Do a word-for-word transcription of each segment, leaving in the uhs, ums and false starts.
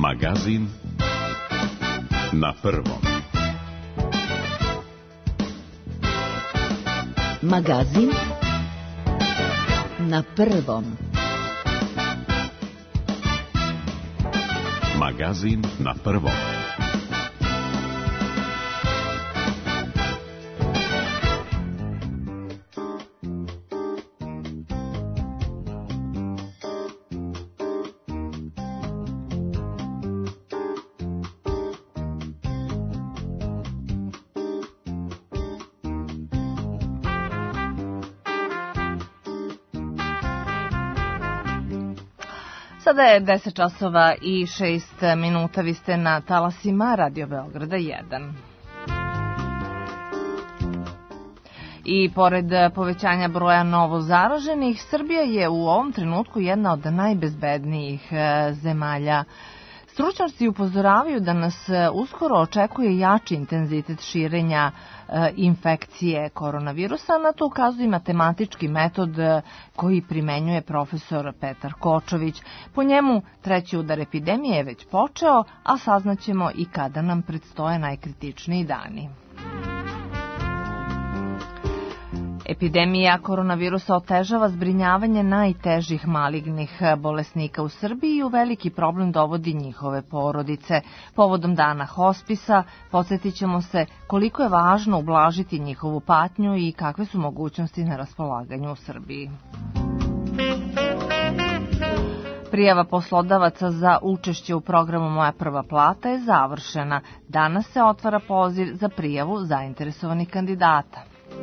Magazin na prvom. Magazin na prvom. Magazin na prvom. Sada je deset časova i šest minuta, vi ste na talasima Radio Beograda jedan. I pored povećanja broja novo zaraženih, Srbija je u ovom trenutku jedna od najbezbednijih zemalja. Stručnjaci upozoravaju da nas uskoro očekuje jači intenzitet širenja infekcije koronavirusa. Na to ukazuje matematički metod koji primenjuje profesor Petar Kočović. Po njemu treći udar epidemije je već počeo, a saznaćemo i kada nam predstoje najkritičniji dani. Epidemija koronavirusa otežava zbrinjavanje najtežih malignih bolesnika u Srbiji i u veliki problem dovodi njihove porodice. Povodom dana hospisa podsjetit ćemo se koliko je važno ublažiti njihovu patnju i kakve su mogućnosti na raspolaganju u Srbiji. Prijava poslodavaca za učešće u programu Moja prva plata je završena. Danas se otvara poziv za prijavu zainteresovanih kandidata.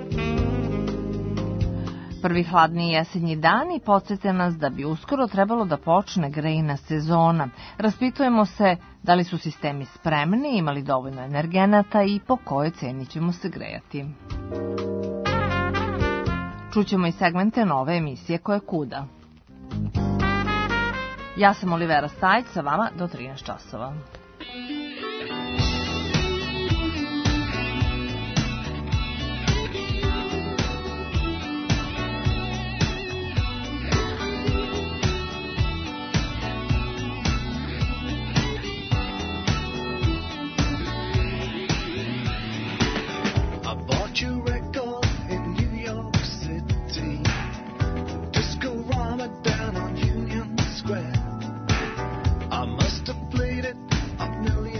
Prvi hladni jesenji dani podsjete nas da bi uskoro trebalo da počne grejna sezona. Raspitujemo se da li su sistemi spremni, imali dovoljno energenata i po kojoj ceni ćemo se grejati. Čućemo i segmente nove emisije Koje kuda. Ja sam Olivera Stajić, sa vama do trinaest časova. Down on Union Square, I must have played it a million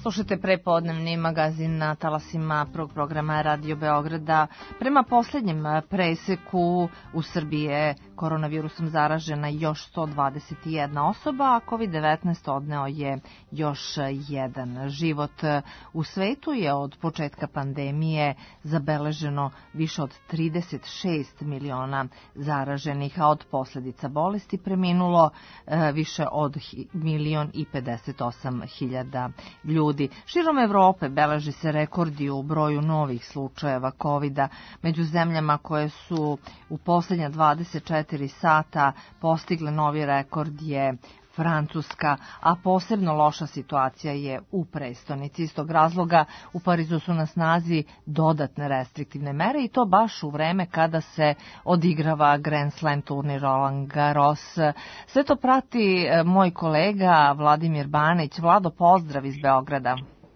Slušajte prepodnevni magazin na talasima prvog programa Radio Beograda. Prema posljednjem preseku u Srbiji je koronavirusom zaražena još sto dvadeset jedna osoba, a kovid devetnaest odneo je još jedan život. U svetu je od početka pandemije zabeleženo više od trideset šest miliona zaraženih, a od posljedica bolesti preminulo više od milion i pedeset osam hiljada ljudi. Širom Evrope beleži se rekordi u broju novih slučajeva kovida. Među zemljama koje su u posljednja dvadeset četiri sata postigle novi rekord je Francuska, a posebno loša situacija je u prestonici. Iz tog razloga u Parizu su na snazi dodatne restriktivne mere i to baš u vreme kada se odigrava Grand Slam turnir Roland Garros. Sve to prati moj kolega Vladimir Banić. Vlado, pozdrav iz Beograda.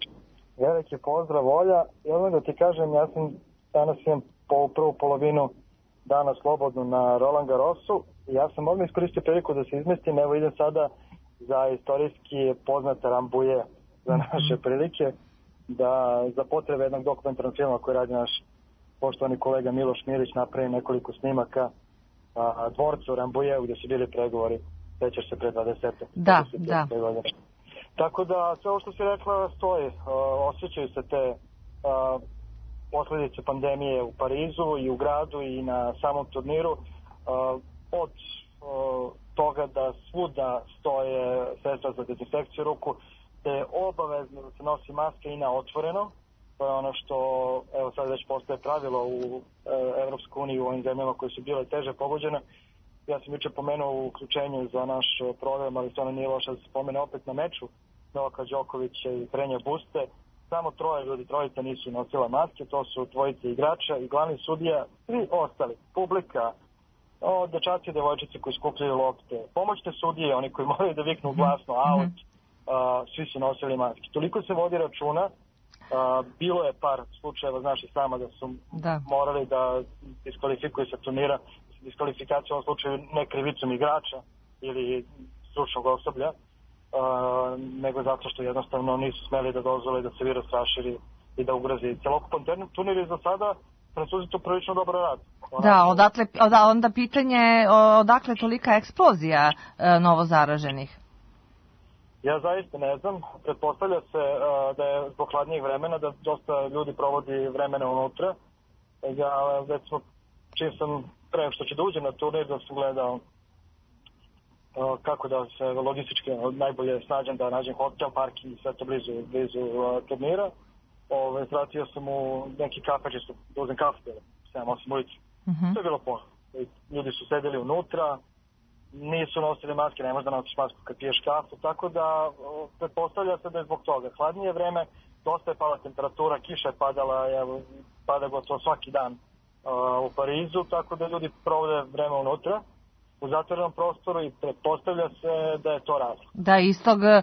Veliki pozdrav, Olja. I odmah da ti kažem, ja sam danas imam po prvu polovinu dana slobodno na Roland Garrosu. Ja sam odmah iskoristio priliku da se izmestim, evo idem sada za istorijski poznate Rambuje za naše prilike, da za potrebe jednog dokumentarnog filma koji radi naš poštovani kolega Miloš Mirić napravi nekoliko snimaka a, dvorcu u Rambuje gdje su bili pregovori, sećaš se pre dvadeset. Da, da. Tako da sve ovo što si rekla stoji, osjećaju se te a, posljedice pandemije u Parizu i u gradu i na samom turniru. A, od o, toga da svuda stoje sredstva za dezinfekciju ruku, te je obavezno da se nosi maske i na otvoreno. To je ono što evo sad već postoje pravilo u e, Evropskoj uniji u ovim zemljama koje su bile teže pogođene. Ja sam juče pomenuo u uključenju za naš program, ali stvarno nije loše da se spomene opet na meču Novaka Đokovića i Trenja Buste. Samo troje ljudi, trojica nisu nosila maske, to su dvojice igrača i glavni sudija, svi ostali, publika, o, dečaci i devojčice koji skupljaju lopte, pomoćne sudije, oni koji moraju da viknu glasno out, mm-hmm. a, svi su nosili maske. Toliko se vodi računa, a, bilo je par slučajeva, znaš i sama, da su da. morali da diskvalifikuju se turnira, diskvalifikacija u ovom slučaju ne krivicom igrača ili stručnog osoblja, a, nego zato što jednostavno nisu smeli da dozvole da se virus raširi i da ugrozi celokupan turnir i za sada Francuzi to prilično dobro radi. Da, odatle, onda pitanje odakle tolika eksplozija e, novo zaraženih? Ja zaista ne znam. Pretpostavlja se e, da je zbog hladnijeg vremena, da dosta ljudi provodi vremena unutra. Ja već smo, čim sam pre što će da uđem na turnir, da sam gledao e, kako da se logistički najbolje snađem, da nađem hotel, parking i sve to blizu, blizu e, turnira. Ove, vratio sam u neki kafe, čisto da uzem kafe, sedam osam ulicu. Mm-hmm. To je bilo puno. Ljudi su sedeli unutra, nisu nosili maske, ne možda nosiš masku kad piješ kafu, tako da pretpostavlja se da je zbog toga. Hladnije vreme, dosta je pala temperatura, kiša je padala, evo, pada gotovo svaki dan uh, u Parizu, tako da ljudi provode vreme unutra u zatvorenom prostoru i pretpostavlja se da je to razlog. Da, iz, tog, e,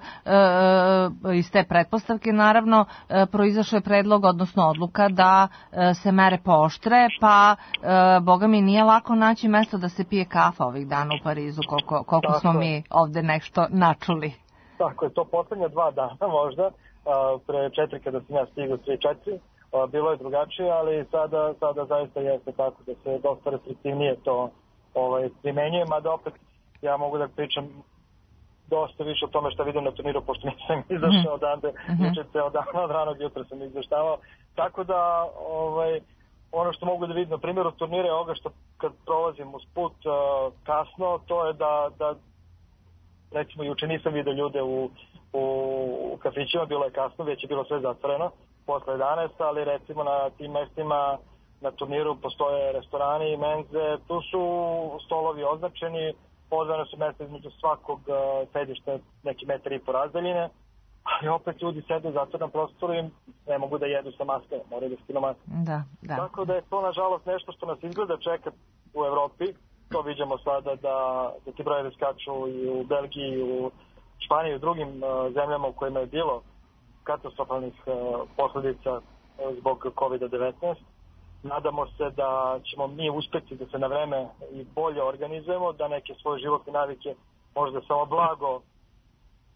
iz te pretpostavke naravno e, proizašao je predlog, odnosno odluka da e, se mere pooštre, pa e, boga mi nije lako naći mesto da se pije kafa ovih dana u Parizu, koliko, koliko smo mi ovde nešto načuli. Tako je, to poslednja dva dana možda, a, pre četiri kada sam ja stigao, tri četiri, a, bilo je drugačije, ali sada, sada zaista jeste tako da se dosta restriktivnije to Ovaj, primenjujem, mada opet ja mogu da pričam dosta više o tome što vidim na turniru, pošto nisam izašao odande, mm-hmm. juče ceo dan od ranog jutra sam izveštavao. Tako da ovaj, ono što mogu da vidim na primjeru turnira je ovoga što kad prolazim uz put uh, kasno, to je da, da recimo juče nisam vidio ljude u, u, u kafićima, bilo je kasno, već je bilo sve zatvoreno posle jedanaest, ali recimo na tim mestima na turniru postoje restorani i menze, tu su stolovi označeni, pozvane su mesta između svakog uh, sedišta neki metar i po razdaljine, ali opet ljudi sede u zatvornom prostoru i ne mogu da jedu sa maskama, moraju da skinu maske. Da, da. Tako da je to nažalost nešto što nas izgleda čeka u Evropi, to vidimo sada da, da ti brojevi skaču i u Belgiji, i u Španiji i u drugim uh, zemljama u kojima je bilo katastrofalnih uh, posljedica uh, zbog kovid devetnaest. Nadamo se da ćemo mi uspjeti da se na vreme i bolje organizujemo, da neke svoje životne navike možda samo blago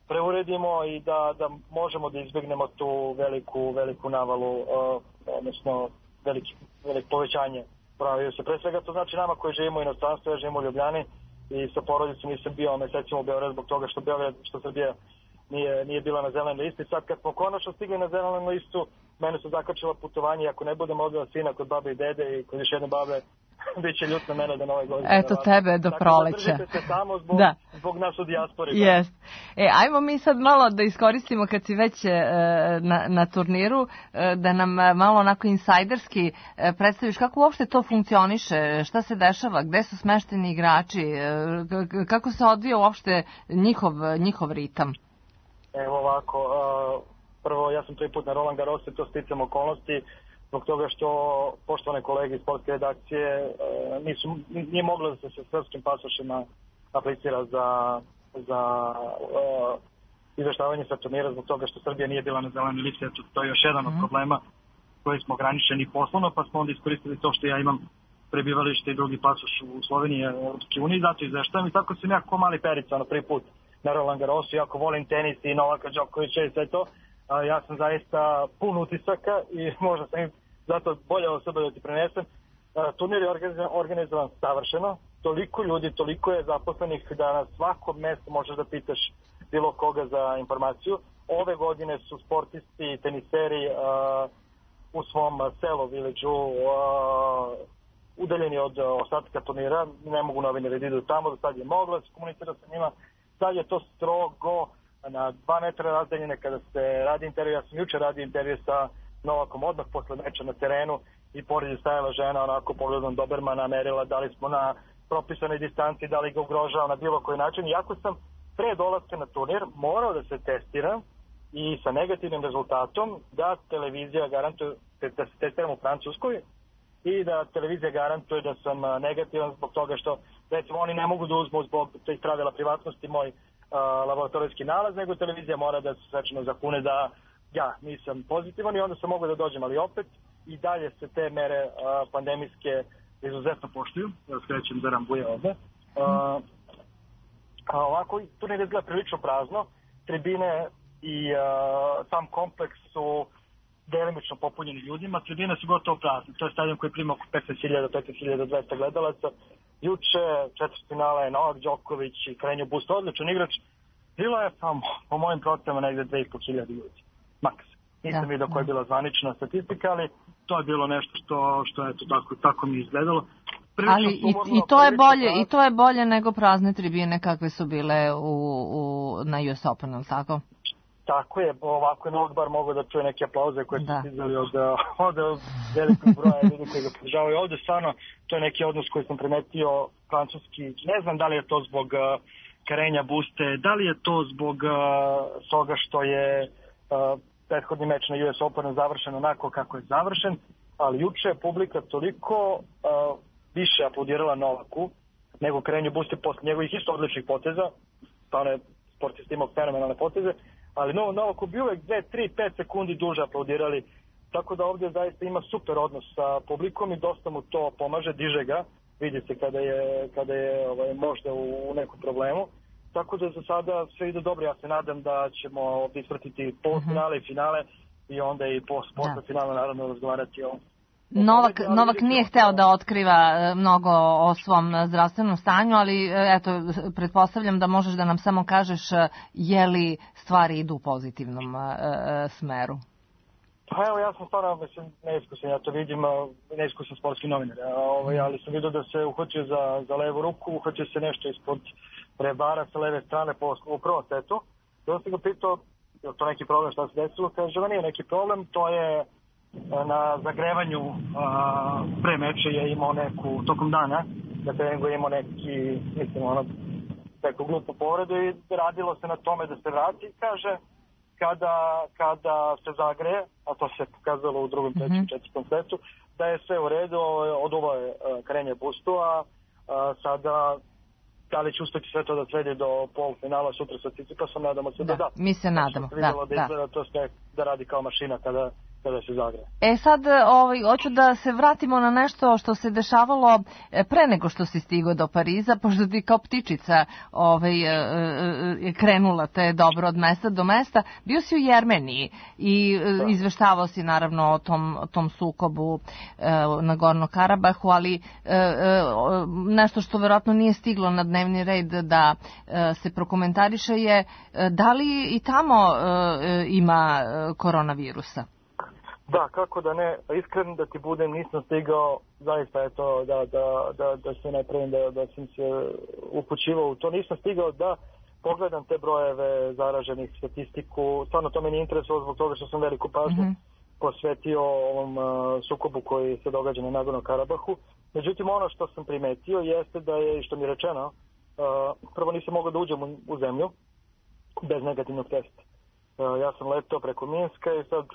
preuredimo i da, da možemo da izbegnemo tu veliku, veliku navalu, uh, odnosno veliki, veliko povećanje broja se. Pre svega to znači nama koji živimo u inostranstvu, ja živimo u Ljubljani i sa porodicom nisam bio mesecima u Beogradu zbog toga što Beograd, što Srbija nije, nije bila na zelenoj listi. Sad kad smo konačno stigli na zelenoj listu, mene su zakačila putovanje i ako ne budem odveo sina kod babe i dede i kod još jedne babe, bit će ljut na mene da nove godine. Eto tebe do proleća. Dakle, držite se samo zbog, da. zbog nas u dijaspori. Yes. E, ajmo mi sad malo da iskoristimo kad si već e, na, na turniru, e, da nam malo onako insajderski e, predstaviš kako uopšte to funkcioniše, šta se dešava, gde su smešteni igrači, e, kako se odvija uopšte njihov, njihov ritam. Evo ovako, uh, prvo ja sam prvi put na Roland Garrosu, to sticam okolnosti, zbog toga što poštovane kolege iz sportske redakcije uh, nisu, nije moglo da se sa srpskim pasošima aplicira za, za uh, izveštavanje sa turnira zbog toga što Srbija nije bila na zelenoj listi. Eto, to je još jedan mm. od problema koji smo ograničeni poslovno, pa smo onda iskoristili to što ja imam prebivalište i drugi pasoš u Sloveniji i Europske unije, zato izveštavam i tako sam ja ko mali perica, ono prvi put na Roland Garrosu, jako volim tenis i Novaka Đokovića i sve to. A, ja sam zaista pun utisaka i možda sam im zato bolje osoba da ti prenesem. A, turnir je organizovan, organizovan savršeno, toliko ljudi, toliko je zaposlenih da na svakom mjestu možeš da pitaš bilo koga za informaciju. Ove godine su sportisti i teniseri a, u svom selu, village-u, udaljeni od ostatka turnira, ne mogu novinari da idu tamo, do sad je moglo da se komunicira sa njima. Sad je to strogo na dva metra razdaljene kada se radi intervju. Ja sam jučer radio intervju sa Novakom odmah posle meča na terenu i pored je stajala žena onako pogledom Dobermana, merila da li smo na propisanoj distanci, da li ga ugrožava na bilo koji način. Iako sam pre dolaska na turnir morao da se testiram i sa negativnim rezultatom da televizija garantuje da se testiram u Francuskoj i da televizija garantuje da sam negativan zbog toga što recimo oni ne mogu da uzmu zbog tih pravila privatnosti moj uh, laboratorijski nalaz, nego televizija mora da se svečano zakune da ja nisam pozitivan i onda sam mogu da dođem, ali opet i dalje se te mere uh, pandemijske izuzetno poštuju. Ja skrećem za Rambuje ovde. Uh, a ovako, tu ne izgleda prilično prazno. Tribine i uh, sam kompleks su delimično popunjeni ljudima, tribine su gotovo prazne. To je stadion koji prima oko petnaest hiljada do petnaest hiljada dvesta gledalaca. Juče četvrtfinala je Novak Đoković i Krenjo Bust, odličan igrač. Bilo je samo, po mojim procenama, negde dve i po hiljade ljudi. Maks. Nisam da, vidio koja je bila zvanična statistika, ali to je bilo nešto što, što eto, tako, tako mi izgledalo. Prilično ali i, i, to je bolje, i to je bolje nego prazne tribine kakve su bile u, u, na U S Openu, tako? Tako je, ovako je Novak bar mogao da čuje neke aplauze koje su stizali od, od, od velikog broja ljudi koji ga podržavaju. Ovde stvarno, to je neki odnos koji sam primetio francuski. Ne znam da li je to zbog uh, Karenja Buste, da li je to zbog uh, toga što je uh, prethodni meč na U S Openu završen onako kako je završen, ali juče je publika toliko uh, više aplaudirala Novaku nego Karenju Buste posle njegovih isto odličnih poteza. Stvarno je sportista imao fenomenalne poteze, ali no, Novaku bi uvek dve, tri, pet sekundi duže aplaudirali, tako da ovdje zaista ima super odnos sa publikom i dosta mu to pomaže, diže ga, vidi se kada je, kada je ovaj, možda u, u nekom problemu. Tako da za sada sve ide dobro, ja se nadam da ćemo ovdje ispratiti polufinale i finale i onda i posle finala naravno razgovarati o... Novak, Novak nije hteo da otkriva mnogo o svom zdravstvenom stanju, ali eto, pretpostavljam da možeš da nam samo kažeš je li stvari idu u pozitivnom uh, smeru. Pa evo, ja sam stvarno, mislim, neiskusan, ja to vidim, neiskusan sportski novinar, ovaj, ali sam vidio da se uhvatio za, za levu ruku, uhvatio se nešto ispod prebara sa leve strane po, u prvom setu. I onda sam ga pitao, je to neki problem, šta se desilo? Kaže da nije neki problem, to je na zagrevanju a, pre meča je imao neku, tokom dana, na treningu je imao neki, mislim, ono, neku glupu povredu i radilo se na tome da se vrati, kaže, kada, kada se zagreje, a to se pokazalo u drugom, trećem, mm-hmm. četvrtom setu, da je sve u redu, oduvao je Karenja Bustu, a, a sada da li će uspjeti sve to da sredi do polufinala sutra sa Tsitsipasom, nadamo se da da. Mi se nadamo, da, da. Da izgleda to sve da radi kao mašina kada kada se zagre. E sad, ovaj, hoću da se vratimo na nešto što se dešavalo pre nego što si stigao do Pariza, pošto ti kao ptičica ovaj, je krenula te dobro od mesta do mesta. Bio si u Jermeniji i da. Izveštavao si naravno o tom, o tom sukobu na Gorno Karabahu, ali nešto što verovatno nije stiglo na dnevni red da se prokomentariše je da li i tamo ima koronavirusa? Da, kako da ne, iskreno da ti budem, nisam stigao, zaista je to da, da, da, da se ne pravim da, da sam se upućivao u to, nisam stigao da pogledam te brojeve zaraženih, statistiku, stvarno to meni interesuje zbog toga što sam veliku pažnju mm-hmm. posvetio ovom uh, sukobu koji se događa na Nagorno Karabahu. Međutim, ono što sam primetio jeste da je, što mi je rečeno, uh, prvo nisam mogao da uđem u, u zemlju bez negativnog testa. Uh, ja sam letao preko Minska i sad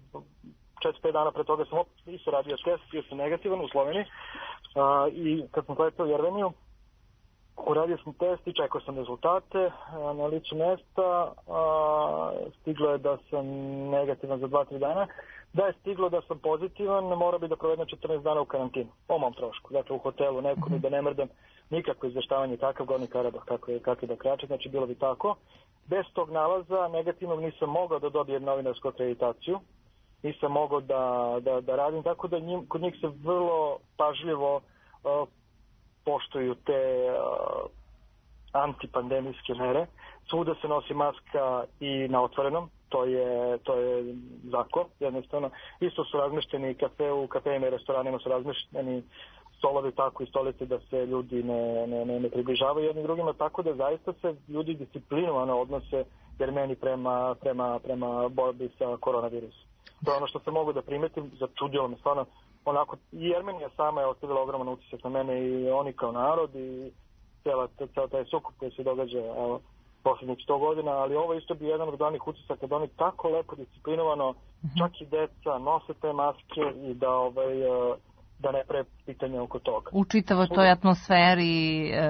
četiri pet dana pre toga sam opet isto radio test, bio sam negativan u Sloveniji uh, i kad sam letao u Jermeniju, uradio sam test i čekao sam rezultate na licu mesta, a, stiglo je da sam negativan za dva tri dana. Da je stiglo da sam pozitivan, mora bi da provedem četrnaest dana u karantinu, o mom trošku, dakle u hotelu nekom mm-hmm. i da ne mrdam nikakvo izveštavanje takav Gornji Karabah kako je, kako je da krače, znači bilo bi tako. Bez tog nalaza negativnog nisam mogao da dobijem novinarsku akreditaciju, nisam mogao da, da, da radim, tako da njim, kod njih se vrlo pažljivo uh, poštuju te uh, antipandemijske mere. Svuda se nosi maska i na otvorenom, to je, to je zakon, jednostavno. Isto su razmešteni kafe, u kafejima i restoranima su razmešteni stolovi tako i stolice da se ljudi ne, ne, ne, ne približavaju jednim drugima, tako da zaista se ljudi disciplinovano odnose Jermeni prema, prema, prema borbi sa koronavirusom. To je ono što se mogu da primetim, začudilo me stvarno. Onako, i Jermenija sama je ostavila ogroman utisak na mene i oni kao narod i cijela, cijela taj sukob koji se događa evo, posljednjih sto godina, ali ovo isto bi jedan od glavnih utisaka da oni tako lepo disciplinovano, mm-hmm. čak i deca, nose te maske i da ovaj, da ne pre pitanja oko toga. U čitavoj toj atmosferi e,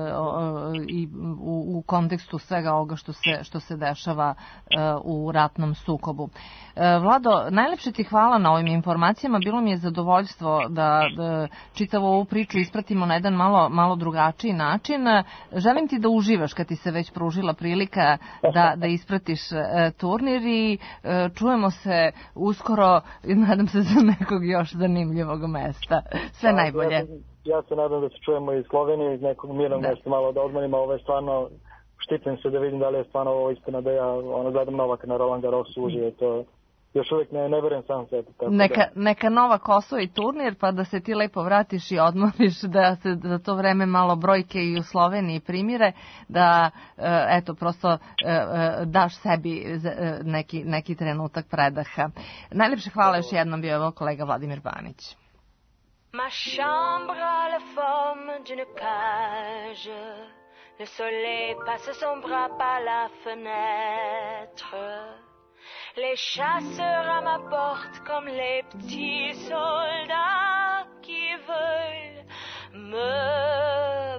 o, i u, u kontekstu svega ovoga što se, što se dešava e, u ratnom sukobu. E, Vlado, najlepše ti hvala na ovim informacijama. Bilo mi je zadovoljstvo da, da čitavu ovu priču ispratimo na jedan malo, malo drugačiji način. Želim ti da uživaš kad ti se već pružila prilika da, da ispratiš e, turnir i e, čujemo se uskoro, nadam se za nekog još zanimljivog mesta. Sve najbolje. Ja, ja se nadam da se čujemo iz Slovenije, iz nekog mirnog mjesta malo da odmanimo. Ovo je stvarno, štitim se da vidim da li je stvarno ovo istina da ja ono, gledam Novaka na Roland Garrosu uživo. To još uvijek ne, ne verujem sam sebi. Neka, neka nova Kosovo i turnir pa da se ti lepo vratiš i odmoriš, da se za to vreme malo brojke i u Sloveniji primire, da eto prosto daš sebi neki, neki trenutak predaha. Najlepše hvala još jednom, bio je ovo kolega Vladimir Banić. Ma chambre a la forme d'une cage. Le soleil passe son bras par la fenêtre. Les chasseurs à ma porte comme les petits soldats qui veulent me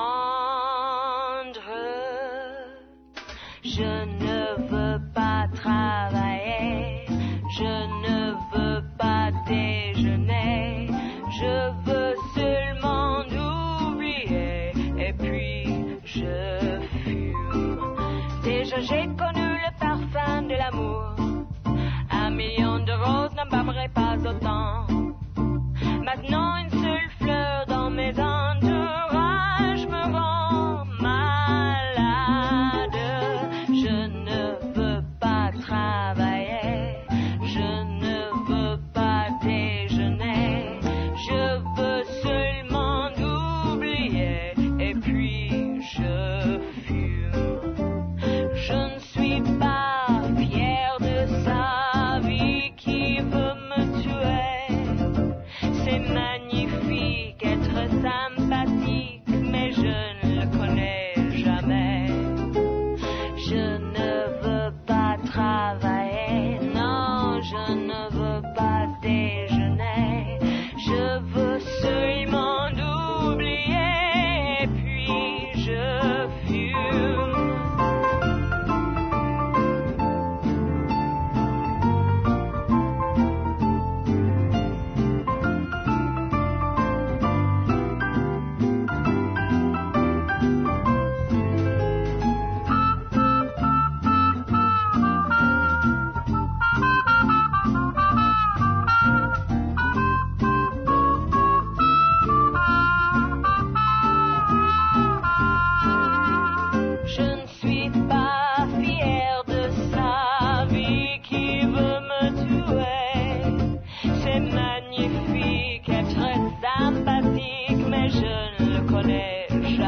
prendre. Je ne veux pas travailler, je ne veux pas déjeuner. Je veux seulement oublier et puis je fume. Déjà j'ai connu le parfum de l'amour. Un million de roses n'embaumerait pas autant. Maintenant une seule fleur dans mes entourages me rend malade. Je ne veux pas travailler, je ne veux pas déjeuner. Je veux seulement oublier et puis je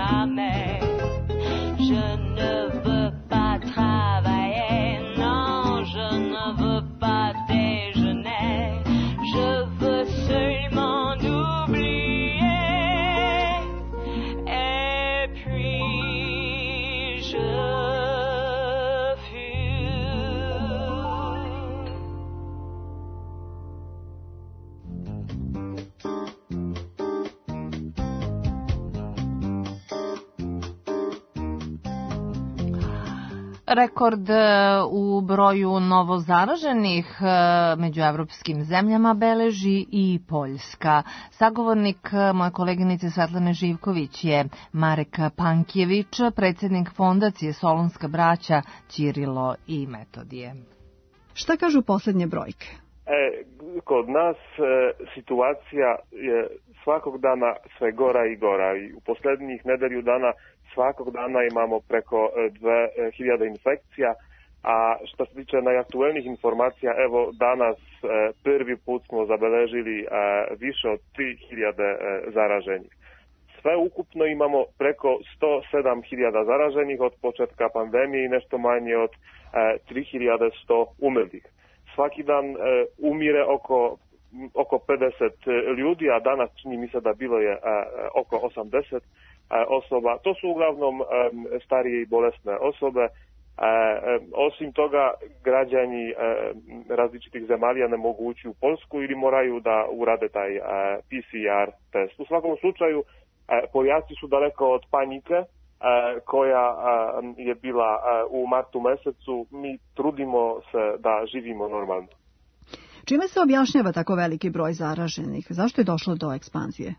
jamais. Je ne veux pas travailler, non, je ne veux pas déjeuner. Je veux seulement oublier. Et puis je Rekord u broju novozaraženih među evropskim zemljama beleži i Poljska. Sagovornik moje koleginice Svetlane Živković je Marek Pankjević, predsjednik fondacije Solunska braća Ćirilo i Metodije. Šta kažu posljednje brojke? E, kod nas e, situacija je svakog dana sve gora i gora i u posljednjih nedelju dana svakog dana imamo preko dve hiljade infekcija, a što se tiče najaktuelnijih informacija, evo danas e, prvi put smo zabeležili e, više od tri hiljade e, zaraženih. Sve ukupno imamo preko sto sedam hiljada zaraženih od početka pandemije i nešto manje od e, tri hiljade sto umrlih. Svaki dan e, umire oko, oko pedeset ljudi, a danas čini mi se da bilo je e, oko osamdeset osoba. To su uglavnom e, starije i bolesne osobe. E, e, osim toga, građani e, različitih zemalja ne mogu ući u Poljsku ili moraju da urade taj e, P C R test. U svakom slučaju, e, Poljaci su daleko od panike e, koja e, je bila e, u martu mesecu. Mi trudimo se da živimo normalno. Čime se objašnjava tako veliki broj zaraženih? Zašto je došlo do ekspanzije?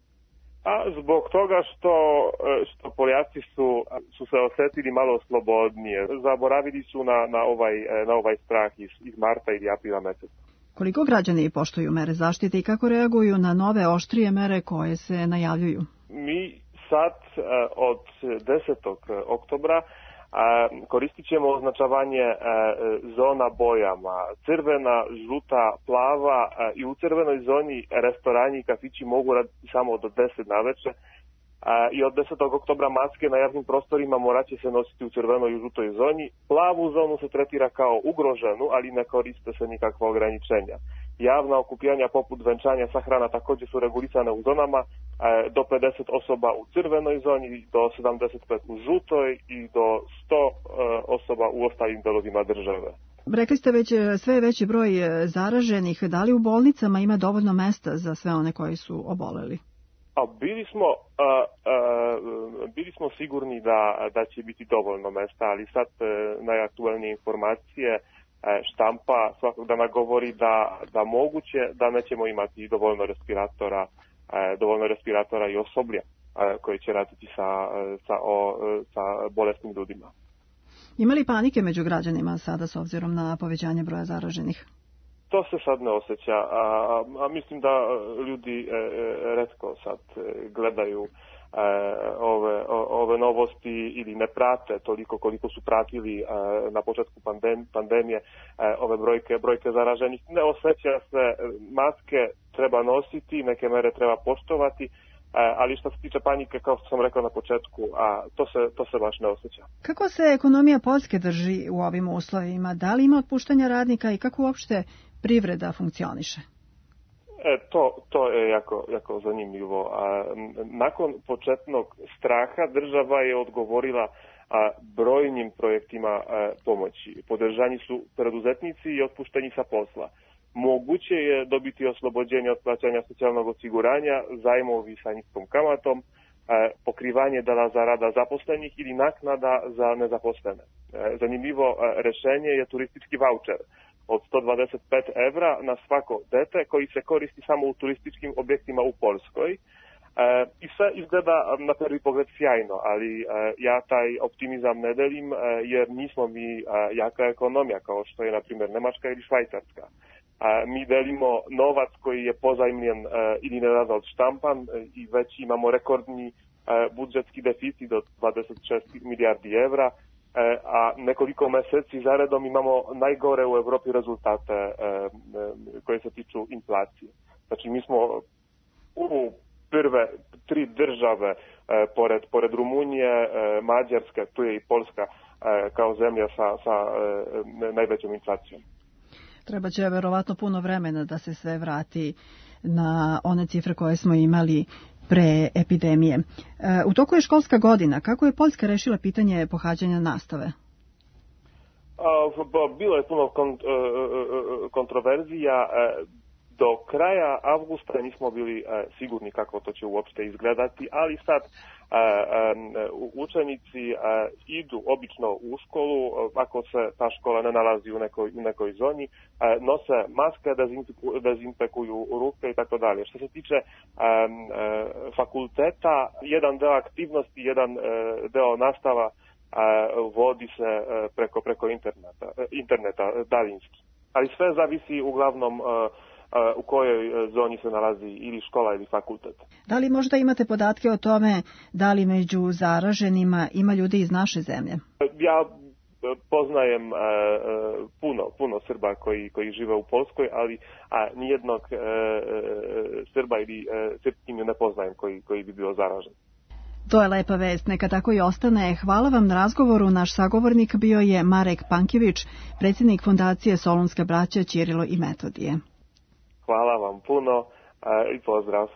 A zbog toga što, što Poljaci su, su se osjetili malo slobodnije. Zaboravili su na, na, ovaj, na ovaj strah iz, iz marta ili aprila meseca. Koliko građani poštuju mere zaštite i kako reaguju na nove oštrije mere koje se najavljuju? Mi sad od desetog oktobra koristit ćemo označavanje zona bojama. Crvena, žuta, plava i u crvenoj zoni restorani i kafići mogu raditi samo do deset navečer. I od desetog oktobra maske na javnim prostorima morat će se nositi u crvenoj i žutoj zoni. Plavu zonu se tretira kao ugroženu, ali ne koriste se nikakva ograničenja. Javna okupljanja poput venčanja sahrana također su regulisane u zonama, do pedeset osoba u crvenoj zoni, do sedamdeset pet u žutoj i do sto osoba u ostalim delovima države. Rekli ste već sve veći broj zaraženih. Da li u bolnicama ima dovoljno mesta za sve one koji su oboleli? A bili smo, a, a, bili smo sigurni da, da će biti dovoljno mesta, ali sad najaktuelnije informacije štampa svakog dana govori da, da moguće da nećemo imati dovoljno respiratora, dovoljno respiratora i osoblja koji će raditi sa, sa, o, sa bolesnim ljudima. Ima li panike među građanima sada s obzirom na povećanje broja zaraženih? To se sad ne osjeća, a, a mislim da ljudi e, retko sad gledaju e, ove, ove novosti ili ne prate toliko koliko su pratili e, na početku pandem, pandemije e, ove brojke, brojke zaraženih. Ne osjeća se, maske treba nositi, neke mere treba poštovati, ali što se tiče panike, kao što sam rekao na početku, a to se, to se baš ne osjeća. Kako se ekonomija Poljske drži u ovim uslovima? Da li ima otpuštanja radnika i kako uopšte privreda funkcioniše? E, to, to je jako, jako zanimljivo. A, nakon početnog straha država je odgovorila a, brojnim projektima a, pomoći. Podržani su preduzetnici i otpušteni sa posla. Moguće je dobiti oslobođenje od plaćanja socijalnog osiguranja, zajmovi sa niskom kamatom, pokrivanje dela zarada zaposlenih ili naknada za nezaposlene. Zanimljivo rešenje je turistički vaučer od sto dvadeset pet evra na svako dete koji se koristi samo u turističkim objektima u Poljskoj. I sve izgleda na prvi pogled sjajno, ali ja taj optimizam ne delim jer nismo mi jaka ekonomija kao što je na primjer Nemačka ili Švajcarska. Mi delimo novac koji je pozajmljen ili nerado odštampan i već imamo rekordni budžetski deficit od dvadeset šest milijardi evra, a nekoliko meseci zaredom imamo najgore u Evropi rezultate koje se tiču inflacije. Znači mi smo u prve tri države pored, pored Rumunije, Mađarske, tu je i Poljska kao zemlja sa, sa najvećom inflacijom. Treba će verovatno puno vremena da se sve vrati na one cifre koje smo imali pre epidemije. U toku je školska godina. Kako je Poljska rešila pitanje pohađanja nastave? Bilo je puno kontroverzija. Do kraja avgusta nismo bili sigurni kako to će uopšte izgledati, ali sad učenici idu obično u školu, ako se ta škola ne nalazi u nekoj, u nekoj zoni, nose maske, dezinfekuju ruke i tako dalje. Što se tiče fakulteta, jedan deo aktivnosti, jedan deo nastava vodi se preko, preko interneta, interneta daljinski. Ali sve zavisi uglavnom u kojoj zoni se nalazi ili škola ili fakultet. Da li možda imate podatke o tome da li među zaraženima ima ljudi iz naše zemlje? Ja poznajem puno, puno Srba koji, koji žive u Poljskoj, ali a, nijednog e, Srba ili Srpkinju ne poznajem koji, koji bi bio zaražen. To je lepa vest, neka tako i ostane. Hvala vam na razgovoru. Naš sagovornik bio je Marek Pankjević, predsjednik fondacije Solunska braća Ćirilo i Metodije. Hvala vam puno i pozdrav.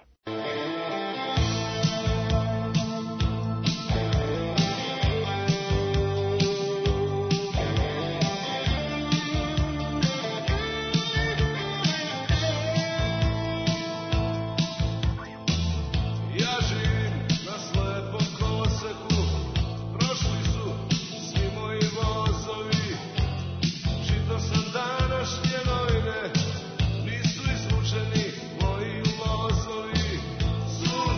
Nisu izlučeni moji lozovi, su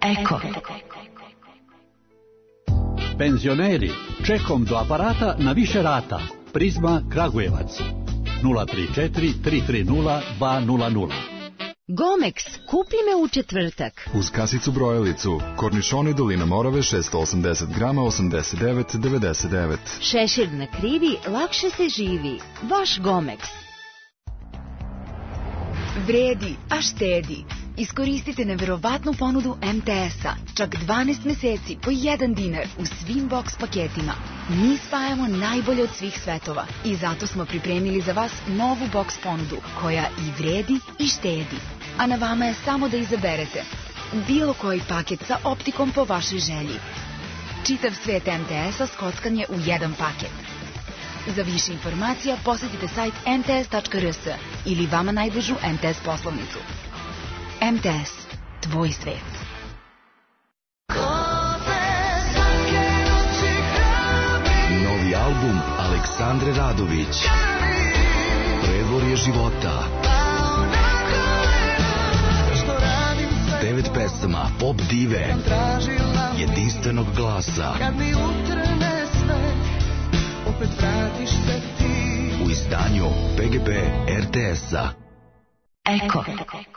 Eko. Penzioneri, čekom do aparata na više rata. Prizma Kragujevac. nula tri četiri tri tri nula dva nula nula. Gomex, kupi me u četvrtak. Uz kasicu brojalicu, kornišoni dolina Morave šesto osamdeset grama, osamdeset devet devedeset devet. Šešir na krivi, lakše se živi. Vaš Gomex. Vredi, a štedi. Iskoristite neverovatnu ponudu em te es-a. Čak dvanaest meseci po jedan dinar u svim box paketima. Mi spajamo najbolje od svih svetova i zato smo pripremili za vas novu box ponudu koja i vredi i štedi. A na vama je samo da izaberete bilo koji paket sa optikom po vašoj želji. Čitav svet em te es-a skockan je u jedan paket. Za više informacija posjetite sajt em te es tačka er es ili vama najbližu em te es poslovnicu. em te es, tvoj svet. Novi album Aleksandre Radović. Predvorje života. Devet pesama pop dive, jedinstvenog glasa. U izdanju pe ge pe er te es-a. Eko.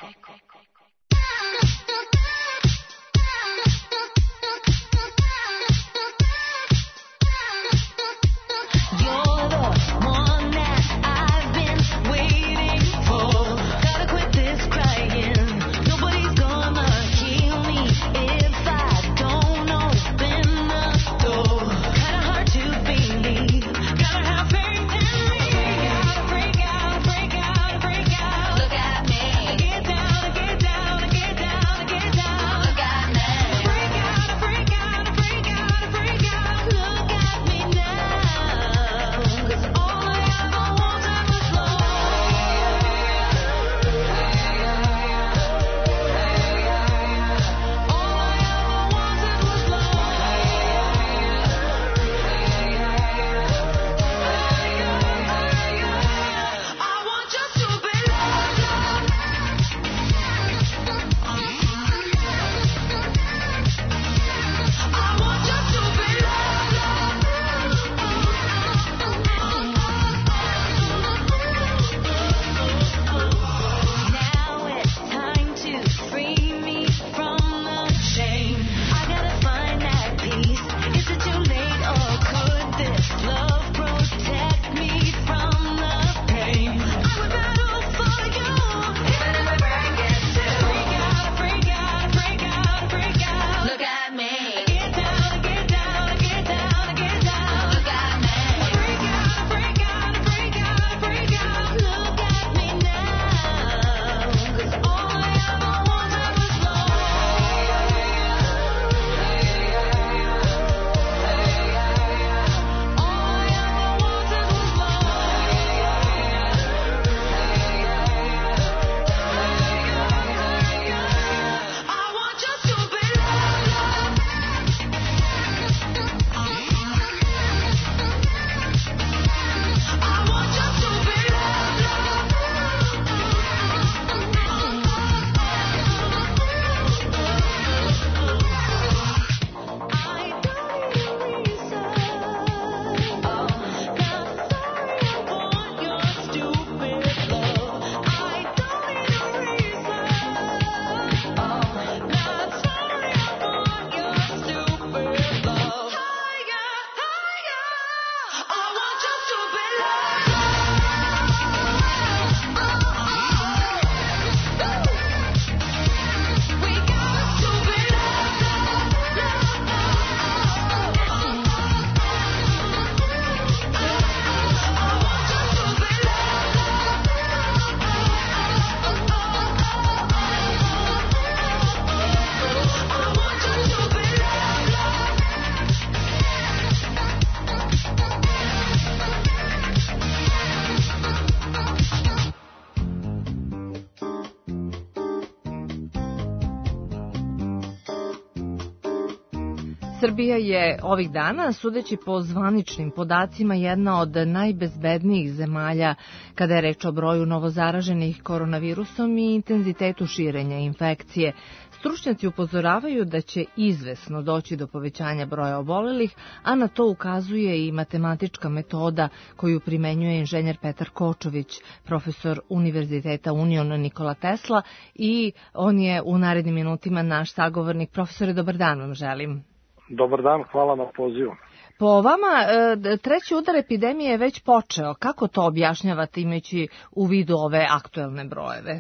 Srbija je ovih dana, sudeći po zvaničnim podacima, jedna od najbezbednijih zemalja kada je reč o broju novozaraženih koronavirusom i intenzitetu širenja infekcije. Stručnjaci upozoravaju da će izvesno doći do povećanja broja obolelih, a na to ukazuje i matematička metoda koju primenjuje inženjer Petar Kočović, profesor Univerziteta Union Nikola Tesla, i on je u narednim minutima naš sagovornik. Profesore, dobar dan vam želim. Dobar dan, hvala na pozivu. Po vama, treći udar epidemije je već počeo. Kako to objašnjavate imajući u vidu ove aktuelne brojeve?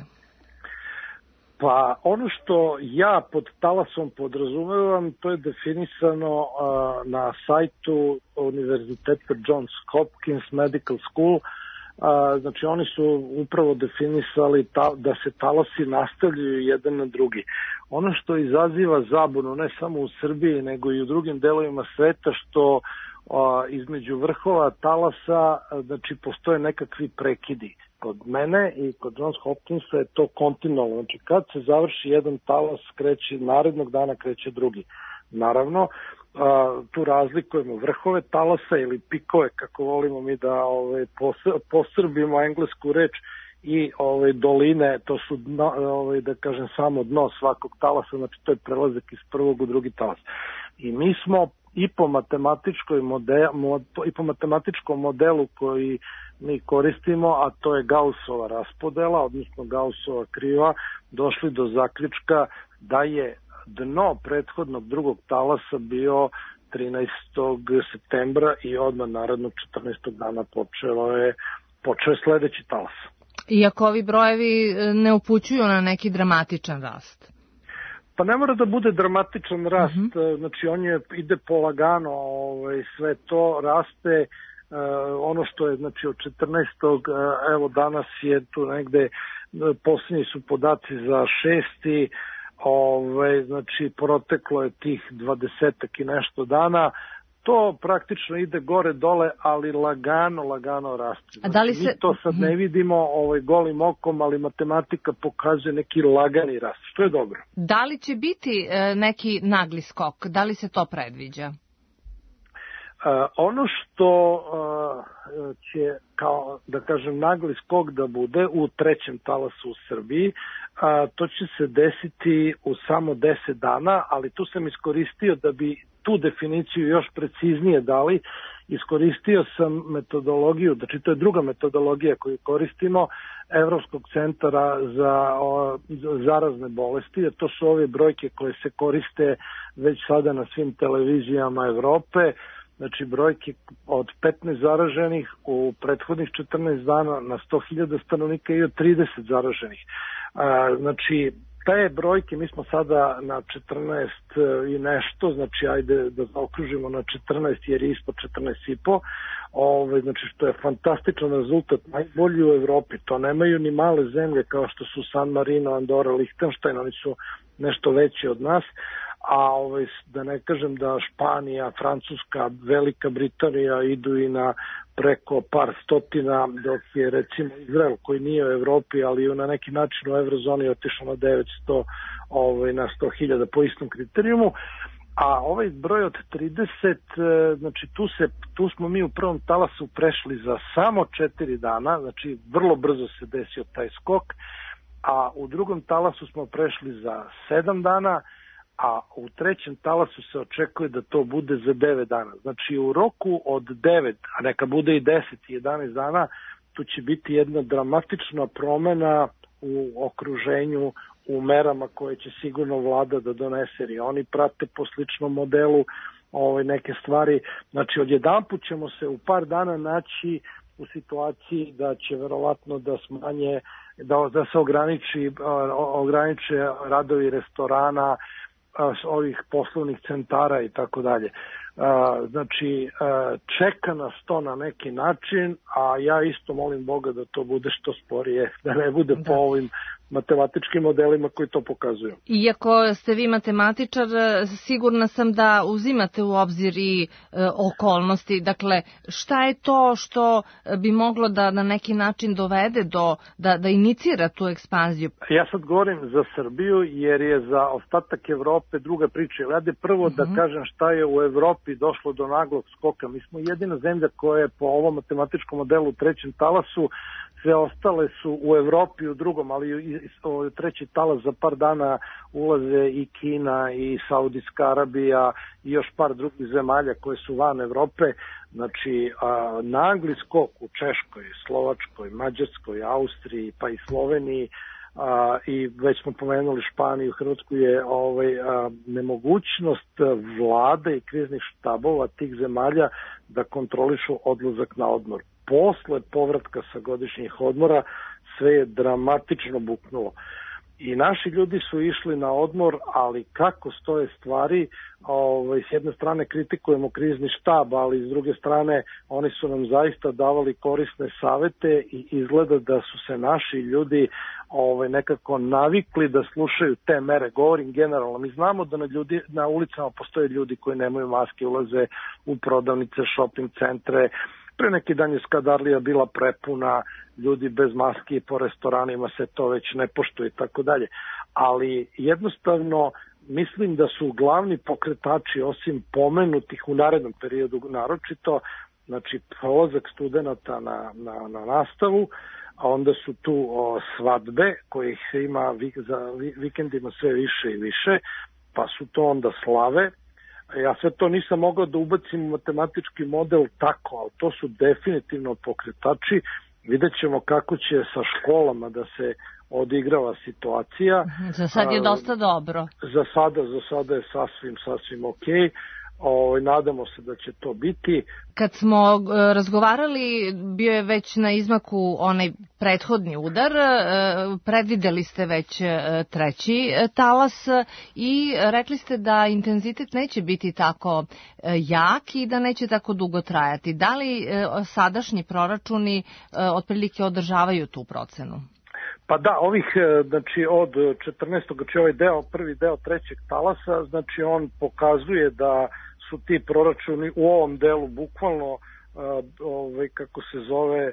Pa ono što ja pod talasom podrazumevam, to je definisano uh, na sajtu Univerziteta Johns Hopkins Medical School. Uh, znači oni su upravo definisali ta, da se talasi nastavljaju jedan na drugi. Ono što izaziva zabunu ne samo u Srbiji nego i u drugim delovima sveta, što uh, između vrhova talasa znači postoje nekakvi prekidi. Kod mene i kod Johns Hopkinsa je to kontinualno. Znači kad se završi jedan talas, kreće, narednog dana kreće drugi. Naravno, tu razlikujemo vrhove talasa ili pikove, kako volimo mi da ove, posrbimo englesku reč, i ove, doline, to su dno, ove, da kažem samo dno svakog talasa, znači to je prelazak iz prvog u drugi talas. I mi smo i po matematičkoj model, mod, i po matematičkom modelu koji mi koristimo, a to je Gaussova raspodela, odnosno Gaussova kriva, došli do zaključka da je dno prethodnog drugog talasa bio trinaestog septembra i odmah narednog četrnaestog dana počeo je, počeo je sledeći talas. Iako ovi brojevi ne upućuju na neki dramatičan rast? Pa ne mora da bude dramatičan rast, uh-huh. Znači on je, ide polagano, ovaj, sve to raste. Uh, ono što je znači od četrnaestog Uh, evo danas je tu negde, posljednji su podaci za šesti, ovaj, znači proteklo je tih dvadesetak i nešto dana, to praktično ide gore dole, ali lagano, lagano raste. Znači, A da li se... mi to sad ne vidimo ovaj, golim okom, ali matematika pokazuje neki lagani rast, što je dobro. Da li će biti e, neki nagli skok, da li se to predviđa? Uh, ono što uh, će kao da kažem nagli skok da bude u trećem talasu u Srbiji, uh, to će se desiti u samo deset dana, ali tu sam iskoristio da bi tu definiciju još preciznije dali, iskoristio sam metodologiju, znači to je druga metodologija koju koristimo, Evropskog centara za, o, za zarazne bolesti, jer to su ove brojke koje se koriste već sada na svim televizijama Evrope. Znači brojke od petnaest zaraženih u prethodnih četrnaest dana na sto hiljada stanovnika i od trideset zaraženih. Znači te brojke, mi smo sada na četrnaest i nešto, znači ajde da zaokružimo na četrnaest jer je ispod četrnaest i po, Ove, znači što je fantastičan rezultat, najbolji u Evropi. To nemaju ni male zemlje kao što su San Marino, Andora, Lichtenstein, oni su nešto veći od nas. A ovaj, da ne kažem da Španija, Francuska, Velika Britanija idu i na preko par stotina, dok je recimo Izrael, koji nije u Evropi, ali na neki način u eurozoni otišao na devetsto, ovaj, na sto hiljada po istom kriterijumu. A ovaj broj od trideset, znači tu, se, tu smo mi u prvom talasu prešli za samo četiri dana, znači vrlo brzo se desio taj skok, a u drugom talasu smo prešli za sedam dana, a u trećem talasu se očekuje da to bude za devet dana. Znači u roku od devet, a neka bude i deset i jedanaest dana, tu će biti jedna dramatična promena u okruženju, u merama koje će sigurno vlada da donese, jer oni prate po sličnom modelu ove neke stvari. Znači odjedanput ćemo se u par dana naći u situaciji da će verovatno da smanje, da, da se ograniči, ograniče radovi restorana, ovih poslovnih centara i tako dalje. Znači, čeka nas to na neki način, a ja isto molim Boga da to bude što sporije, da ne bude da. po ovim matematičkim modelima koji to pokazuju. Iako ste vi matematičar, sigurna sam da uzimate u obzir i e, okolnosti. Dakle, šta je to što bi moglo da na neki način dovede do, da, da inicira tu ekspanziju? Ja sad govorim za Srbiju, jer je za ostatak Evrope druga priča. Ja prvo uh-huh. da kažem šta je u Evropi došlo do naglog skoka. Mi smo jedina zemlja koja je po ovom matematičkom modelu u trećem talasu se sve ostale su u Evropi u drugom, ali i treći talas za par dana ulaze i Kina i Saudijska Arabija i još par drugih zemalja koje su van Evrope. Znači, a, nagli skok u Češkoj, Slovačkoj, Mađarskoj, Austriji pa i Sloveniji, a, i već smo pomenuli Španiju, Hrvatsku, je ovaj, a, nemogućnost vlade i kriznih štabova tih zemalja da kontrolišu odlazak na odmor. Posle povratka sa godišnjih odmora sve je dramatično buknulo. I naši ljudi su išli na odmor, ali kako stoje stvari, ovaj, s jedne strane kritikujemo krizni štab, ali s druge strane oni su nam zaista davali korisne savete i izgleda da su se naši ljudi ovaj, nekako navikli da slušaju te mere. Govorim generalno, mi znamo da na, ljudi, na ulicama postoje ljudi koji nemaju maske, ulaze u prodavnice, shopping centre. Pre neki dan je Skadarlija bila prepuna, ljudi bez maski i po restoranima se to već ne poštuje i tako dalje. Ali jednostavno mislim da su glavni pokretači, osim pomenutih u narednom periodu naročito, znači prolazak studenta na, na, na nastavu, a onda su tu o, svadbe kojih se ima vik, za vikendima sve više i više, pa su to onda slave. Ja sve to nisam mogao da ubacim u matematički model tako, ali to su definitivno pokretači. Vidjet ćemo kako će sa školama da se odigrava situacija. Za sad je dosta dobro. Za sada, za sada je sasvim, sasvim okej. O, nadamo se da će to biti. Kad smo razgovarali, bio je već na izmaku onaj prethodni udar, predvideli ste već treći talas i rekli ste da intenzitet neće biti tako jak i da neće tako dugo trajati. Da li sadašnji proračuni otprilike održavaju tu procenu? Pa da, ovih, znači od četrnaestog znači ovaj deo, prvi deo trećeg talasa, znači on pokazuje da su ti proračuni u ovom delu bukvalno, ovaj, kako se zove,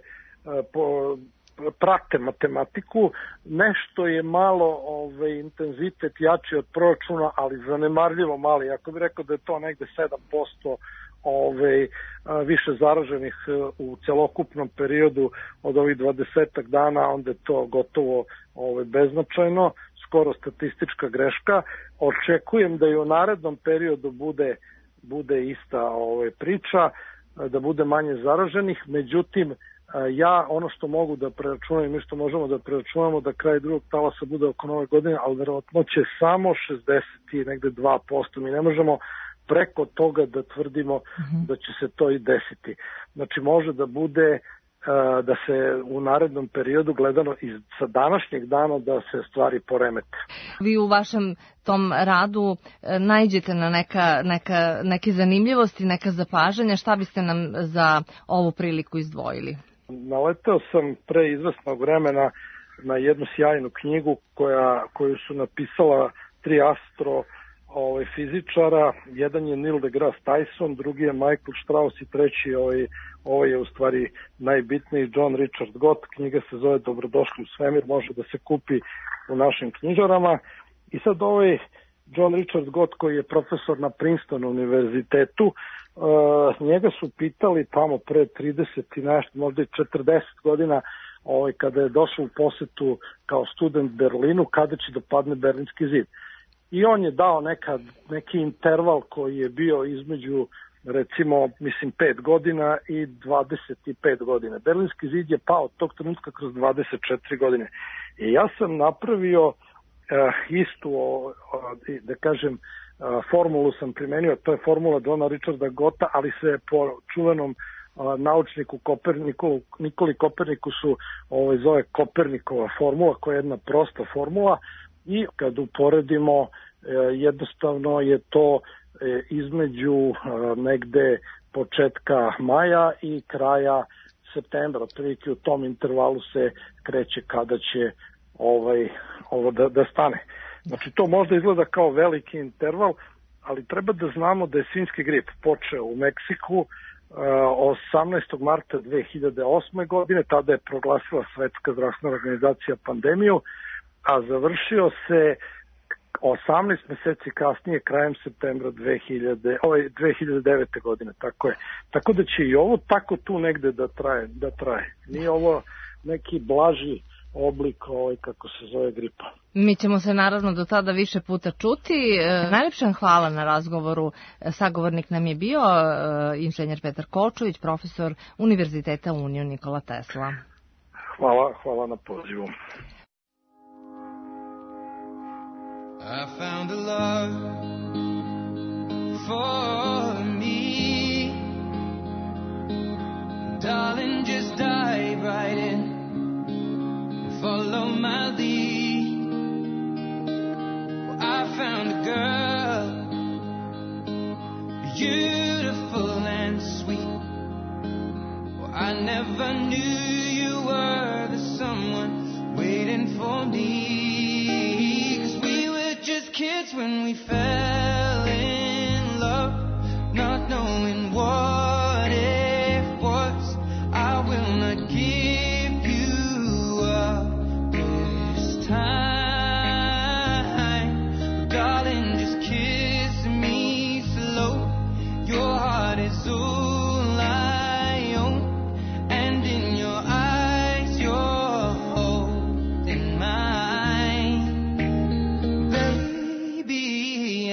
po, prate matematiku. Nešto je malo ovaj, intenzitet jači od proračuna, ali zanemarljivo mali. Ako bih rekao da je to negde sedam posto Ove, više zaraženih u celokupnom periodu od ovih dvadesetak dana, onda je to gotovo ove, beznačajno, skoro statistička greška. Očekujem da i u narednom periodu bude, bude ista ove, priča, da bude manje zaraženih, međutim ja ono što mogu da preračunam i mi što možemo da preračunamo da kraj drugog talasa bude oko nove godine, ali verovatno će samo šezdeset i negde dva posto. Mi ne možemo preko toga da tvrdimo uh-huh. da će se to i desiti. Znači može da bude uh, da se u narednom periodu gledano iz, sa današnjeg dana da se stvari poremete. Vi u vašem tom radu naiđete na neka, neka, neke zanimljivosti, neka zapažanja. Šta biste nam za ovu priliku izdvojili? Naleteo sam pre izvesnog vremena na jednu sjajnu knjigu koja, koju su napisala tri astro Ovaj, fizičara, jedan je Neil deGrasse Tyson, drugi je Michael Strauss i treći ovaj, ovaj je u stvari najbitniji John Richard Gott. Knjiga se zove Dobrodošli u svemir, može da se kupi u našim knjižarama. I sad ovaj John Richard Gott koji je profesor na Princeton univerzitetu, uh, njega su pitali tamo pre trideset i nešto, možda i četrdeset godina, ovaj, kada je došao u posetu kao student Berlinu, kada će da padne Berlinski zid. I on je dao neka, neki interval koji je bio između, recimo, mislim, pet godina i dvadeset pet godina. Berlinski zid je pao tog trenutka kroz dvadeset četiri godine. I ja sam napravio uh, istu, uh, da kažem, uh, formulu sam primenio, to je formula Johna Richarda Gotta, ali se po čuvenom uh, naučniku Koperniku, Nikoli Kopernikusu ovaj, zove Kopernikova formula, koja je jedna prosta formula. I kad uporedimo, jednostavno je to između negde početka maja i kraja septembra. Otprilike u tom intervalu se kreće kada će ovaj, ovo da, da stane. Znači to možda izgleda kao veliki interval, ali treba da znamo da je svinjski grip počeo u Meksiku osamnaestog marta dve hiljade osme godine, tada je proglasila Svetska zdravstvena organizacija pandemiju, a završio se osamnaest meseci kasnije, krajem septembra dve hiljade, ovaj, dve hiljade devete godine, tako je. Tako da će i ovo tako tu negde da traje, da traje. Nije ovo neki blaži oblik ovaj, kako se zove gripa. Mi ćemo se naravno do tada više puta čuti. E, najlepša hvala na razgovoru. Sagovornik nam je bio e, inženjer Petar Kočović, profesor Univerziteta Union Nikola Tesla. Hvala, hvala na pozivu. I found a love for me, darling, just dive right in. Follow my lead. Well, I found a girl, beautiful and sweet. Well, I never knew you were the someone waiting for me. 'Cause we were just kids when we fell in love, not knowing what it was. I will not give you up time, darling, just kiss me slow. Your heart is all I own, and in your eyes you're holding mine. Baby,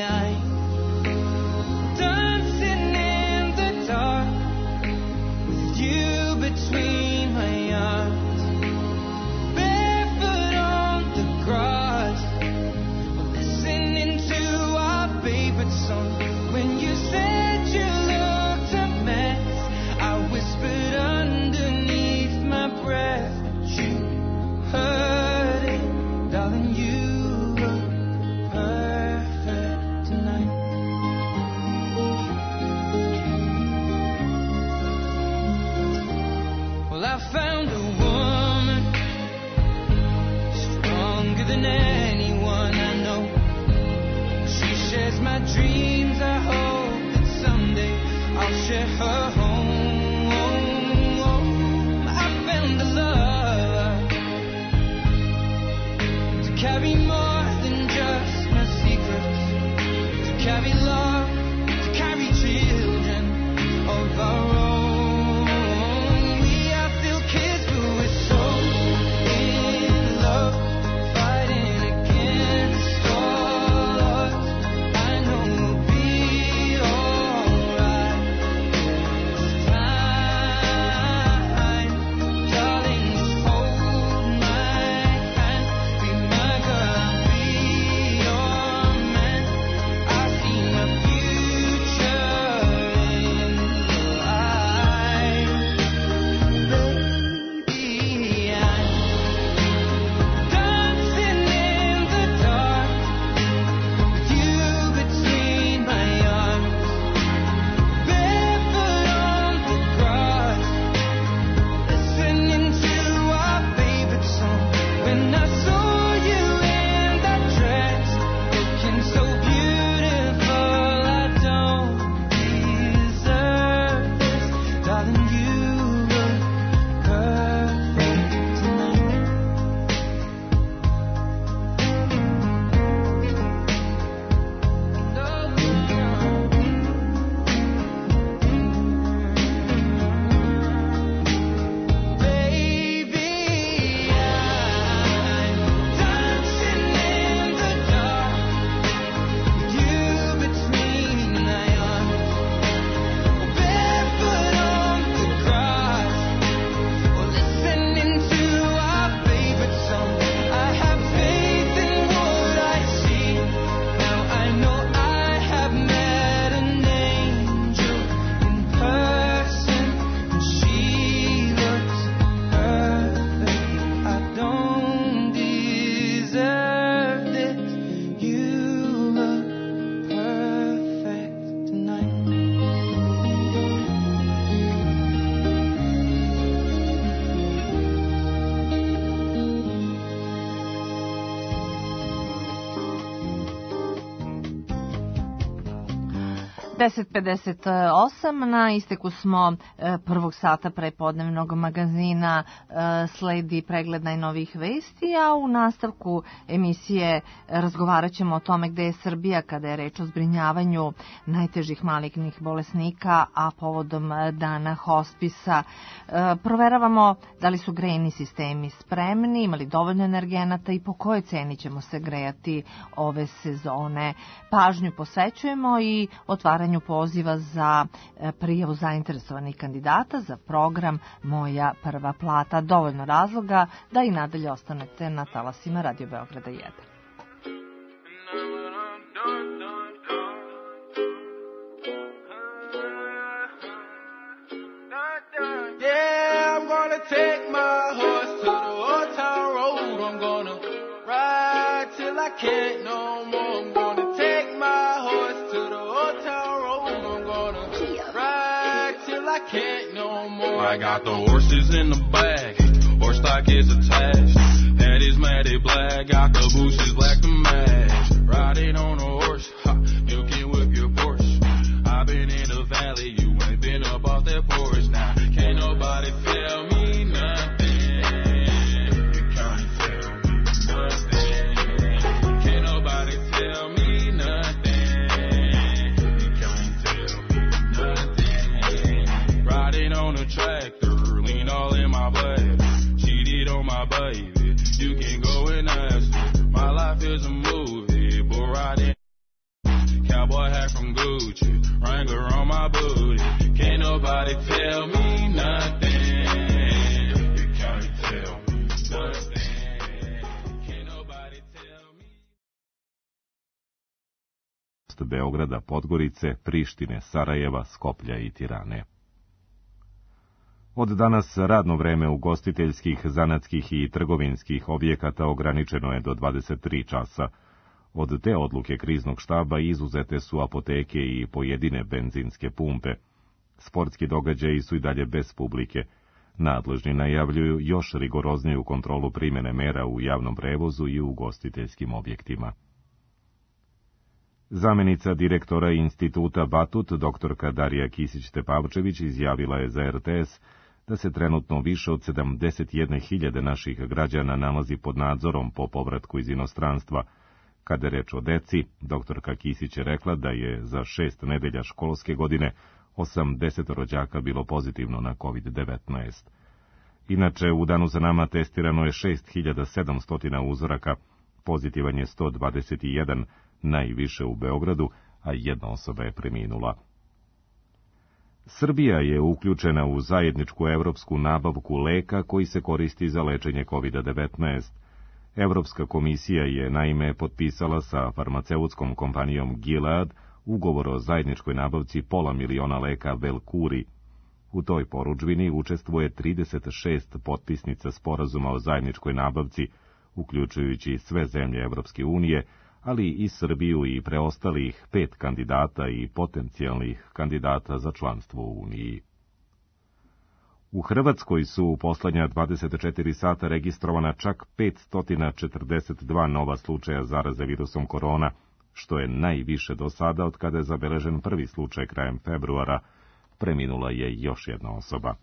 deset pedeset osam, na isteku smo prvog sata prepodnevnog magazina, sledi pregled najnovijih vesti, a u nastavku emisije razgovarat ćemo o tome gde je Srbija kada je reč o zbrinjavanju najtežih malignih bolesnika, a povodom dana hospisa. Proveravamo da li su grejni sistemi spremni, imali dovoljno energenata i po kojoj ceni ćemo se grejati ove sezone. Pažnju posvećujemo i otvaranju poziva za prijavu zainteresovanih kandidata za program Moja prva plata. Dovoljno razloga da i nadalje ostanete na talasima Radio Beograda jedan. Yeah, I'm gonna take my horse to the old town road. I'm gonna ride till I can't no more. I'm gonna take my horse to the old town road. I'm gonna ride till I can't no more. I got the horses in the bag, horse stock is attached. Head is matted black, got the bushes black to match. Riding on a horse, ha, you can whip your Porsche. I've been in the valley, you ain't been up off that porch. Now can't nobody tell me nothing. You can't tell me nothing. Can't nobody tell me nothing. You can't tell me nothing. Riding on a tractor, lean all in my blood. Cheated on my baby, you can go and ask her. My life is a movie, boy riding. Cowboy hat from Gucci, Wrangler on my booty. Can't nobody tell me nothing. You can't tell me nothing. Can't nobody tell me. Beograda, Podgorice, Prištine, Sarajeva, Skoplja i Tirane. Od danas radno vreme ugostiteljskih, zanatskih i trgovinskih objekata ograničeno je do dvadeset tri časa. Od te odluke kriznog štaba izuzete su apoteke i pojedine benzinske pumpe. Sportski događaji su i dalje bez publike. Nadležni najavljuju još rigorozniju kontrolu primjene mera u javnom prevozu i u ugostiteljskim objektima. Zamenica direktora instituta Batut, doktorka Darija Kisić-Tepavčević, izjavila je za R T S da se trenutno više od sedamdeset jedne hiljade naših građana nalazi pod nadzorom po povratku iz inostranstva. Kada je reč o deci, doktorka Kisić je rekla da je za šest nedelja školske godine osamdeset rođaka bilo pozitivno na kovid devetnaest. Inače, u danu za nama testirano je šest hiljada sedamsto uzoraka, pozitivan je sto dvadeset jedan, najviše u Beogradu, a jedna osoba je preminula. Srbija je uključena u zajedničku evropsku nabavku leka koji se koristi za lečenje kovid devetnaest. Evropska komisija je naime potpisala sa farmaceutskom kompanijom Gilead ugovor o zajedničkoj nabavci pola miliona leka Velcuri. U toj porudžbini učestvuje trideset šest potpisnica sporazuma o zajedničkoj nabavci, uključujući sve zemlje Evropske unije, ali i Srbiju i preostalih pet kandidata i potencijalnih kandidata za članstvo u Uniji. U Hrvatskoj su u poslednja dvadeset četiri sata registrovana čak petsto četrdeset dva nova slučaja zaraze virusom korona, što je najviše do sada od kada je zabeležen prvi slučaj krajem februara. Preminula je još jedna osoba.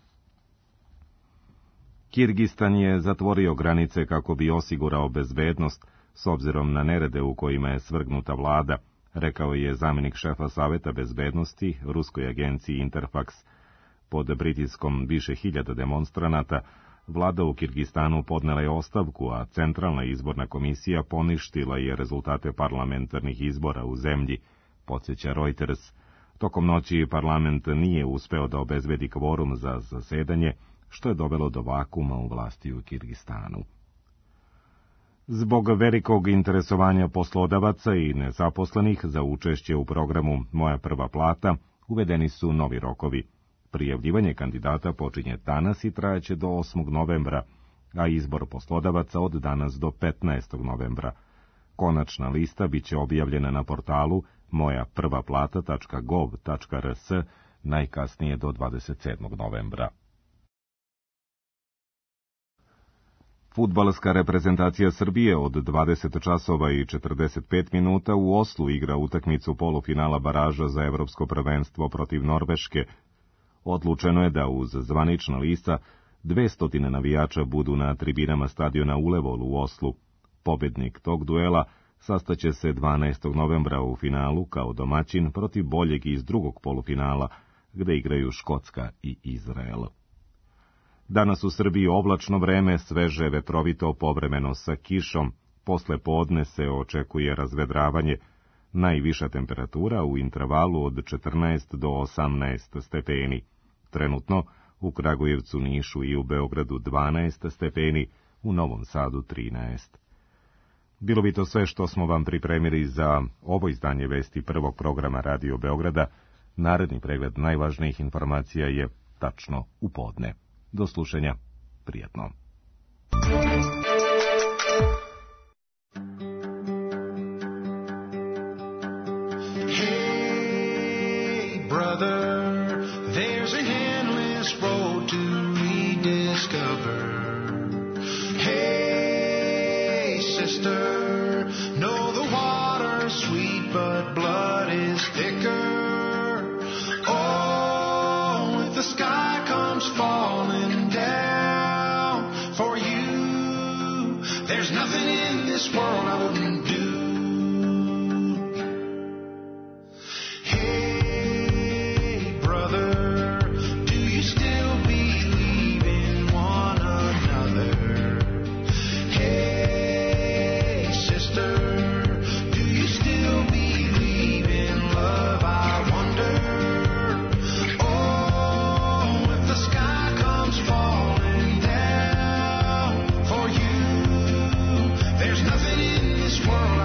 Kirgistan je zatvorio granice kako bi osigurao bezbednost, s obzirom na nerede u kojima je svrgnuta vlada, rekao je zamjenik šefa Saveta bezbednosti ruskoj agenciji Interfax. Pod pritiskom više hiljada demonstranata, vlada u Kirgistanu podnela je ostavku, a Centralna izborna komisija poništila je rezultate parlamentarnih izbora u zemlji, podsjeća Reuters. Tokom noći parlament nije uspeo da obezbedi kvorum za zasedanje, što je dovelo do vakuma u vlasti u Kirgistanu. Zbog velikog interesovanja poslodavaca i nezaposlenih za učešće u programu Moja prva plata, uvedeni su novi rokovi. Prijavljivanje kandidata počinje danas i trajaće do osmog novembra, a izbor poslodavaca od danas do petnaestog novembra. Konačna lista biće objavljena na portalu moja prva plata tačka gov tačka r s najkasnije do dvadeset sedmog novembra. Fudbalska reprezentacija Srbije od dvadeset časova i četrdeset pet minuta u Oslu igra utakmicu polufinala baraža za evropsko prvenstvo protiv Norveške. Odlučeno je da uz zvanična lista dvesta navijača budu na tribinama stadiona Ulevol u Oslu. Pobednik tog duela sastaće se dvanaestog novembra u finalu kao domaćin protiv boljeg iz drugog polufinala, gde igraju Škotska i Izrael. Danas u Srbiji oblačno vreme, sveže, vetrovito, povremeno sa kišom. Posle podne se očekuje razvedravanje. Najviša temperatura u intervalu od četrnaest do osamnaest stepeni. Trenutno u Kragujevcu, Nišu i u Beogradu dvanaest stepeni, u Novom Sadu trinaest. Bilo bi to sve što smo vam pripremili za ovo izdanje vesti prvog programa Radio Beograda. Naredni pregled najvažnijih informacija je tačno u podne. Do slušanja. Prijatno. Hey, brother, there's an endless road to rediscover. Hey, sister, know the water's sweet, but blood is thicker. Oh, if the sky comes falling down for you, there's nothing in this world I wouldn't do. Hey, brother, do you still believe in one another? Hey, sister, do you still believe in love? I wonder. Oh, if the sky comes falling down for you, there's nothing in this world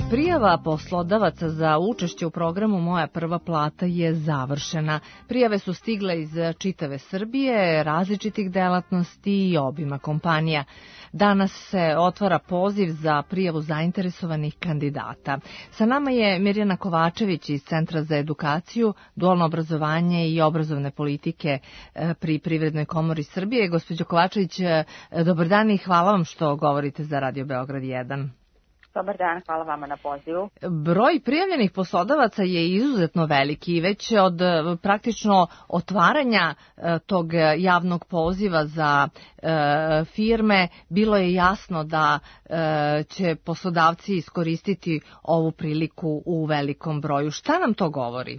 Prijava poslodavaca za učešće u programu Moja prva plata je završena. Prijave su stigle iz čitave Srbije, različitih delatnosti i obima kompanija. Danas se otvara poziv za prijavu zainteresovanih kandidata. Sa nama je Mirjana Kovačević iz Centra za edukaciju, dualno obrazovanje i obrazovne politike pri Privrednoj komori Srbije. Gospođo Kovačević, dobar dan i hvala vam što govorite za Radio Beograd jedan. Dobar dan, hvala vama na pozivu. Broj prijavljenih poslodavaca je izuzetno veliki i već od praktično otvaranja tog javnog poziva za firme bilo je jasno da će poslodavci iskoristiti ovu priliku u velikom broju. Šta nam to govori?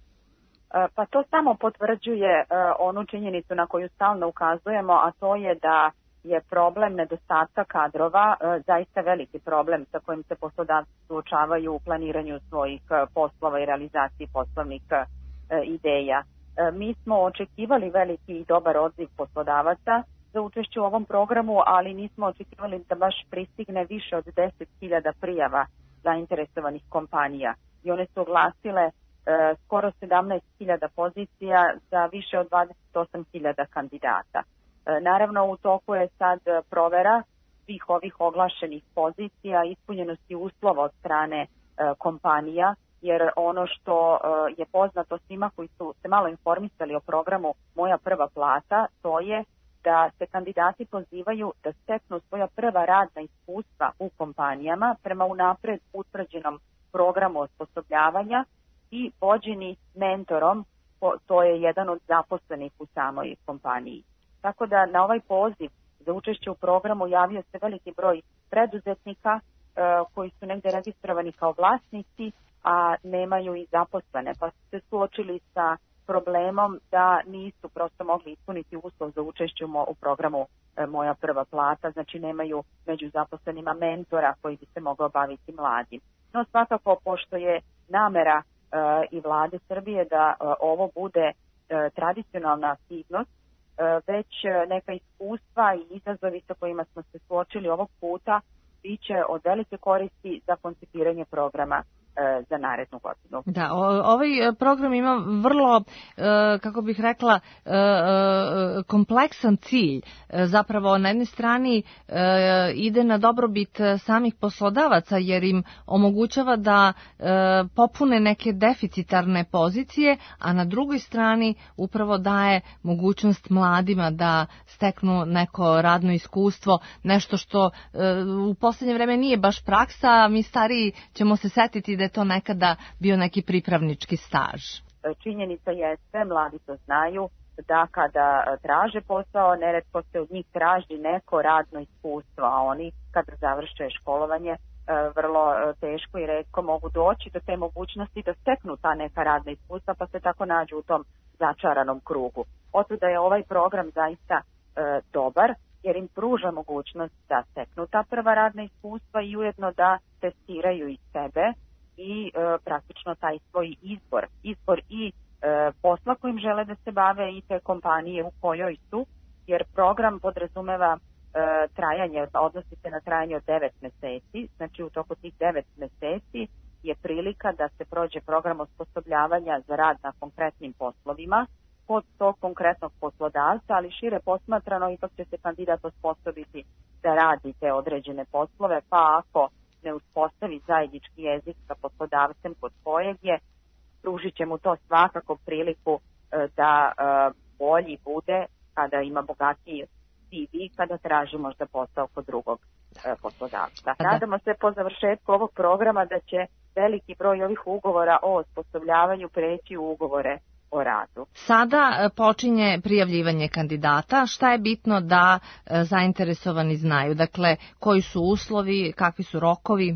Pa to samo potvrđuje onu činjenicu na koju stalno ukazujemo, a to je da je problem nedostatka kadrova zaista veliki problem sa kojim se poslodavci suočavaju u planiranju svojih poslova i realizaciji poslovnih ideja. Mi smo očekivali veliki i dobar odziv poslodavaca za učešće u ovom programu, ali nismo očekivali da baš pristigne više od deset hiljada prijava zainteresovanih kompanija. I one su oglasile skoro sedamnaest hiljada pozicija za više od dvadeset osam hiljada kandidata. Naravno, u toku je sad provera svih ovih oglašenih pozicija, ispunjenosti uslova od strane e, kompanija, jer ono što e, je poznato svima koji su se malo informisali o programu Moja prva plata, to je da se kandidati pozivaju da steknu svoja prva radna iskustva u kompanijama prema unapred utvrđenom programu osposobljavanja i vođeni mentorom, to je jedan od zaposlenih u samoj kompaniji. Tako da na ovaj poziv za učešće u programu javio se veliki broj preduzetnika e, koji su negde registrovani kao vlasnici, a nemaju i zaposlene, pa su se suočili sa problemom da nisu prosto mogli ispuniti uslov za učešće u programu e, Moja prva plata, znači nemaju među zaposlenima mentora koji bi se mogao baviti mladim. No svakako, pošto je namera e, i vlade Srbije da e, ovo bude e, tradicionalna aktivnost, već neka iskustva i izazovi sa kojima smo se suočili ovog puta biće od velike koristi za koncipiranje programa za narednu godinu. Da, ovaj program ima vrlo, kako bih rekla, kompleksan cilj. Zapravo, na jednoj strani ide na dobrobit samih poslodavaca, jer im omogućava da popune neke deficitarne pozicije, a na drugoj strani upravo daje mogućnost mladima da steknu neko radno iskustvo, nešto što u posljednje vreme nije baš praksa, a mi stariji ćemo se setiti da je to nekada bio neki pripravnički staž. Činjenica je, sve mladi to znaju, da kada traže posao, neretko se od njih traži neko radno iskustvo, a oni kada završe školovanje vrlo teško i retko mogu doći do te mogućnosti da steknu ta neka radna iskustva, pa se tako nađu u tom začaranom krugu. Otuda je ovaj program zaista e, dobar, jer im pruža mogućnost da steknu ta prva radna iskustva i ujedno da testiraju i sebe i e, praktično taj svoj izbor, izbor i e, posla kojim žele da se bave i te kompanije u kojoj su, jer program podrazumeva e, trajanje, odnosi se na trajanje od devet meseci, znači u toku tih devet meseci je prilika da se prođe program osposobljavanja za rad na konkretnim poslovima kod tog konkretnog poslodavca, ali šire posmatrano ipak će se kandidat osposobiti da radi te određene poslove, pa ako ne uspostavi zajednički jezik sa poslodavcem kod kojeg je, pružit će mu to svakako priliku da bolji bude kada ima bogatiji C V, kada traži možda posao kod drugog poslodavca. Nadamo se po završetku ovog programa da će veliki broj ovih ugovora o osposobljavanju preći u ugovore o radu. Sada počinje prijavljivanje kandidata. Šta je bitno da zainteresovani znaju? Dakle, koji su uslovi, kakvi su rokovi?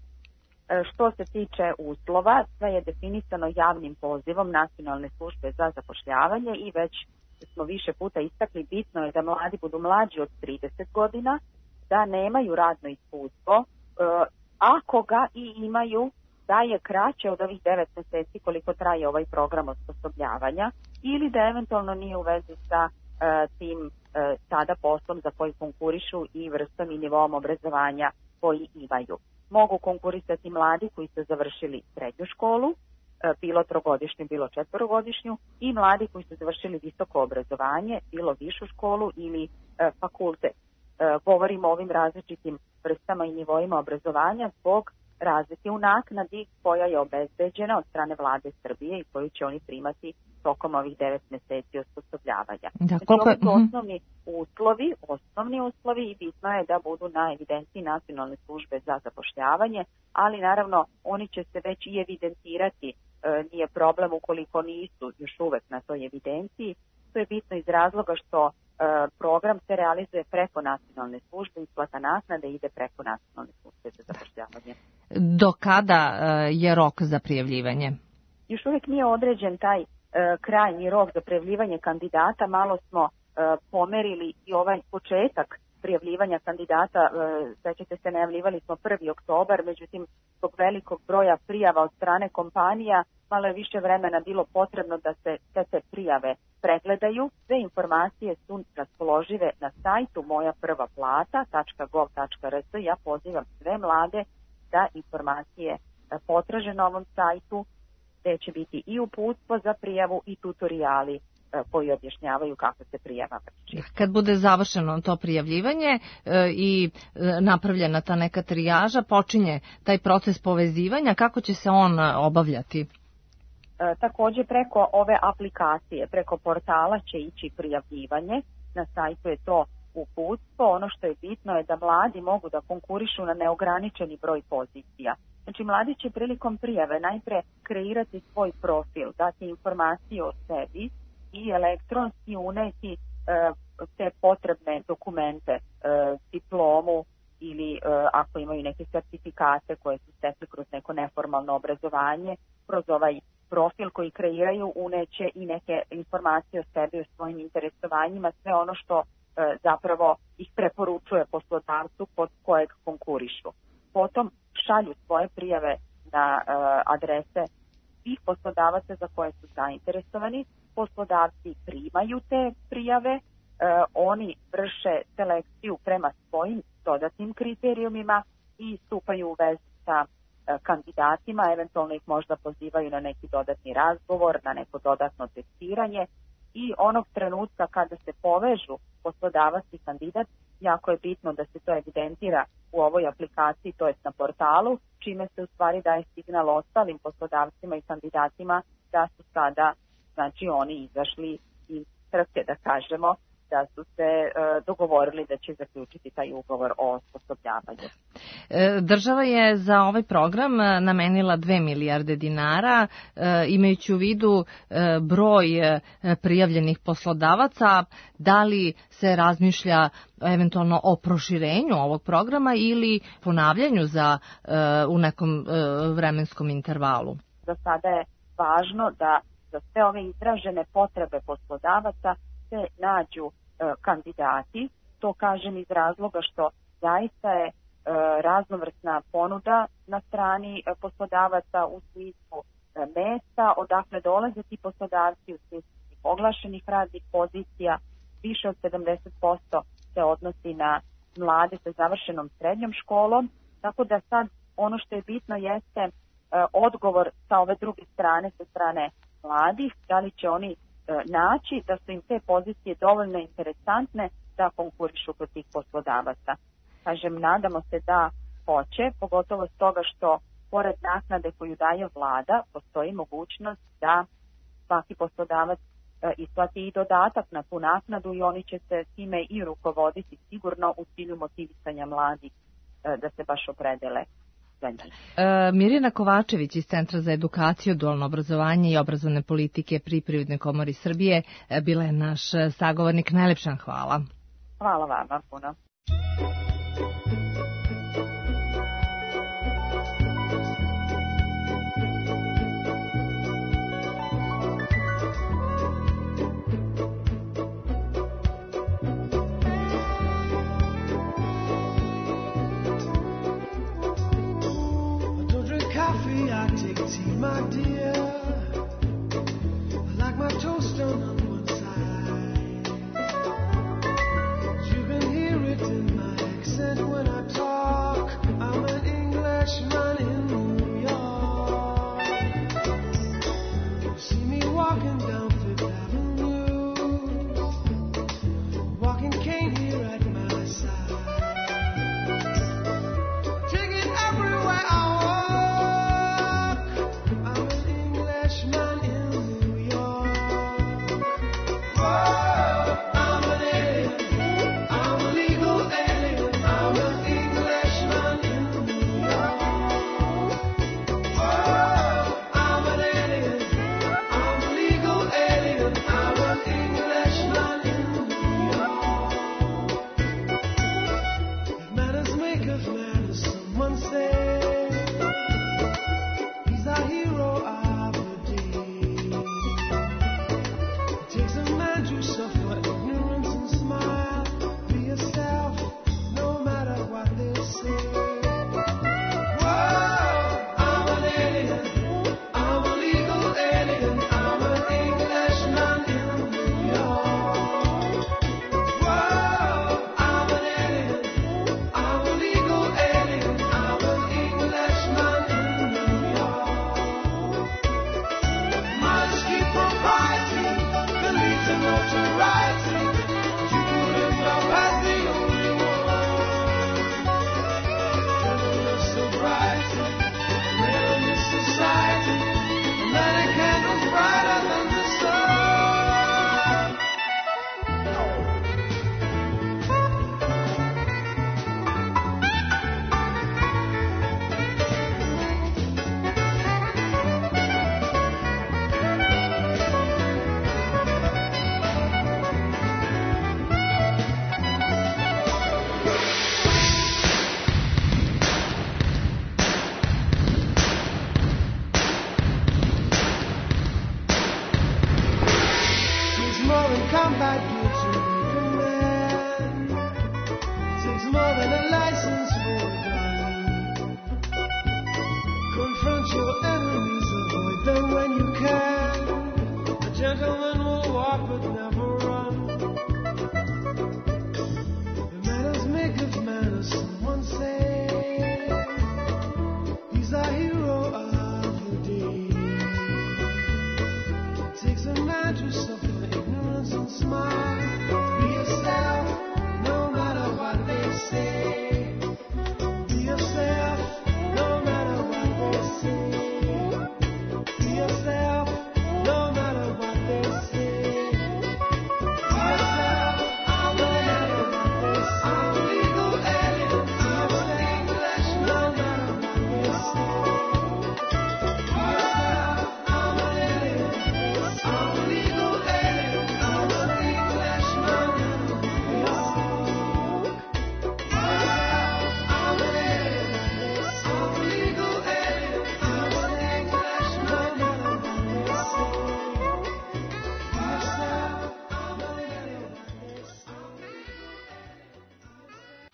Što se tiče uslova, sve je definisano javnim pozivom Nacionalne službe za zapošljavanje i već smo više puta istakli, bitno je da mladi budu mlađi od trideset godina, da nemaju radno iskustvo, ako ga i imaju, da je kraće od ovih devet meseci koliko traje ovaj program osposobljavanja ili da eventualno nije u vezi sa uh, tim uh, sada poslom za koji konkurišu i vrstom i nivom obrazovanja koji imaju. mogu konkurisati mladi koji su završili srednju školu, bilo trogodišnju, bilo četvorogodišnju, i mladi koji su završili visoko obrazovanje, bilo višu školu ili e, fakultet. E, govorimo o ovim različitim vrstama i nivoima obrazovanja zbog razlike u naknadi koja je obezbeđena od strane vlade Srbije i koju će oni primati tokom ovih devet meseci osposobljavanja. Da, znači, koliko je... Ovo su osnovni uslovi, osnovni uslovi i bitno je da budu na evidenciji Nacionalne službe za zapošljavanje, ali naravno oni će se već i evidentirati. E, nije problem ukoliko nisu još uvek na toj evidenciji. To je bitno iz razloga što e, program se realizuje preko Nacionalne službe, isplata naknade ide preko Nacionalne službe za zapošljavanje. Do kada e, je rok za prijavljivanje? Još uvek nije određen taj e, krajnji rok za prijavljivanje kandidata, malo smo e, pomerili i ovaj početak prijavljivanja kandidata, e, sećate se, najavljivali smo prvi oktobar, međutim zbog velikog broja prijava od strane kompanija malo je više vremena bilo potrebno da se sve te prijave pregledaju. Sve informacije su raspoložive na sajtu moja prva plata tačka gov tačka r s. Ja pozivam sve mlade da informacije potraže na ovom sajtu, gde će biti i uputstvo za prijavu i tutoriali koji objašnjavaju kako se prijava vrši. Kad bude završeno to prijavljivanje e, i e, napravljena ta neka trijaža, počinje taj proces povezivanja, kako će se on obavljati? E, takođe preko ove aplikacije, preko portala će ići prijavljivanje, na sajtu je to uputstvo. Ono što je bitno je da mladi mogu da konkurišu na neograničeni broj pozicija. Znači, mladi će prilikom prijave najpre kreirati svoj profil, dati informacije o sebi i elektronski uneti e, te potrebne dokumente, e, diplomu ili e, ako imaju neke sertifikate koje su stekli kroz neko neformalno obrazovanje, kroz ovaj profil koji kreiraju uneće i neke informacije o sebi, o svojim interesovanjima, sve ono što e, zapravo ih preporučuje poslodavcu pod kojeg konkurišu. Potom šalju svoje prijave na e, adrese svih poslodavaca za koje su zainteresovani. Poslodavci primaju te prijave, e, oni vrše selekciju prema svojim dodatnim kriterijumima i stupaju u vezu sa e, kandidatima, eventualno ih možda pozivaju na neki dodatni razgovor, na neko dodatno testiranje, i onog trenutka kada se povežu poslodavac i kandidat, jako je bitno da se to evidentira u ovoj aplikaciji, to je na portalu, čime se u stvari daje signal ostalim poslodavcima i kandidatima da su sada, znači, oni izašli iz trke, da kažemo, da su se e, dogovorili da će zaključiti taj ugovor o osposobljavanju. E, država je za ovaj program namenila dve milijarde dinara, e, imajući u vidu e, broj e, prijavljenih poslodavaca. Da li se razmišlja eventualno o proširenju ovog programa ili ponavljanju za, e, u nekom e, vremenskom intervalu? Za sada je važno da za sve ove izražene potrebe poslodavaca se nađu e, kandidati. To kažem iz razloga što zaista je e, raznovrsna ponuda na strani e, poslodavaca u smislu e, mesta, odakle dolaze ti poslodavci, u smislu oglašenih radnih pozicija. Više od sedamdeset posto se odnosi na mlade sa završenom srednjom školom, tako da sad ono što je bitno jeste e, odgovor sa ove druge strane, sa strane mladih, da li će oni naći da su im te pozicije dovoljno interesantne da konkurišu kod tih poslodavaca. Kažem, nadamo se da hoće, pogotovo s toga što pored naknade koju daje vlada, postoji mogućnost da svaki poslodavac isplati i dodatak na tu naknadu i oni će se time i rukovoditi sigurno u cilju motivisanja mladih da se baš opredele. E, Mirjana Kovačević iz Centra za edukaciju, dualno obrazovanje i obrazovne politike pri Privrednoj komori Srbije bila je naš sagovornik. Najlepša hvala. Hvala vama puno. My dear, I like my toast on one side. You can hear it in my accent when I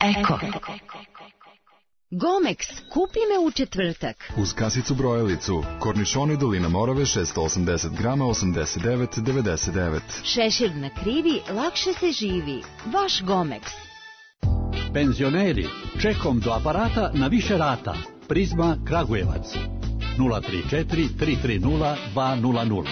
Eko. Gomex, kupi me u četvrtak. Uz kasicu brojalicu, kornišoni dolina Morave šesto osamdeset grama, osamdeset devet devedeset devet. Šešir na krivi, lakše se živi. Vaš Gomex. Penzioneri, čekom do aparata na više rata. Prizma Kragujevac. nula tri četiri tri tri nula dva nula nula.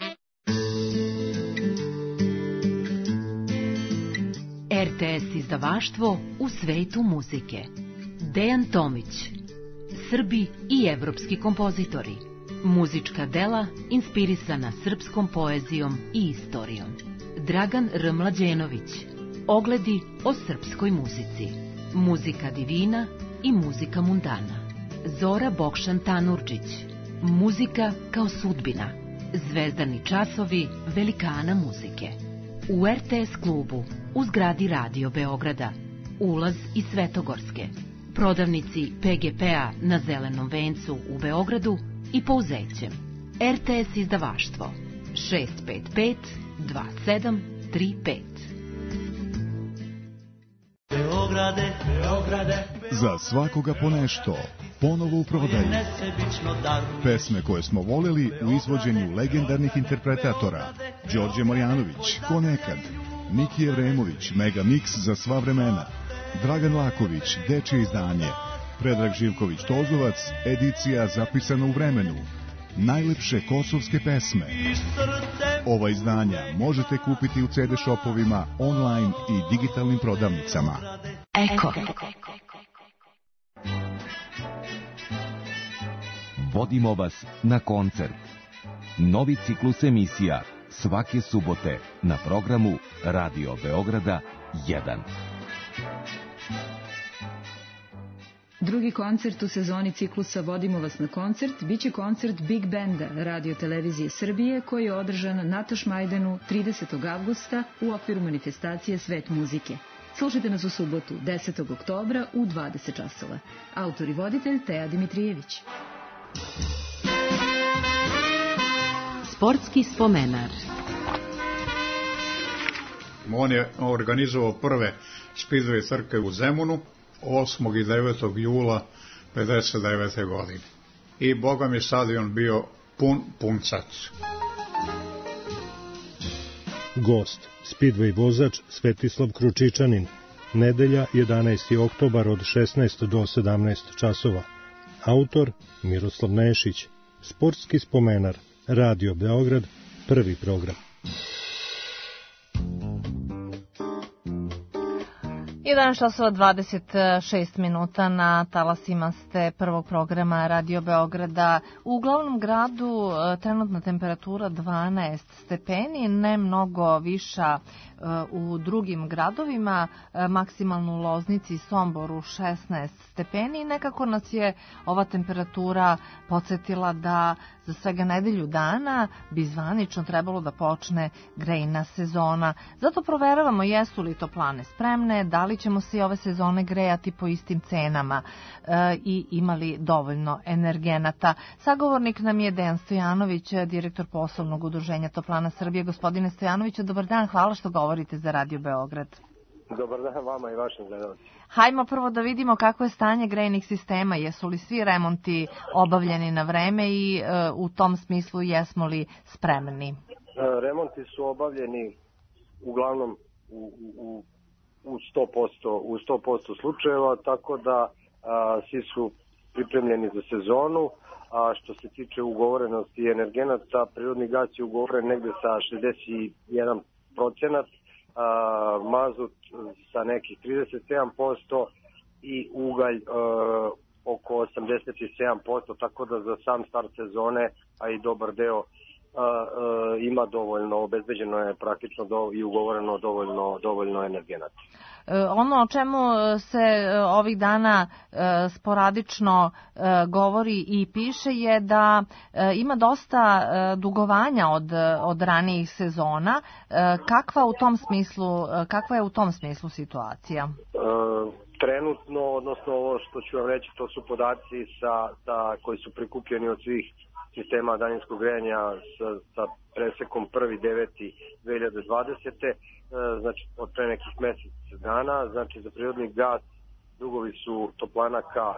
R T S izdavaštvo u svetu muzike. Dejan Tomić. Srbi i evropski kompozitori. Muzička dela inspirisana srpskom poezijom i istorijom. Dragan R. Mlađenović. Ogledi o srpskoj muzici. Muzika divina i muzika mundana. Zora Bokšan Tanurđić. Muzika kao sudbina. Zvezdani časovi velikana muzike. U R T S klubu u zgradi Radio Beograda. Ulaz iz Svetogorske. Prodavnici P G P-a na Zelenom vencu u Beogradu i Pouzećem. R T S izdavaštvo šest pet pet dva sedam tri pet. Beograde, Beograde, za svakoga po nešto, ponovo u prodaju. Pesme koje smo voleli u izvođenju legendarnih interpretatora. Đorđe Marjanović, Ko nekad, Miki Evremović, Mega Mix za sva vremena, Dragan Laković, Dečije izdanje, Predrag Živković Tozovac, edicija zapisana u vremenu, najlepše kosovske pesme. Ova izdanja možete kupiti u ce de shopovima, online i digitalnim prodavnicama. Eko. Vodimo vas na koncert. Novi ciklus emisija svake subote na programu Radio Beograda jedan. Drugi koncert u sezoni ciklusa Vodimo vas na koncert biće koncert Big Benda Radio Televizije Srbije koji je održan na Tašmajdenu tridesetog avgusta u okviru manifestacije Svet muzike. Slušajte nas u subotu desetog oktobra u dvadeset časova. Autor i voditelj Teja Dimitrijević. Sportski spomenar. On je organizovao prve speedway trke u Zemunu osmog i devetog jula pedeset devete godine. I boga mi stadion bio pun puncac. Gost, speedway vozač Svetislav Kručičanin, nedelja jedanaesti oktobar od šesnaest do sedamnaest časova. Autor Miroslav Nešić. Sportski spomenar, Radio Beograd, prvi program. jedanaest časova dvadeset šest minuta na talasima ste prvog programa Radio Beograda. U glavnom gradu trenutna temperatura dvanaest stepeni, ne mnogo viša u drugim gradovima, maksimalno u Loznici i Somboru šesnaest stepeni. Nekako nas je ova temperatura podsjetila da za svega nedelju dana bi zvanično trebalo da počne grejna sezona. Zato proveravamo jesu li toplane spremne, da li ćemo se i ove sezone grejati po istim cenama e, i imali dovoljno energenata. Sagovornik nam je Dejan Stojanović, direktor poslovnog udruženja Toplana Srbije. Gospodine Stojanoviću, dobar dan, hvala što govorite za Radio Beograd. Dobar dan vama i vašim gledalcima. Hajmo prvo da vidimo kako je stanje grejnih sistema, jesu li svi remonti obavljeni na vreme i e, u tom smislu jesmo li spremni? E, remonti su obavljeni uglavnom u, u, u sto posto u sto posto slučajeva, tako da a, svi su pripremljeni za sezonu. A što se tiče ugovorenosti energenata, prirodni gas je ugovoren negde sa šezdeset jedan procenat, Uh, mazut sa nekih trideset sedam posto i ugalj uh, oko osamdeset sedam posto, tako da za sam start sezone, a i dobar deo uh, uh, ima dovoljno, obezbeđeno je praktično do, i ugovoreno dovoljno, dovoljno energenata. Ono o čemu se ovih dana sporadično govori i piše je da ima dosta dugovanja od, od ranijih sezona. Kakva u tom smislu, kakva je u tom smislu situacija? Trenutno, odnosno ovo što ću vam reći, to su podaci sa, sa, koji su prikupljeni od svih sistema daljinskog grejanja sa, sa presekom prvi deveti dve hiljade dvadesete. Znači od pre nekih mesec dana, znači za prirodni gas dugovi su toplana ka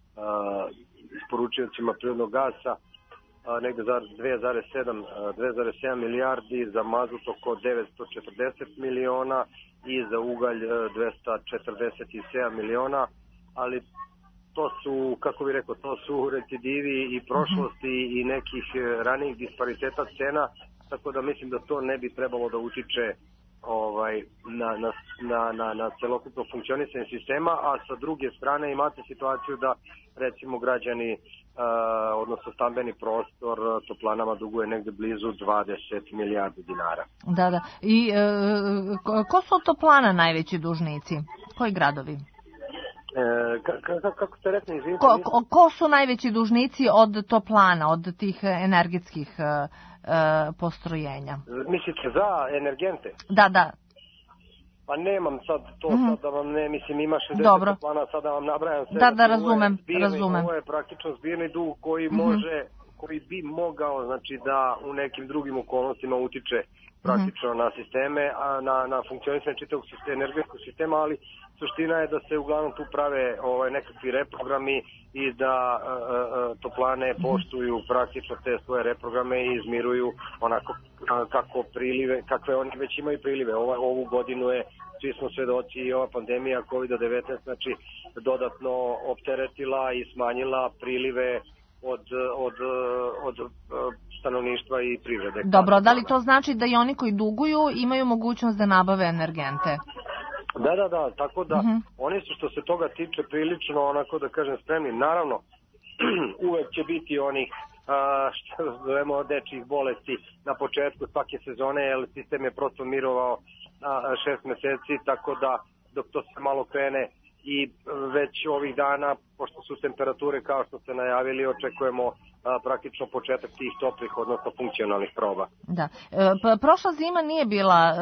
isporučiocima prirodnog gasa negde za dve zarez sedam milijardi, za mazut oko devetsto četrdeset miliona i za ugalj dvesta četrdeset sedam miliona, ali to su, kako bih rekao, to su recidivi i prošlosti i nekih ranijih dispariteta cena, tako da mislim da to ne bi trebalo da utiče ovaj, na, na, na, na, na celokupno funkcionisanje sistema, a sa druge strane imate situaciju da recimo građani, uh, odnosno stambeni prostor toplanama duguje negde blizu dvadeset milijardi dinara. Da, da. I uh, ko su toplana najveći dužnici? Koji gradovi? E, ka, ka, kako ste rekli, izvinite? Ko, ko, ko su najveći dužnici od toplana, od tih energetskih uh, postrojenja? Mislite za energente? Da, da. Pa nemam sad to, mm-hmm. sad da vam ne, mislim ima šezdeset Dobro. Toplana, sad da vam nabrajam sve. Da, da, razumem, zbirni, razumem. Ovo je praktično zbirni dug koji mm-hmm. može, koji bi mogao, znači da u nekim drugim okolnostima utiče praktično mm-hmm. na sisteme, a na, na funkcionisanje čitavog sistema, energetskog sistema, ali suština je da se uglavnom tu prave ovaj, nekakvi reprogrami i da a, a, toplane poštuju praktično te svoje reprograme i izmiruju onako a, kako prilive, kakve oni već imaju prilive. Ova, ovu godinu je, svi smo svedoci, i ova pandemija kovid devetnaest, znači dodatno opteretila i smanjila prilive od, od, od, od stanovništva i privrede. Dobro, da li to znači da i oni koji duguju imaju mogućnost da nabave energente? Da, da, da, tako da uh-huh. oni su što se toga tiče prilično, onako da kažem, spremni. Naravno, uvek će biti onih a, što zovemo dečjih bolesti na početku svake sezone, jer sistem je prosto mirovao a, šest meseci, tako da dok to se malo krene i već ovih dana, pošto su temperature kao što ste najavili, očekujemo a, praktično početak tih toplih, odnosno funkcionalnih proba. Da. E, prošla zima nije bila e,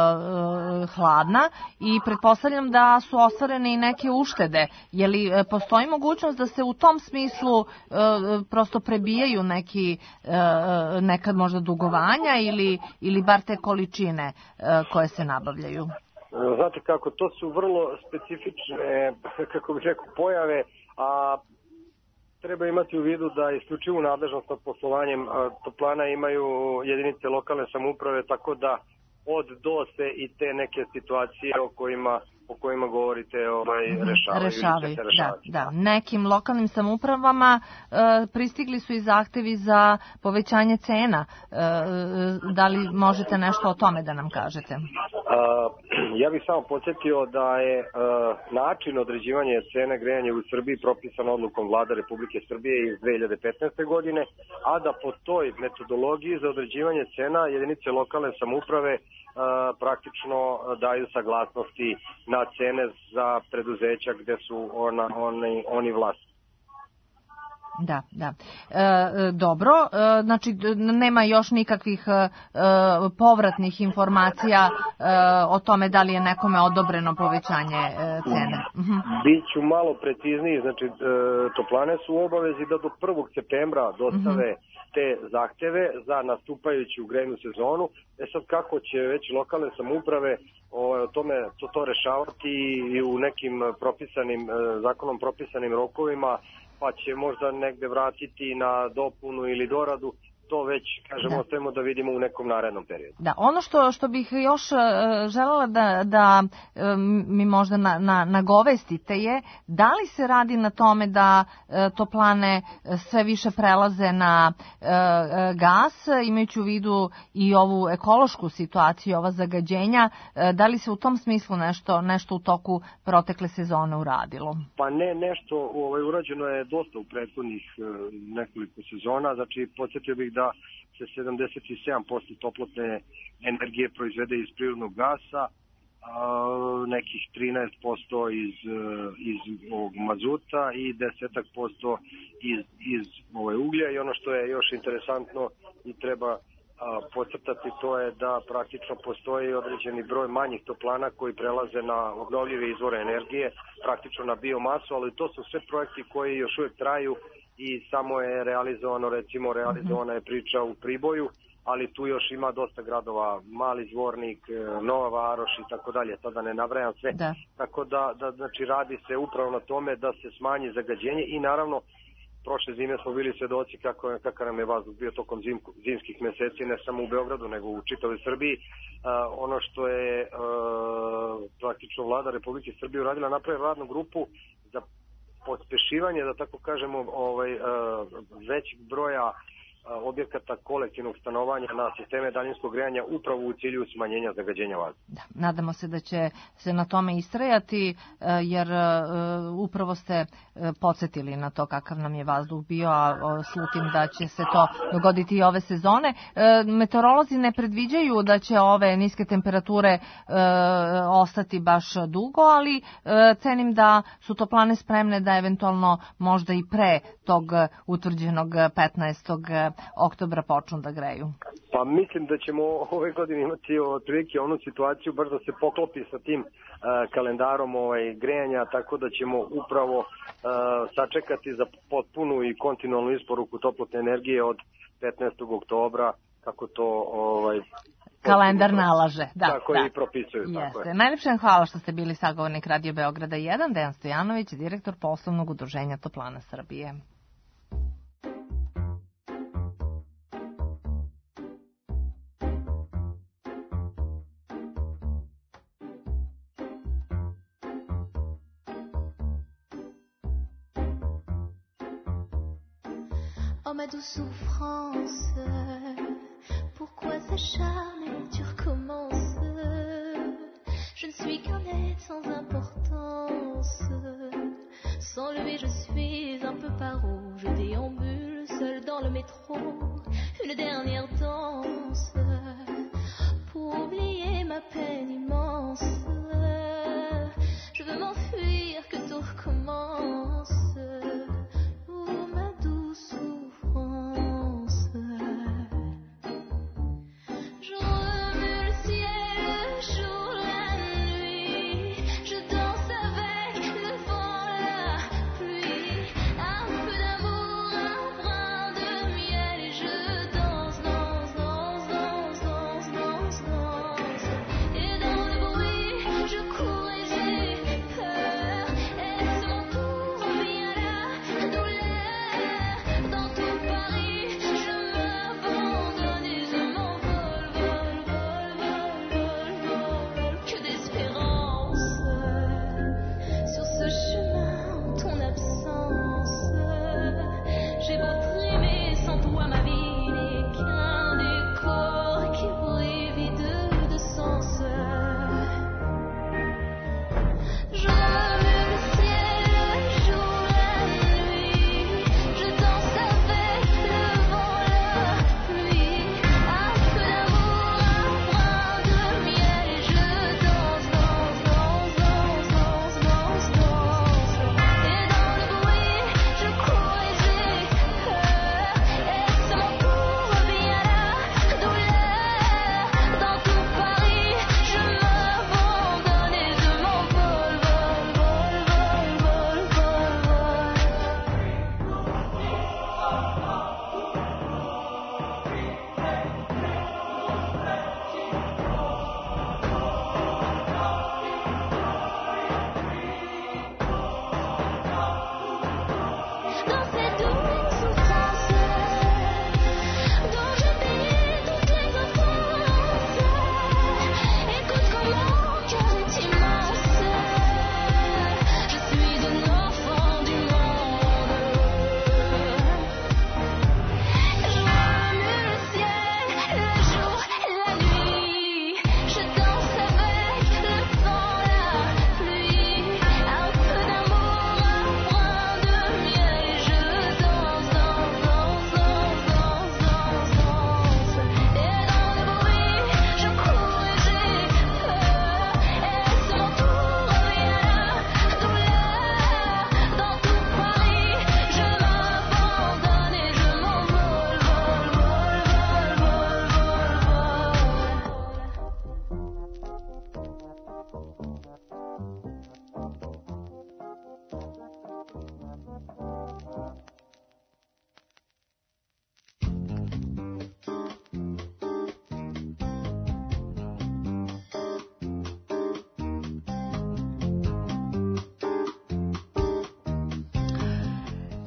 e, hladna i pretpostavljam da su ostvarene i neke uštede. Je li e, postoji mogućnost da se u tom smislu e, prosto prebijaju neki e, nekad možda dugovanja ili, ili bar te količine e, koje se nabavljaju? Znate kako, to su vrlo specifične, kako bih rekao, pojave, a treba imati u vidu da isključivu nadležnost nad poslovanjem toplana imaju jedinice lokalne samouprave, tako da od do se i te neke situacije o kojima o kojima govorite ovaj, rešavaju. Rešavaju, da, da. Nekim lokalnim samoupravama e, pristigli su i zahtevi za povećanje cena. E, da li možete nešto o tome da nam kažete? A, ja bih samo podsjetio da je a, način određivanja cene grejanja u Srbiji propisan odlukom Vlade Republike Srbije iz dve hiljade petnaeste. godine, a da po toj metodologiji za određivanje cena jedinice lokalne samouprave praktično daju saglasnosti na cene za preduzeća gde su ona, oni, oni vlasti. Da, da. E, dobro, e, znači nema još nikakvih e, povratnih informacija e, o tome da li je nekome odobreno povećanje e, cene. Mhm. Biću malo precizniji, znači e, toplane su u obavezi da do prvog septembra dostave mhm. te zahteve za nastupajuću grejnu sezonu. E sad kako će već lokalne samouprave o, o tome to, to rešavati i u nekim propisanim, zakonom propisanim rokovima, pa će možda negde vratiti na dopunu ili doradu, to već, kažemo, ostajemo da vidimo u nekom narednom periodu. Da, ono što, što bih još uh, želela da, da um, mi možda na, na, nagovestite je, da li se radi na tome da uh, toplane sve više prelaze na uh, gas, imajući u vidu i ovu ekološku situaciju, ova zagađenja, uh, da li se u tom smislu nešto, nešto u toku protekle sezone uradilo? Pa ne, nešto ovaj, urađeno je dosta u prethodnih uh, nekoliko sezona, znači podsjetio bih da se sedamdeset sedam posto toplotne energije proizvede iz prirodnog gasa, a nekih trinaest posto iz, iz ovog mazuta i deset posto iz, iz ove uglja. I ono što je još interesantno i treba a, podcrtati, to je da praktično postoji određeni broj manjih toplana koji prelaze na obnovljive izvore energije, praktično na biomasu, ali to su sve projekti koji još uvijek traju i samo je realizovano, recimo realizovana je priča u Priboju, ali tu još ima dosta gradova, Mali Zvornik, Nova Varoš i tako dalje, sada ne nabrajam sve. Da. Tako da, da znači, radi se upravo na tome da se smanji zagađenje i naravno prošle zime smo bili svedoci kako, kakav nam je vazduh bio tokom zimku, zimskih meseci, ne samo u Beogradu, nego u čitavoj Srbiji. Uh, ono što je uh, praktično vlada Republike Srbije uradila, napravila radnu grupu za pospešivanje, da tako kažemo, ovaj, uh, većeg broja objekata kolektivnog stanovanja na sisteme daljinskog grejanja upravo u cilju smanjenja zagađenja vazduha. Da, nadamo se da će se na tome istrajati, jer upravo ste podsjetili na to kakav nam je vazduh bio, a slutim da će se to dogoditi i ove sezone. Meteorolozi ne predviđaju da će ove niske temperature ostati baš dugo, ali cenim da su toplane spremne da eventualno možda i pre tog utvrđenog petnaestog oktobra počnu da greju. Pa mislim da ćemo ove godine imati otprilike onu situaciju baš da se poklopi sa tim uh, kalendarom ovaj, grejanja, tako da ćemo upravo uh, sačekati za potpunu i kontinualnu isporuku toplotne energije od petnaestog oktobra, kako to ovaj, kalendar nalaže. Da, tako da. I propisuju. Tako je. Najlepše vam hvala što ste bili sagovornik Radio Beograda jedan, Dejan Stojanović, direktor poslovnog udruženja Toplana Srbije. Oh ma douce souffrance, pourquoi s'acharner, tu recommences. Je ne suis qu'un être sans importance. Sans lui je suis un peu paro. Je déambule seul dans le métro. Une dernière danse pour oublier ma peine immense. Je veux m'enfuir, que tout recommence. Oh ma douce souffrance. Je remue le ciel, le jour, la nuit. Je danse avec le vent, la pluie. Un peu d'amour, un brin de miel. Et je danse, danse, danse, danse, danse, danse, danse. Et dans le bruit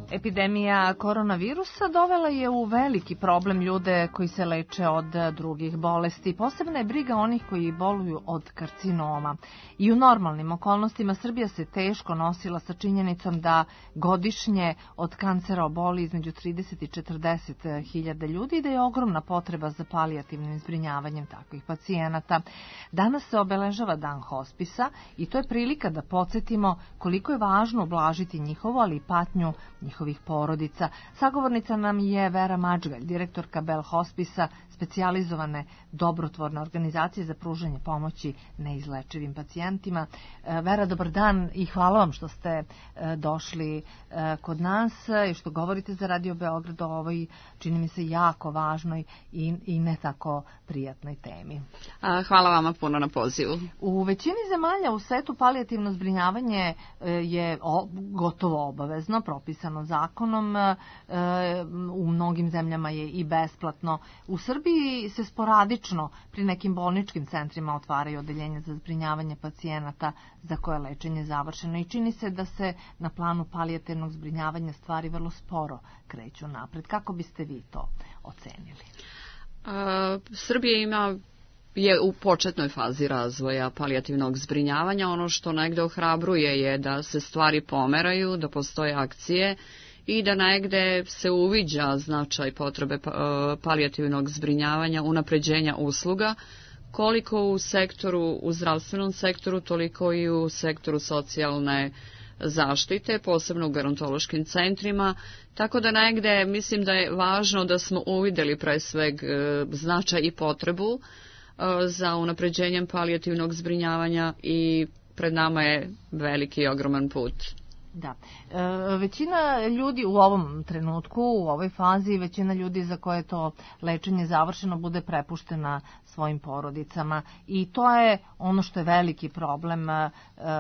Epidemija koronavirusa dovela je u veliki problem ljude koji se leče od drugih bolesti. Posebna je briga onih koji boluju od karcinoma. I u normalnim okolnostima Srbija se teško nosila sa činjenicom da godišnje od kancera oboli između trideset i četrdeset hiljada ljudi i da je ogromna potreba za palijativnim zbrinjavanjem takvih pacijenata. Danas se obeležava Dan hospisa i to je prilika da podsjetimo koliko je važno ublažiti njihovu, ali i patnju njihovih porodica. Sagovornica nam je Vera Mačgalj, direktorka Bell Hospisa, specijalizovane dobrotvorne organizacije za pružanje pomoći neizlečivim pacijentima. Vera, dobar dan i hvala vam što ste došli kod nas i što govorite za Radio Beograd o ovoj, čini mi se, jako važnoj i, i ne tako prijatnoj temi. Hvala vama puno na pozivu. U većini zemalja u svetu palijativno zbrinjavanje je gotovo obavezno, propisano zakonom. U mnogim zemljama je i besplatno. U Srbiji se sporadično pri nekim bolničkim centrima otvaraju odeljenja za zbrinjavanje pacijenata za koje je lečenje završeno i čini se da se na planu palijativnog zbrinjavanja stvari vrlo sporo kreću napred. Kako biste vi to ocenili? A, Srbija ima je u početnoj fazi razvoja palijativnog zbrinjavanja. Ono što negde ohrabruje je da se stvari pomeraju, da postoje akcije i da negde se uviđa značaj potrebe palijativnog zbrinjavanja, unapređenja usluga, koliko u sektoru, u zdravstvenom sektoru, toliko i u sektoru socijalne zaštite, posebno u gerontološkim centrima, tako da negde mislim da je važno da smo uvideli pre sveg značaj i potrebu za unapređenjem palijativnog zbrinjavanja i pred nama je veliki i ogroman put. Da. E, većina ljudi u ovom trenutku, u ovoj fazi, većina ljudi za koje to lečenje završeno bude prepuštena svojim porodicama i to je ono što je veliki problem, e,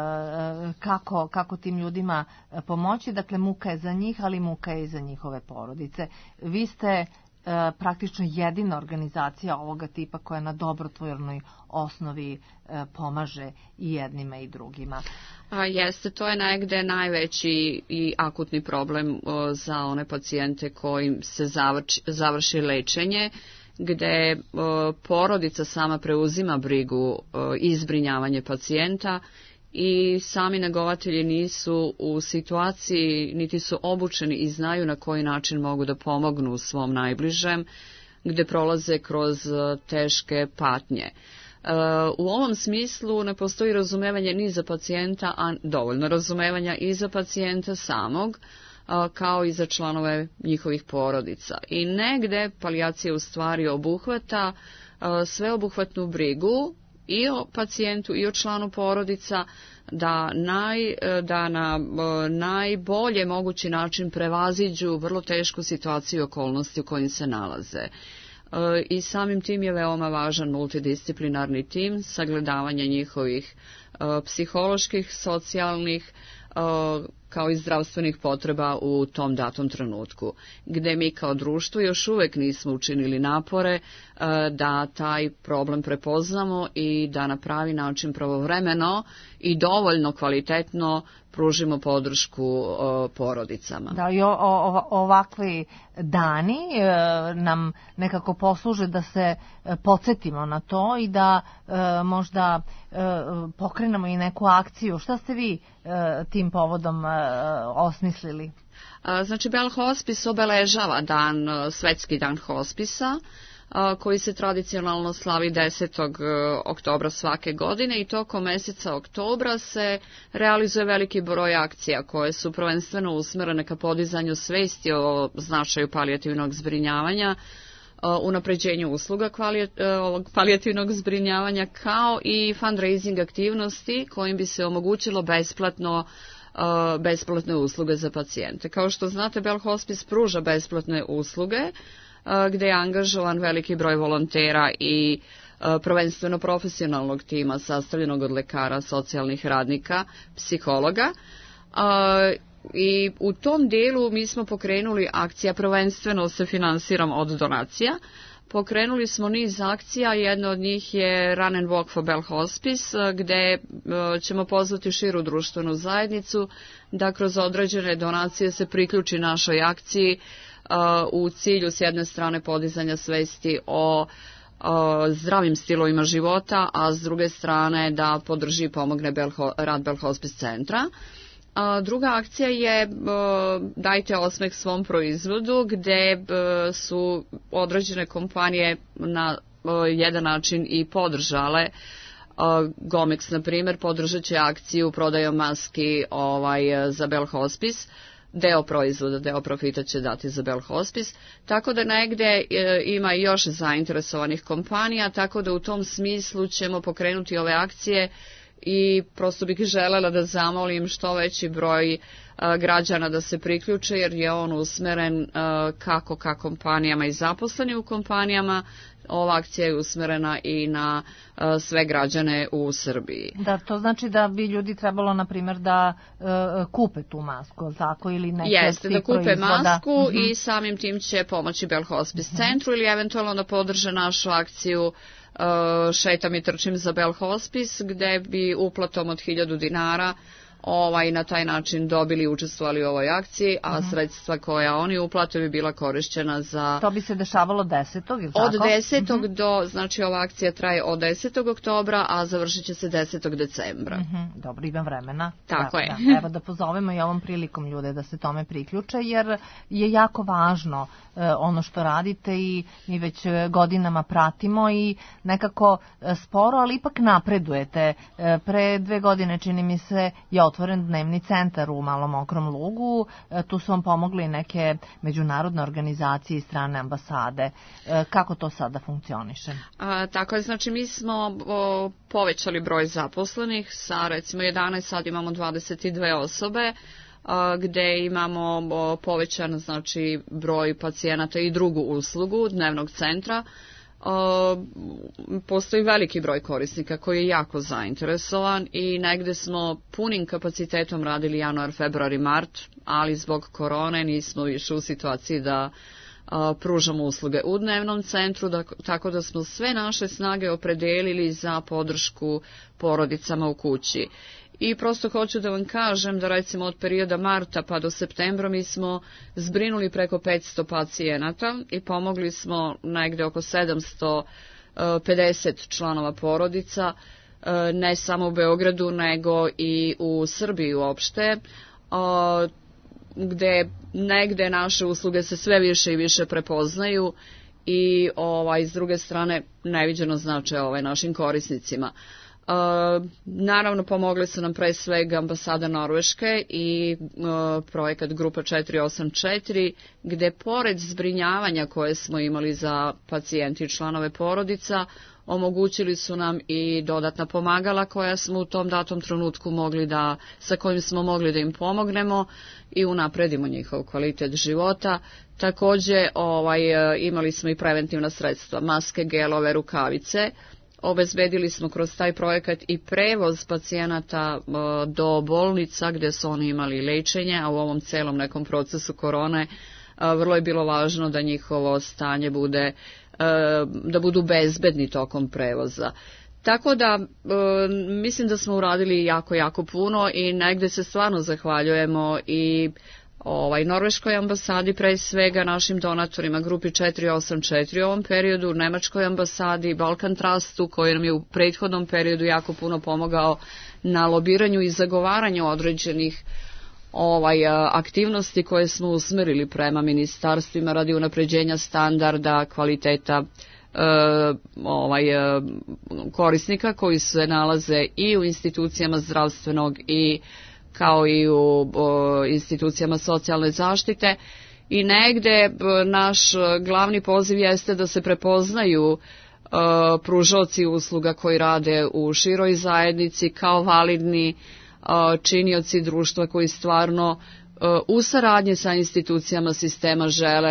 kako, kako tim ljudima pomoći. Dakle, muka je za njih, ali muka je i za njihove porodice. Vi ste praktično jedina organizacija ovoga tipa koja na dobrotvornoj osnovi pomaže i jednima i drugima. A jeste, to je negde najveći i akutni problem o, za one pacijente kojim se završi, završi lečenje, gde o, porodica sama preuzima brigu o, i zbrinjavanje pacijenta i sami negovatelji nisu u situaciji, niti su obučeni i znaju na koji način mogu da pomognu svom najbližem, gde prolaze kroz teške patnje. U ovom smislu ne postoji razumevanje ni za pacijenta, a dovoljno razumevanja i za pacijenta samog, kao i za članove njihovih porodica. I negde palijacija u stvari obuhvata sveobuhvatnu brigu i o pacijentu i o članu porodica da, naj, da na najbolje mogući način prevaziđu vrlo tešku situaciju i okolnosti u kojim se nalaze. I samim tim je veoma važan multidisciplinarni tim, sagledavanje njihovih psiholoških, socijalnih, kao i zdravstvenih potreba u tom datom trenutku, gde mi kao društvo još uvek nismo učinili napore da taj problem prepoznamo i da na pravi način pravovremeno i dovoljno kvalitetno pružimo podršku porodicama. Da, i o, o, ovakvi dani e, nam nekako posluže da se podsjetimo na to i da e, možda e, pokrenemo i neku akciju. Šta ste vi e, tim povodom e, osmislili? Znači, Bell Hospice obeležava dan, svetski dan hospisa, koji se tradicionalno slavi desetog oktobra svake godine i tokom meseca oktobra se realizuje veliki broj akcija koje su prvenstveno usmerene ka podizanju svesti o značaju palijativnog zbrinjavanja, unapređenju usluga ovog palijativnog zbrinjavanja, kao i fundraising aktivnosti kojim bi se omogućilo besplatno besplatne usluge za pacijente. Kao što znate, Bell Hospice pruža besplatne usluge gde je angažovan veliki broj volontera i prvenstveno profesionalnog tima sastavljenog od lekara, socijalnih radnika, psihologa. I u tom delu mi smo pokrenuli akcija, prvenstveno se finansiramo od donacija, pokrenuli smo niz akcija, jedna od njih je Run and Walk for Bell Hospice, gde ćemo pozvati širu društvenu zajednicu da kroz određene donacije se priključi našoj akciji u cilju s jedne strane podizanja svesti o zdravim stilovima života, a s druge strane da podrži i pomogne rad Bell Hospice centra. A druga akcija je Dajte osmeh svom proizvodu, gde su određene kompanije na jedan način i podržale. Gomex, na primjer, podržat će akciju prodajom maski ovaj, za Bell Hospice. Deo proizvoda, deo profita će dati za Bell Hospice, tako da negde e, ima još zainteresovanih kompanija, tako da u tom smislu ćemo pokrenuti ove akcije i prosto bih želela da zamolim što veći broj e, građana da se priključe, jer je on usmeren e, kako ka kompanijama i zaposleni u kompanijama. Ova akcija je usmerena i na uh, sve građane u Srbiji. Da, to znači da bi ljudi trebalo, na primjer, da uh, kupe tu masku, tako, ili neke Jeste, da kupe proizvoda. masku uh-huh. i samim tim će pomoći Bell Hospice uh-huh. centru ili eventualno da podrže našu akciju uh, Šetam i trčim za Bell Hospice, gde bi uplatom od hiljadu dinara ovaj, na taj način dobili i učestvovali u ovoj akciji, a uh-huh. sredstva koja oni uplate bi bila korišćena za... To bi se dešavalo desetog ili tako? Od desetog uh-huh. do, znači ova akcija traje od desetog oktobra, a završit će se desetog decembra. Uh-huh. Dobro, ima vremena. Tako da, je. Da, evo da pozovemo i ovom prilikom ljude da se tome priključe, jer je jako važno uh, ono što radite i mi već godinama pratimo i nekako uh, sporo, ali ipak napredujete. Uh, pre dve godine, čini mi se, je otvoren dnevni centar u Malom Mokrom Lugu. Tu su vam pomogli neke međunarodne organizacije i strane ambasade. Kako to sada funkcioniše? A, tako je, znači mi smo o, povećali broj zaposlenih sa recimo jedanaest, sad imamo dvadeset dve osobe, a, gde imamo o, povećan znači broj pacijenata i drugu uslugu dnevnog centra. Uh, postoji veliki broj korisnika koji je jako zainteresovan i negde smo punim kapacitetom radili januar, februar i mart, ali zbog korone nismo više u situaciji da uh, pružamo usluge u dnevnom centru, da, tako da smo sve naše snage opredelili za podršku porodicama u kući. I prosto hoću da vam kažem da recimo od perioda marta pa do septembra mi smo zbrinuli preko petsto pacijenata i pomogli smo negde oko sedamsto pedeset članova porodica, ne samo u Beogradu nego i u Srbiji uopšte, gde negde naše usluge se sve više i više prepoznaju i ovaj, s druge strane neviđeno znače ovaj, našim korisnicima. Uh, naravno pomogli su nam pre svega ambasada Norveške i uh, projekat Grupa četiri osam četiri, gde pored zbrinjavanja koje smo imali za pacijenti i članove porodica, omogućili su nam i dodatna pomagala koja smo u tom datom trenutku mogli da, sa kojim smo mogli da im pomognemo i unapredimo njihov kvalitet života. Takođe ovaj, imali smo i preventivna sredstva, maske, gelove, rukavice. Obezbedili smo kroz taj projekat i prevoz pacijenata do bolnica gde su oni imali lečenje, a u ovom celom nekom procesu korone vrlo je bilo važno da njihovo stanje bude, da budu bezbedni tokom prevoza. Tako da mislim da smo uradili jako, jako puno i negde se stvarno zahvaljujemo i ovaj, Norveškoj ambasadi, pre svega našim donatorima Grupi četiri osam četiri u ovom periodu, Nemačkoj ambasadi, Balkan Trustu koji nam je u prethodnom periodu jako puno pomogao na lobiranju i zagovaranju određenih ovaj, aktivnosti koje smo usmerili prema ministarstvima radi unapređenja standarda, kvaliteta e, ovaj, korisnika koji se nalaze i u institucijama zdravstvenog i kao i u o, institucijama socijalne zaštite i negde naš glavni poziv jeste da se prepoznaju o, pružaoci usluga koji rade u široj zajednici kao validni o, činioci društva koji stvarno o, u saradnji sa institucijama sistema žele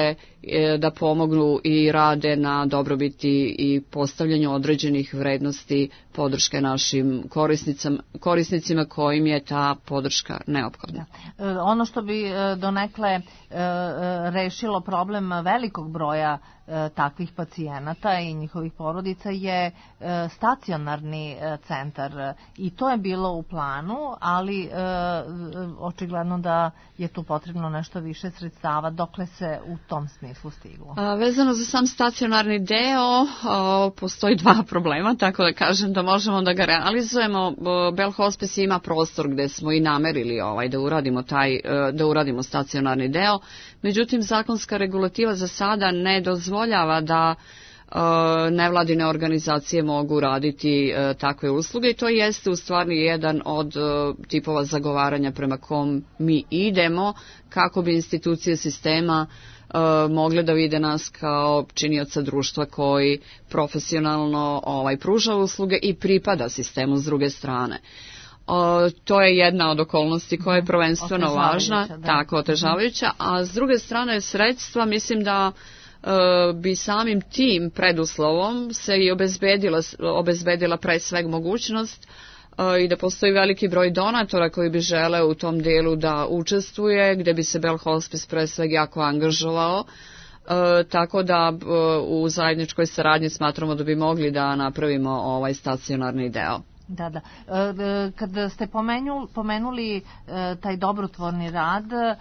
da pomognu i rade na dobrobiti i postavljanju određenih vrednosti podrške našim korisnicama, korisnicima kojim je ta podrška neophodna. Ono što bi donekle rešilo problem velikog broja takvih pacijenata i njihovih porodica je stacionarni centar i to je bilo u planu, ali očigledno da je tu potrebno nešto više sredstava. Dokle se u tom smislu stiglo? A, vezano za sam stacionarni deo, a, postoji dva problema, tako da kažem da možemo da ga realizujemo. Bell Hospice ima prostor gde smo i namerili ovaj, da uradimo taj, da uradimo stacionarni deo. Međutim, zakonska regulativa za sada ne dozvoljava da nevladine organizacije mogu raditi takve usluge i to jeste u stvari jedan od tipova zagovaranja prema kom mi idemo kako bi institucije sistema mogle da vide nas kao činioca društva koji profesionalno ovaj, pruža usluge i pripada sistemu s druge strane. O, to je jedna od okolnosti koja je prvenstveno važna, tako otežavajuća, a s druge strane sredstva mislim da e, bi samim tim preduslovom se i obezbedila, obezbedila pre sveg mogućnost e, i da postoji veliki broj donatora koji bi žele u tom delu da učestvuje, gde bi se Bell Hospice pre sveg jako angažovao. E, tako da e, u zajedničkoj saradnji smatramo da bi mogli da napravimo ovaj stacionarni deo. Da, da. Kad ste pomenuli, pomenuli taj dobrotvorni rad,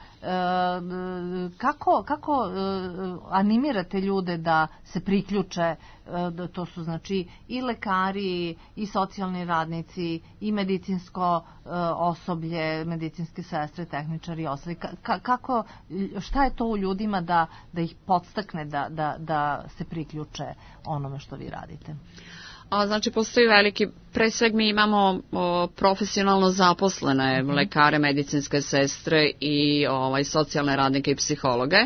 kako, kako animirate ljude da se priključe, to su znači i lekari, i socijalni radnici, i medicinsko osoblje, medicinske sestre, tehničari i ostali. Kako, šta je to u ljudima da, da ih podstakne da, da, da se priključe onome što vi radite? A, znači, postoji veliki, pre sveg mi imamo o, profesionalno zaposlene mm-hmm. lekare, medicinske sestre i ovaj, socijalne radnike i psihologe.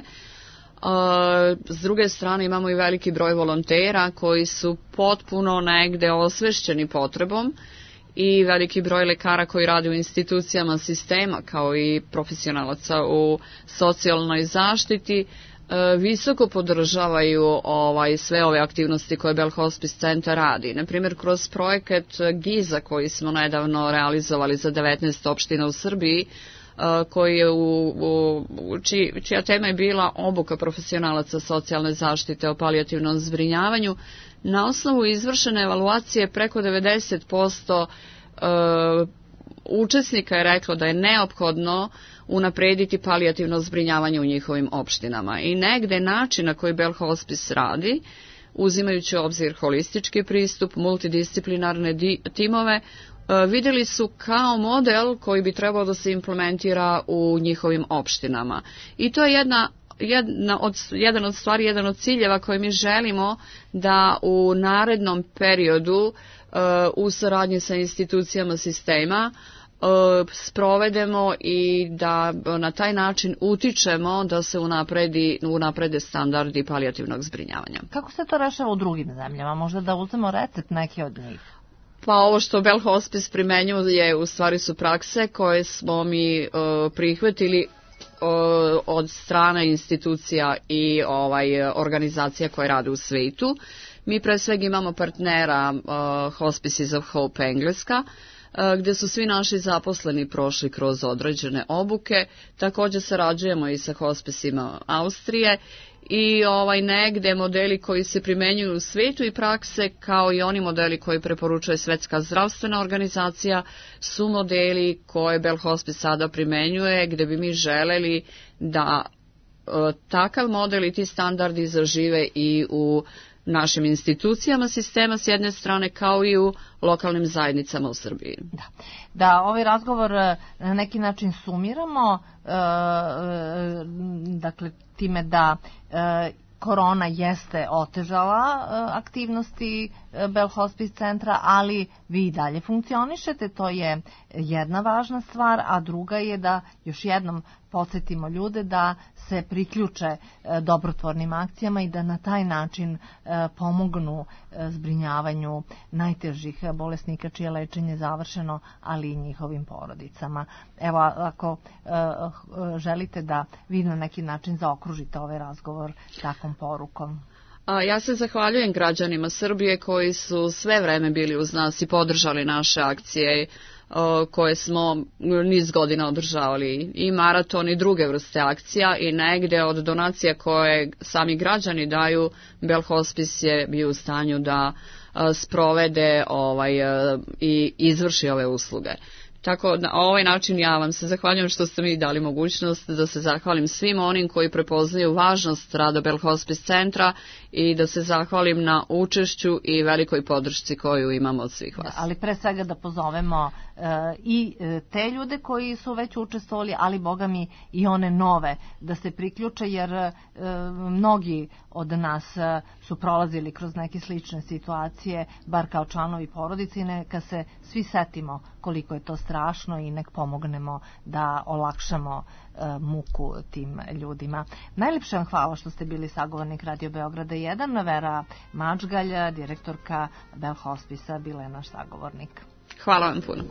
A, s druge strane imamo i veliki broj volontera koji su potpuno negde osvešćeni potrebom i veliki broj lekara koji rade u institucijama sistema kao i profesionalaca u socijalnoj zaštiti visoko podržavaju ovaj, sve ove aktivnosti koje Bell Hospice centar radi. Naprimjer, kroz projekat Giza koji smo nedavno realizovali za devetnaest opština u Srbiji, koji je u, u, či, čija tema je bila obuka profesionalaca socijalne zaštite o palijativnom zbrinjavanju, na osnovu izvršene evaluacije preko devedeset posto uh, učesnika je reklo da je neophodno unaprediti palijativno zbrinjavanje u njihovim opštinama. I negde način na koji Bell Hospice radi, uzimajući u obzir holistički pristup, multidisciplinarne di- timove, vidjeli su kao model koji bi trebao da se implementira u njihovim opštinama. I to je jedna, jedna od, jedan od stvari, jedan od ciljeva koje mi želimo da u narednom periodu u saradnji sa institucijama sistema sprovedemo i da na taj način utičemo da se unapredi, unaprede standardi palijativnog zbrinjavanja. Kako se to rešava u drugim zemljama? Možda da uzmemo recept neki od njih? Pa ovo što Bell Hospice primenjuje u stvari su prakse koje smo mi uh, prihvatili uh, od strane institucija i ovaj organizacija koje rade u svetu. Mi pre svega imamo partnera uh, Hospices of Hope Engleska, gde su svi naši zaposleni prošli kroz određene obuke. Također sarađujemo i sa hospicima Austrije i ovaj negde modeli koji se primenjuju u svetu i prakse kao i oni modeli koji preporučuje Svetska zdravstvena organizacija su modeli koje Bell Hospice sada primenjuje, gde bi mi želeli da e, takav model i ti standardi zažive i u našim institucijama sistema s jedne strane kao i u lokalnim zajednicama u Srbiji. Da, da ovaj razgovor na neki način sumiramo, e, dakle time da e, korona jeste otežala aktivnosti Bell Hospice centra, ali vi i dalje funkcionišete, to je jedna važna stvar, a druga je da još jednom podsjetimo ljude da se priključe dobrotvornim akcijama i da na taj način pomognu zbrinjavanju najtežih bolesnika čije lečenje je završeno, ali i njihovim porodicama. Evo, ako želite da vi na neki način zaokružite ovaj razgovor takvom porukom. Ja se zahvaljujem građanima Srbije koji su sve vreme bili uz nas i podržali naše akcije koje smo niz godina održavali, i maraton i druge vrste akcija, i negde od donacija koje sami građani daju, Bell Hospice je bio u stanju da sprovede ovaj, i izvrši ove usluge. Tako na ovaj način ja vam se zahvaljujem što ste mi dali mogućnost da se zahvalim svim onim koji prepoznaju važnost rada Bell Hospice centra i da se zahvalim na učešću i velikoj podršci koju imamo od svih vas. Ali pre svega da pozovemo e, i te ljude koji su već učestvovali, ali boga mi i one nove da se priključe, jer e, mnogi od nas su prolazili kroz neke slične situacije, bar kao članovi porodice, i neka se svi setimo koliko je to strašno i nek pomognemo da olakšamo e, muku tim ljudima. Najlepše vam hvala što ste bili sagovornik Radio Beograda jedan. Vera Mačgalj, direktorka Bell Hospice-a, bila je naš sagovornik. Hvala vam puno.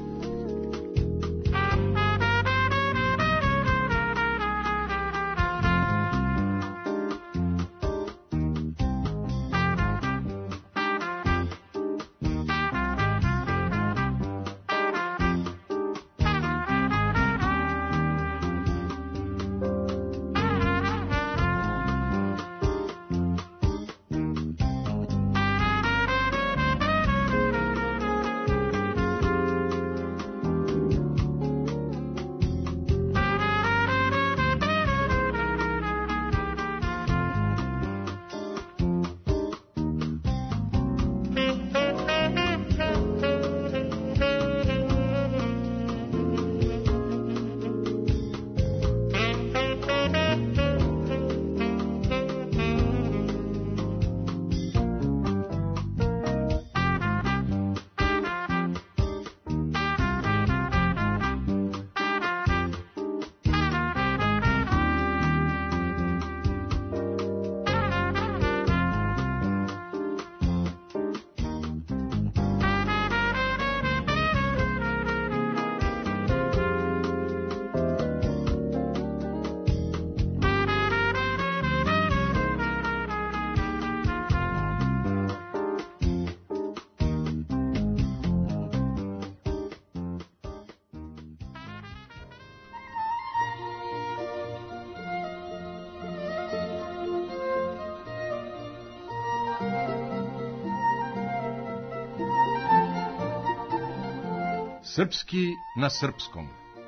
Srpski na srpskom.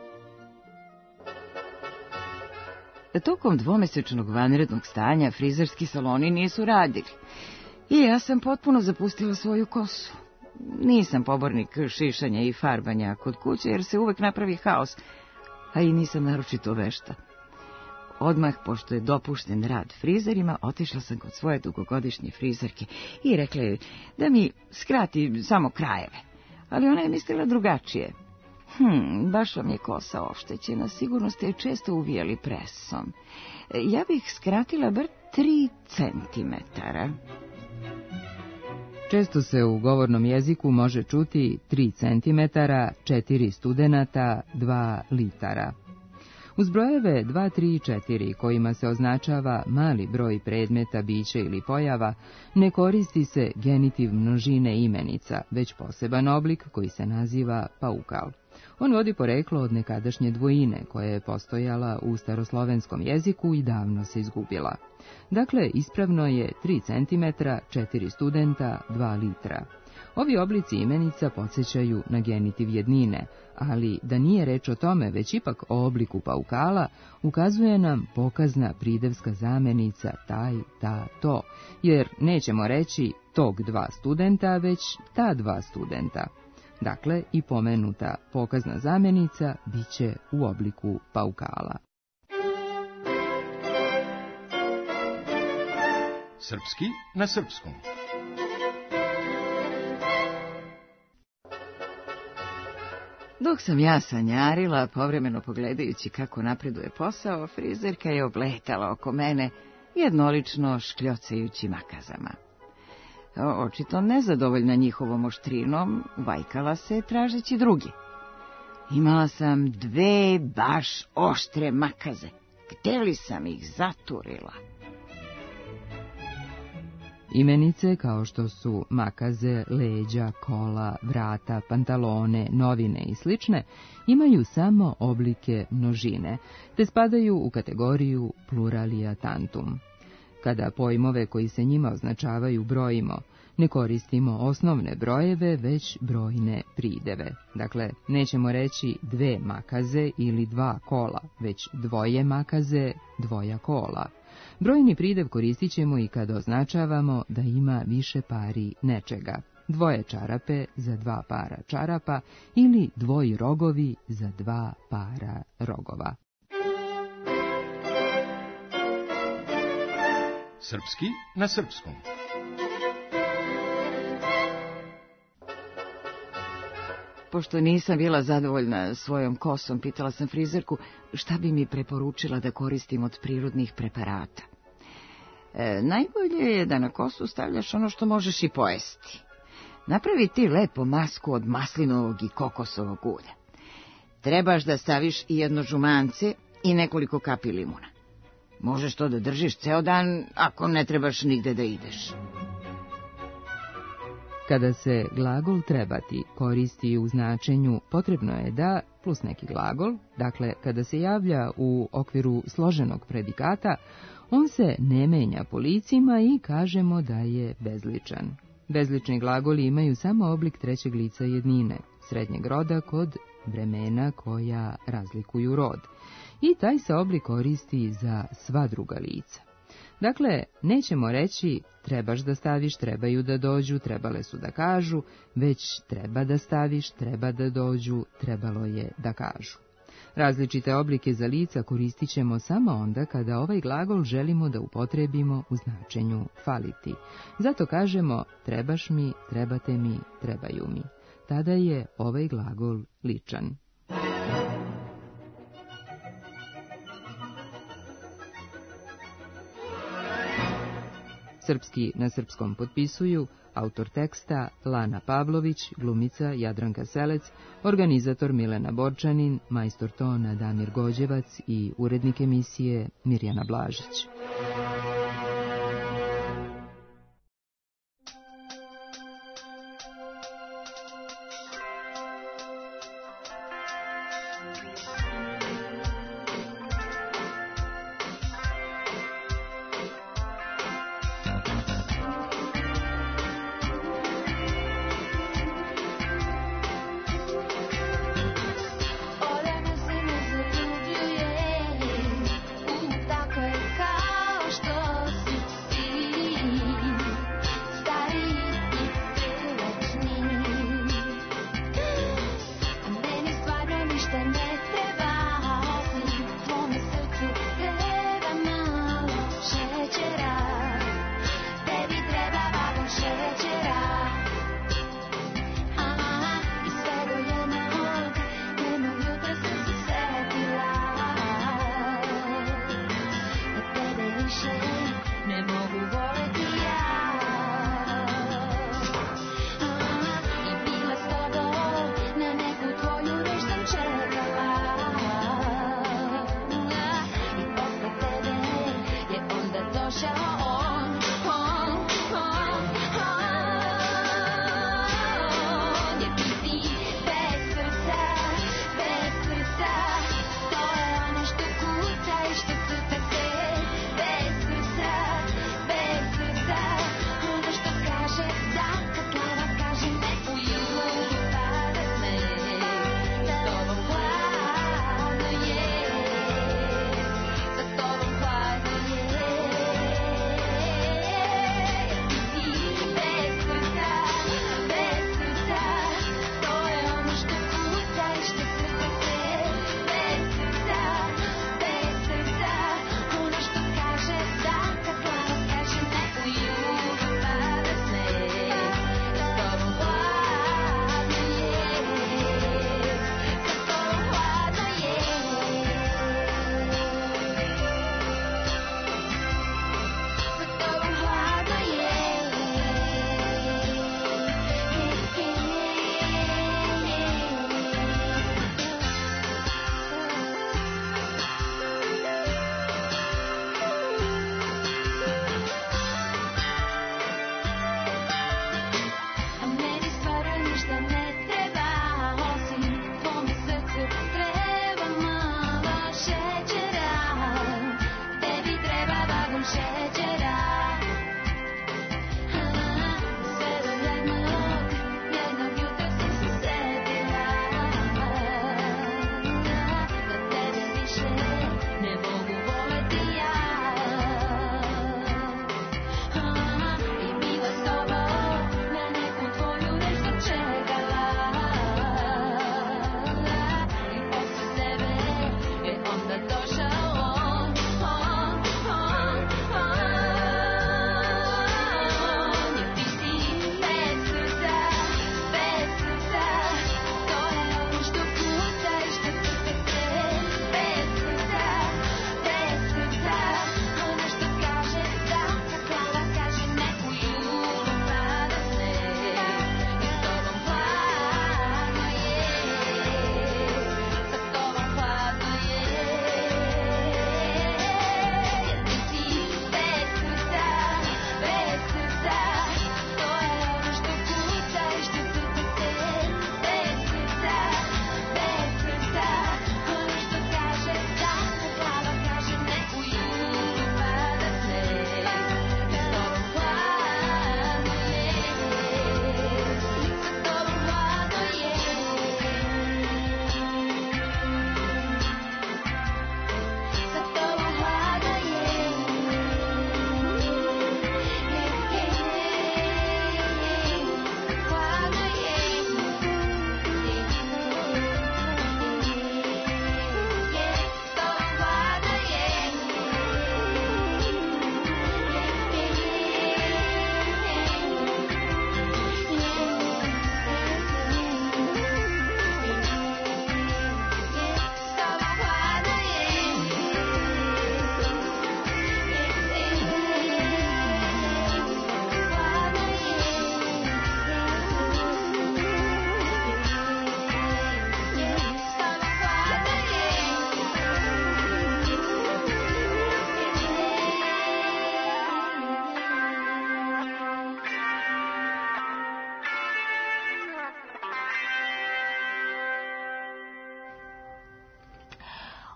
Tokom dvomesečnog vanrednog stanja frizerski saloni nisu radili i ja sam potpuno zapustila svoju kosu. Nisam pobornik šišanja i farbanja kod kuće jer se uvek napravi haos, a i nisam naročito vešta. Odmah, pošto je dopušten rad frizerima, otišla sam kod svoje dugogodišnje frizerke i rekla joj da mi skrati samo krajeve. Ali ona je mislila drugačije. Hm, baš vam je kosa oštećena, sigurno ste je često uvijali presom. Ja bih skratila bar tri centimetara. Često se u govornom jeziku može čuti tri centimetara, četiri studenata, dva litara. Uz brojeve dva, tri i četiri, kojima se označava mali broj predmeta, bića ili pojava, ne koristi se genitiv množine imenica, već poseban oblik koji se naziva paukal. On vodi poreklo od nekadašnje dvojine, koja je postojala u staroslovenskom jeziku i davno se izgubila. Dakle, ispravno je tri centimetra, četiri studenta, dva litra. Ovi oblici imenica podsjećaju na genitiv jednine, ali da nije reč o tome, već ipak o obliku paukala, ukazuje nam pokazna pridevska zamenica taj, ta, to, jer nećemo reći tog dva studenta, već ta dva studenta. Dakle, i pomenuta pokazna zamenica biće u obliku paukala. Srpski na srpskom. Dok sam ja sanjarila, povremeno pogledajući kako napreduje posao, frizerka je obletala oko mene, jednolično škljocajući makazama. Očito nezadovoljna njihovom oštrinom, vajkala se tražeći drugi. Imala sam dve baš oštre makaze. Gde li sam ih zaturila? Imenice kao što su makaze, leđa, kola, vrata, pantalone, novine i slične imaju samo oblike množine, te spadaju u kategoriju pluralia tantum. Kada pojmove koji se njima označavaju brojimo, ne koristimo osnovne brojeve, već brojne prideve. Dakle, nećemo reći dve makaze ili dva kola, već dvoje makaze, dvoja kola. Brojni pridev koristit ćemo i kada označavamo da ima više pari nečega. Dvoje čarape za dva para čarapa ili dvoji rogovi za dva para rogova. Srpski na srpskom. Pošto nisam bila zadovoljna svojom kosom, pitala sam frizerku šta bi mi preporučila da koristim od prirodnih preparata. E, najbolje je da na kosu stavljaš ono što možeš i pojesti. Napravi ti lepo masku od maslinovog i kokosovog ulja. Trebaš da staviš i jedno žumance i nekoliko kapi limuna. Možeš to da držiš ceo dan ako ne trebaš nigde da ideš. Kada se glagol trebati koristi u značenju potrebno je da plus neki glagol, dakle kada se javlja u okviru složenog predikata, on se ne menja po licima i kažemo da je bezličan. Bezlični glagoli imaju samo oblik trećeg lica jednine, srednjeg roda kod vremena koja razlikuju rod. I taj se oblik koristi za sva druga lica. Dakle, nećemo reći trebaš da staviš, trebaju da dođu, trebale su da kažu, već treba da staviš, treba da dođu, trebalo je da kažu. Različite oblike za lica koristit ćemo samo onda kada ovaj glagol želimo da upotrebimo u značenju faliti. Zato kažemo trebaš mi, trebate mi, trebaju mi. Tada je ovaj glagol ličan. Srpski na srpskom potpisuju autor teksta Lana Pavlović, glumica Jadranka Selec, organizator Milena Borčanin, majstor tona Damir Gođevac i urednik emisije Mirjana Blažić. Olha, meu se me zaluđuje, tako je kao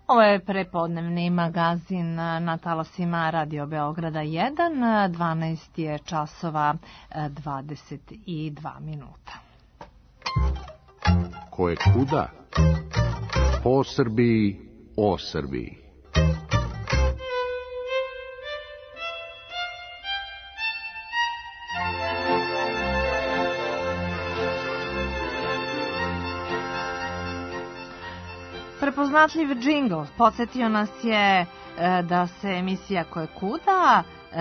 Ovo je prepodnevni magazin na talasima Radio Beograda jedan, dvanaest je časova dvadeset dva minuta. Ko je kuda? Po Srbiji, o Srbiji. Prepoznatljiv džingl podsjetio nas je da se emisija Ko je kuda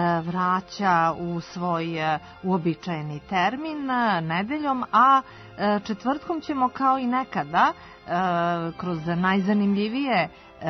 vraća u svoj uobičajeni termin nedeljom, a četvrtkom ćemo kao i nekada kroz najzanimljivije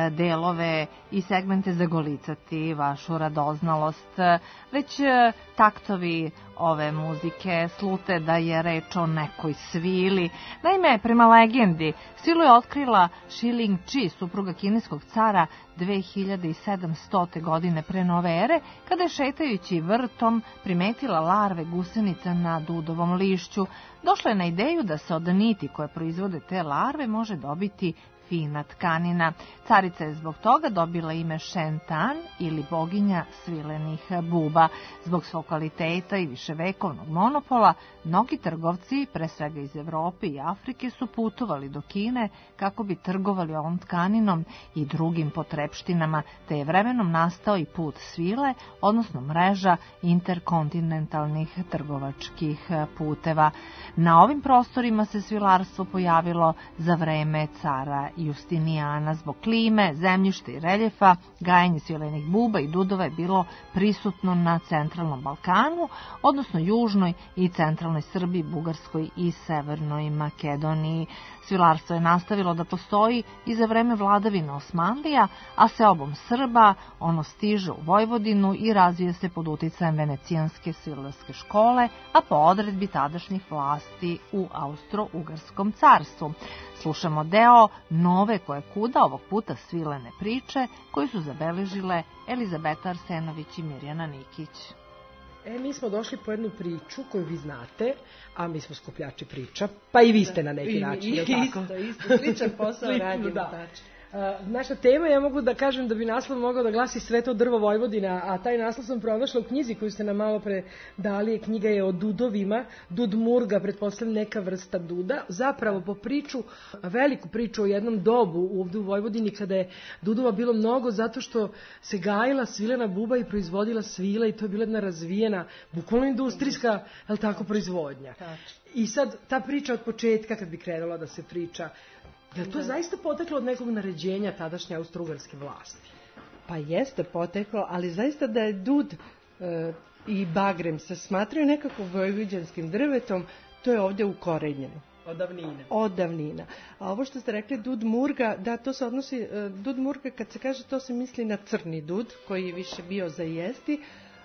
delove i segmente zagolicati vašu radoznalost. Već taktovi ove muzike slute da je reč o nekoj svili. Naime, prema legendi, svilu je otkrila Shi Ling Chi, supruga kineskog cara, dve hiljade sedamstote. godine pre nove ere, kada je šetajući vrtom primetila larve gusenica na dudovom lišću. Došla je na ideju da se od niti koje proizvode te larve može dobiti fina tkanina. Carica je zbog toga dobila ime Shen Tan ili boginja svilenih buba. Zbog svog kvaliteta i viševekovnog monopola, mnogi trgovci, pre svega iz Evrope i Afrike, su putovali do Kine kako bi trgovali ovom tkaninom i drugim potrepštinama, te je vremenom nastao i put svile, odnosno mreža interkontinentalnih trgovačkih puteva. Na ovim prostorima se svilarstvo pojavilo za vreme cara Justinijana. Zbog klime, zemljišta i reljefa, gajenje svilenih buba i dudova je bilo prisutno na centralnom Balkanu, odnosno južnoj i centralnoj Srbiji, Bugarskoj i severnoj Makedoniji. Svilarstvo je nastavilo da postoji i za vreme vladavine Osmanlija, a seobom Srba ono stiže u Vojvodinu i razvije se pod uticajem venecijanske svilarske škole, a po odredbi tadašnjih vlasti u Austro-Ugarskom carstvu. Slušamo deo nove Ko je kuda, ovog puta svilene priče, koju su zabeležile Elizabeta Arsenović i Mirjana Nikić. E, mi smo došli po jednu priču koju vi znate, a mi smo skupljači priča, pa i vi ste na neki način. I, i, isto, isto, sličan posao radimo. Da. Naša tema, ja mogu da kažem da bi naslov mogao da glasi Sveto drvo Vojvodina, a taj naslov sam pronašla u knjizi koju ste nam malo pre dali. Knjiga je o dudovima, dud murga, pretpostavljam neka vrsta duda. Zapravo po priču, veliku priču o jednom dobu ovdje u Vojvodini kada je dudova bilo mnogo zato što se gajila svilena buba i proizvodila svila i to je bila jedna razvijena, bukvalno industrijska, ali tako, proizvodnja. I sad ta priča od početka kad bi krenula da se priča, je li to zaista poteklo od nekog naređenja tadašnje austro-ugarske vlasti? Pa jeste poteklo, ali zaista da je dud e, i bagrem se smatraju nekako vojvođanskim drvetom, to je ovdje ukorenjeno. Od davnina. Od davnina. A ovo što ste rekli, dud murga, da, to se odnosi, e, dud murga, kad se kaže, to se misli na crni dud, koji je više bio za jesti,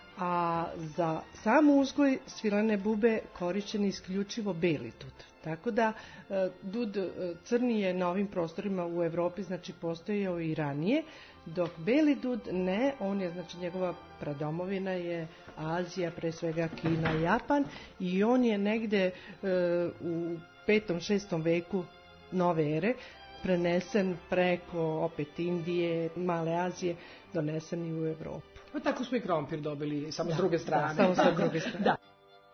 a za sam uzgoj svilene bube korišćen isključivo beli dud. Tako da dud crni je na ovim prostorima u Evropi, znači postojao i ranije, dok beli dud ne, on je, znači njegova pradomovina je Azija, pre svega Kina, Japan, i on je negde u petom, šestom veku nove ere prenesen preko opet Indije, Male Azije, donesen i u Evropu. Pa tako smo i krompir dobili, samo da, s druge strane. Da, samo sa druge strane. Da.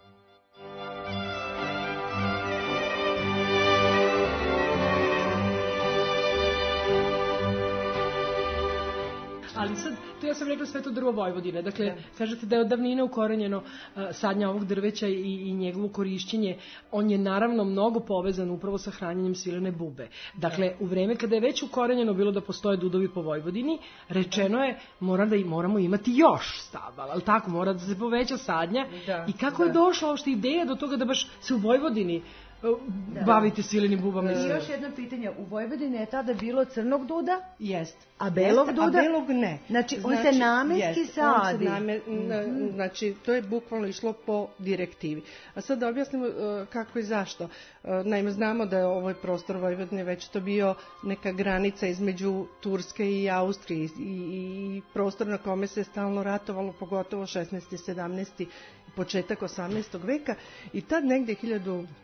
Ali sad, to ja sam rekla Sveto drvo Vojvodine. Dakle, da. Kažete da je od davnina ukorenjeno uh, sadnja ovog drveća i, i njegovo korišćenje. On je naravno mnogo povezan upravo sa hranjenjem svilene bube. Dakle, da. U vreme kada je već ukorenjeno bilo da postoje dudovi po Vojvodini, rečeno je mora da i moramo imati još stabala. Ali tako, mora da se poveća sadnja. Da, I kako da. je došla uopšte ideja do toga da baš se u Vojvodini da. bavite svilenim bubama? I još jedno pitanje, u Vojvodini je tada bilo crnog duda? Jest. A belog duda? A belog ne. Znači, on znači, se namenski jest, sadi. On se name, mm-hmm. Znači, to je bukvalno išlo po direktivi. A sad da objasnimo uh, kako i zašto. Uh, naime, znamo da je ovaj prostor Vojvodine već to bio neka granica između Turske i Austrije i, i prostor na kome se stalno ratovalo, pogotovo šesnaesti, sedamnaesti i početak osamnaestog veka. I tad negde hiljadu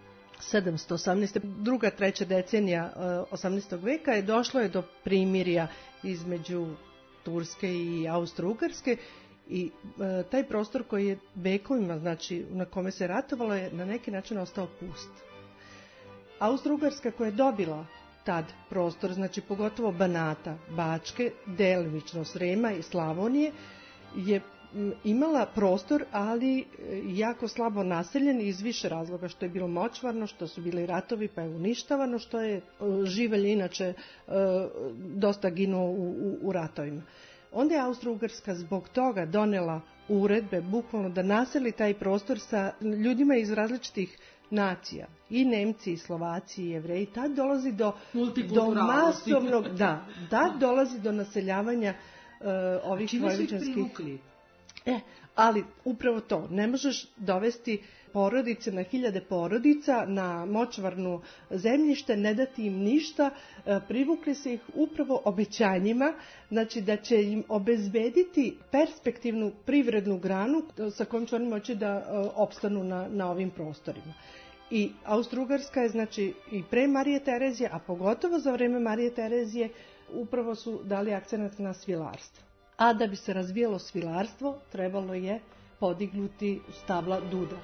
sedamsto osamnaeste. druga, treća decenija osamnaestog veka je došlo je do primirja između Turske i Austro-Ugarske i e, taj prostor koji je vekovima, znači na kome se ratovalo, je na neki način ostao pust. Austro-Ugarska koja je dobila tad prostor, znači pogotovo Banata, Bačke, delimično Srema i Slavonije, je imala prostor, ali jako slabo naseljen iz više razloga, što je bilo močvarno, što su bili ratovi pa je uništavano, što je živelj inače dosta ginuo u, u, u ratovima. Onda je Austro-Ugarska zbog toga donela uredbe, bukvalno da naseli taj prostor sa ljudima iz različitih nacija, i Nemci, i Slovaci, i Jevreji. Tad dolazi do, do masovnog, da, da dolazi do naseljavanja uh, ovih vojvođanskih. E, ali upravo to, ne možeš dovesti porodice na hiljade porodica na močvarnu zemljište, ne dati im ništa, privukli se ih upravo obećanjima, znači da će im obezbediti perspektivnu privrednu granu sa kojom će oni moći da opstanu na, na ovim prostorima. I Austro-Ugarska je znači i pre Marije Terezije, a pogotovo za vreme Marije Terezije, upravo su dali akcenat na svilarstvo. A da bi se razvijalo svilarstvo, trebalo je podignuti stabla duda.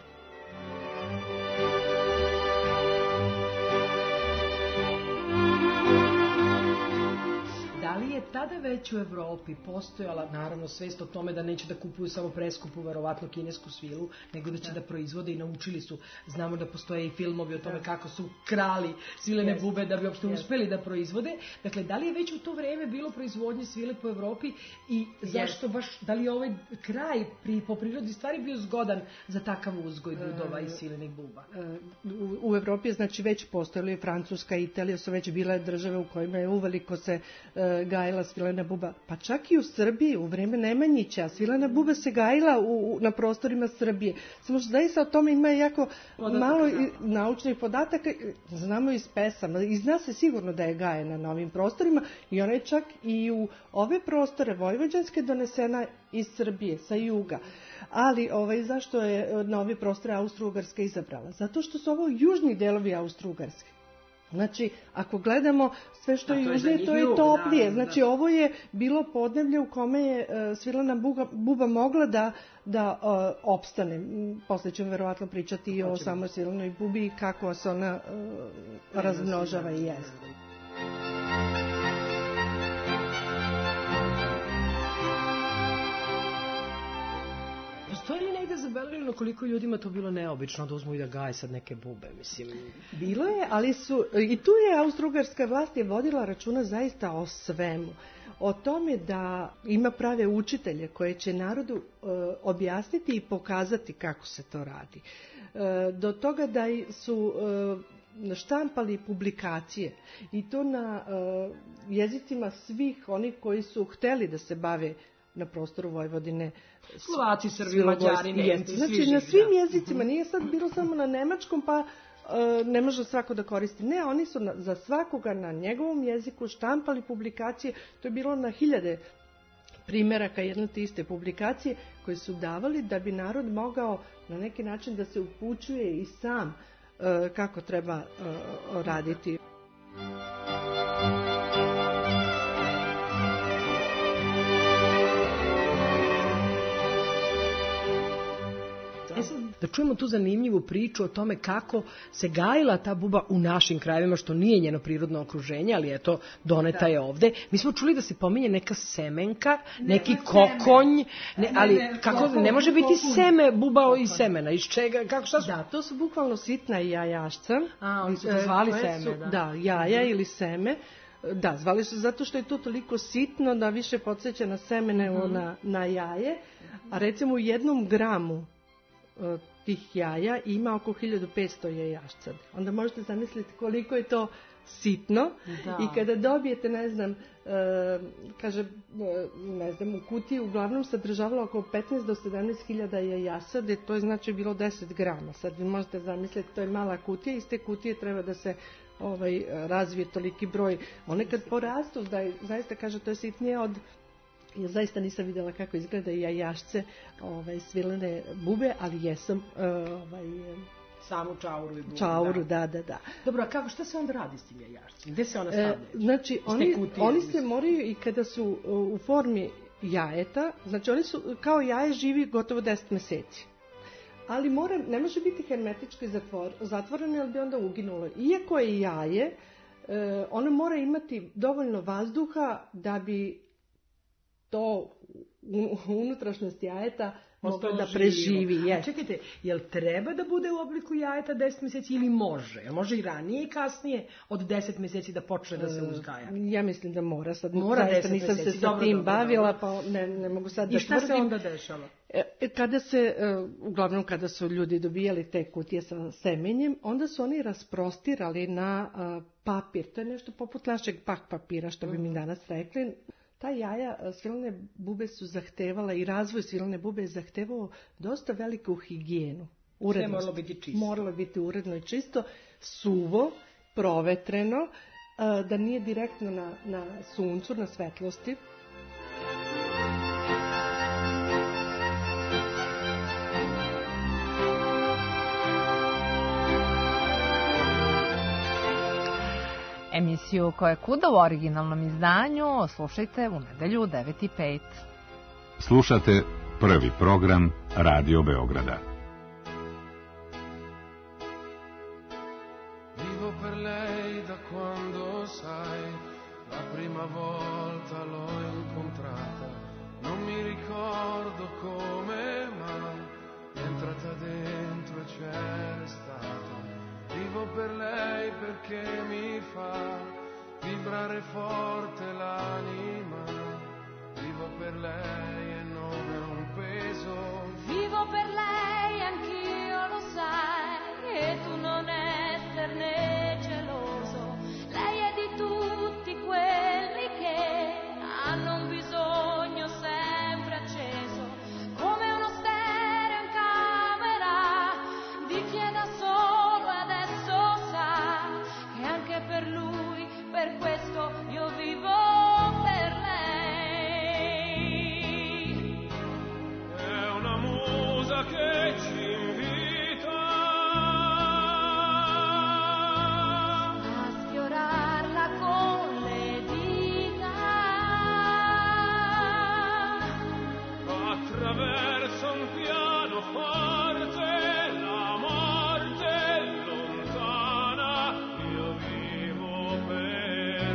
Da li je tada već u Evropi postojala, naravno, svest o tome da neće da kupuju samo preskupu, verovatno kinesku svilu, nego da će da, da proizvode i naučili su. Znamo da postoje i filmovi o tome da. kako su krali svilene yes. bube da bi uopšte yes. uspeli da proizvode. Dakle, da li je već u to vreme bilo proizvodnje svile po Evropi i zašto yes. baš, da li je ovaj kraj pri, po prirodi stvari bio zgodan za takav uzgoj dudova uh, i svilenih buba? Uh, u, u Evropi je znači već postojalo i Francuska i Italija su već bile države u kojima je uveliko se uh, gajila svilena buba. Pa čak i u Srbiji, u vreme Nemanjića, svilena buba se gajila u, u, na prostorima Srbije. Samo što zaista o tome ima jako podataka, malo i, naučnih podataka, znamo iz pesama. I zna se sigurno da je gajena na ovim prostorima i ona je čak i u ove prostore vojvođanske donesena iz Srbije, sa juga. Ali ovaj, zašto je na ove prostore Austro-Ugarska izabrala? Zato što su ovo južni delovi Austro-Ugarske. Znači, ako gledamo sve što je južnije, to je toplije. Da, znači, da. ovo je bilo podneblje u kome je uh, svilena buba, buba mogla da, da uh, opstane. Posle ćemo verovatno pričati i o samoj svilenoj bubi i kako se ona uh, razmnožava i jeste. Postoji li negde zabeleženo koliko ljudima to bilo neobično da uzmu i da gaje sad neke bube, mislim? Bilo je, ali su, i tu je Austro-Ugarska vlast je vodila računa zaista o svemu. O tome da ima prave učitelje koje će narodu e, objasniti i pokazati kako se to radi. E, do toga da su e, štampali publikacije i to na e, jezicima svih onih koji su hteli da se bave na prostoru Vojvodine. Slovaci, Srbi, Mađari, Nemci, znači svi na svim jezicima, nije sad bilo samo na nemačkom, pa e, ne može svako da koristi. Ne, oni su na, za svakoga na njegovom jeziku štampali publikacije, to je bilo na hiljade primjeraka jedne te iste publikacije koje su davali da bi narod mogao na neki način da se upućuje i sam e, kako treba e, raditi. Da čujemo tu zanimljivu priču o tome kako se gajila ta buba u našim krajevima, što nije njeno prirodno okruženje, ali eto, doneta je ovde. Mi smo čuli da se pominje neka semenka, neki ne, kokonj, ne, ali ne, kako, ne može biti seme, buba iz semena, iz čega, kako, šta su? Da, to su bukvalno sitna jajašca. A, oni su to zvali seme, su, da. Da, jaja ili seme. Da, zvali su zato što je to toliko sitno da više podsjeća na seme nego mm. na, na jaje. A recimo u jednom gramu tih jaja ima oko hiljadu petsto jajašca. Onda možete zamisliti koliko je to sitno. Da. I kada dobijete, ne znam, e, kaže, ne znam, u kutiji uglavnom sadržavalo oko petnaest do sedamnaest hiljada jajasade, to je znači bilo deset grama. Sad vi možete zamisliti, to je mala kutija, iz te kutije treba da se ovaj, razvije toliki broj. One kad porastu, da je, zaista kaže, to je sitnije od... Ja zaista nisam vidjela kako izgleda jajašce ovaj, svilene bube, ali jesam ovaj, samu čauru i bubu. Čauru, da, da, da. Dobro, a kako, šta se onda radi s tim jajašcima? Gde se ona stavlja? E, znači, oni, oni se moraju i kada su u formi jajeta, znači oni su kao jaje živi gotovo deset meseci. Ali mora, ne može biti hermetički zatvor, zatvoreno, jer bi onda uginulo. Iako je jaje, e, ono mora imati dovoljno vazduha da bi to u unutrašnjost jajeta moglo da preživi. A čekajte, jel treba da bude u obliku jajeta deset meseci ili može? Jel može i ranije i kasnije od deset meseci da počne da se uzgaja? Ja mislim da mora. Sad mora deset nisam meseci. se sa Dobro, tim dobro, bavila, dobro. pa ne, ne mogu sad I da šta tvrdim. se onda dešava? Kada se, uglavnom kada su ljudi dobijali te kutije sa semenjem, onda su oni rasprostirali na papir. To je nešto poput našeg pak papira, što bi mi danas rekli. Ta jaja svilne bube su zahtevala i razvoj svilne bube je zahtevao dosta veliku higijenu. Sve moralo biti čisto. Moralo biti uredno i čisto, suvo, provetreno, da nije direktno na, na suncu, na svetlosti. Emisiju koja je kuda u originalnom izdanju slušajte u nedelju u devet i pet. Slušate prvi program Radio Beograda. Vivo per lei da quando sai la prima volta l'ho incontrata. Non mi ricordo come mai è entrata dentro e c'è stata. Vivo per lei perché mi fa vibrare forte l'anima. Vivo per lei e non è un peso. Vivo per lei, anch'io lo sai, e tu non esserne geloso. Lei è di tutti quelli che hanno un bisogno sempre acceso, come uno stereo in camera di chi è da solo e adesso sa che anche per lui, per questo io vivo per lei. È una musa che ci invita a sfiorarla con le dita attraverso un pianoforte, la morte lontana, io vivo per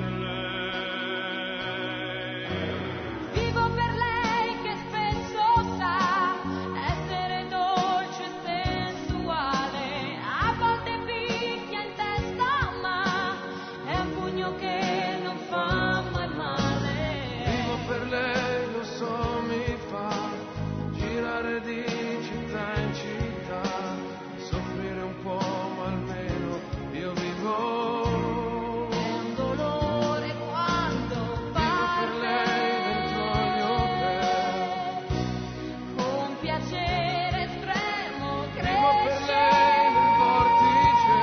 lei. Vivo per lei che spesso sa essere dolce e sensuale, a volte picchia in testa ma è un pugno che non fa mai male. Vivo per lei, lo so, mi fa girare di città in città, soffrire un po' ma almeno io vivo. È un dolore quando Vivo per lei dentro il mio petto. con piacere estremo Vivo per cresce lei nel vortice,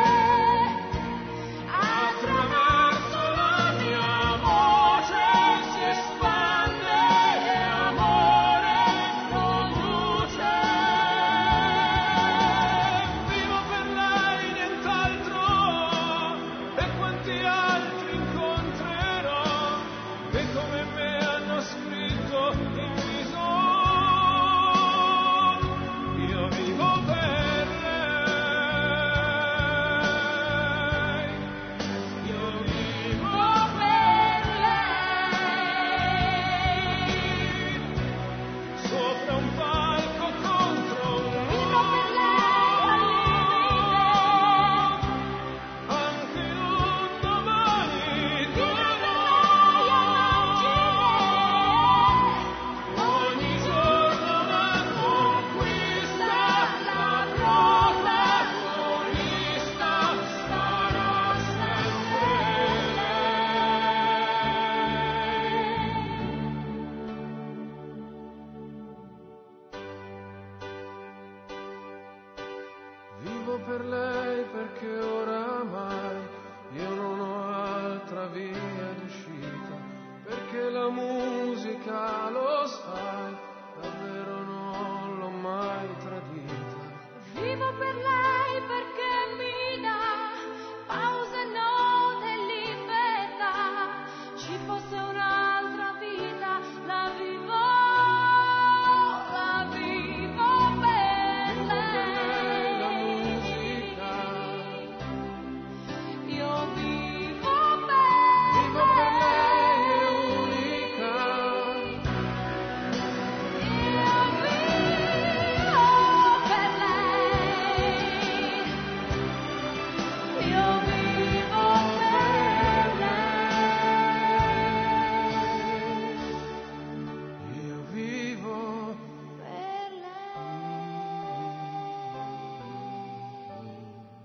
attraverso la mia voce si espande e amore conduce. Vivo per lei, nient'altro, e quanti altri incontrerò che come me hanno scritto in viso. Io vivo per lei, io vivo per lei, sopra un palco contro un muro, anche in un domani duro, ogni giorno una conquista, la protagonista sarà sempre Vivo per lei perché oramai io non ho altra via d'uscita, perché la musica, lo sai, davvero non l'ho mai tradita. Vivo per lei perché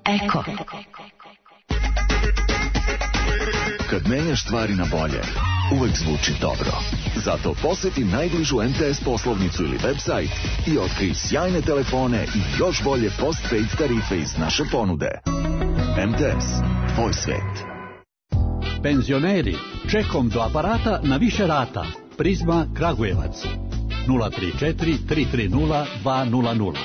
Eko. Kad menjaš stvari na bolje, uvek zvuči dobro. Zato poseti najbližu M T S poslovnicu ili website i otkrij sjajne telefone i još bolje postpaid tarife iz naše ponude. M T S, tvoj svet. Penzioneri, čekom do aparata na više rata. Prizma Kragujevac. nula tri četiri tri tri nula dva nula nula.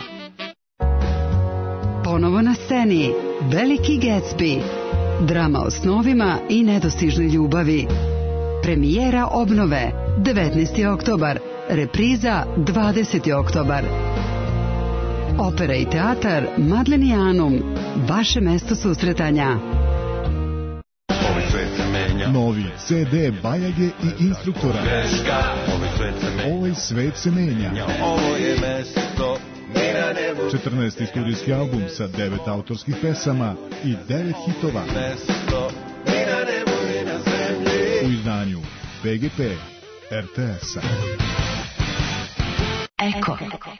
Ponovo na sceni Veliki Gatsby. Drama o snovima i nedostižnoj ljubavi. Premijera obnove devetnaesti oktobar. Repriza dvadeseti oktobar. Opera i teatar Madlenianum. Vaše mesto susretanja. Novi C D Bajage i Instruktora. Ovaj svet se menja. Ovo je mesto na nebu. četrnaesti studijski album sa devet autorskih pesama i devet hitova. Mesto na nebu i na zemlji. U izdanju B G P R T S-a. Eko.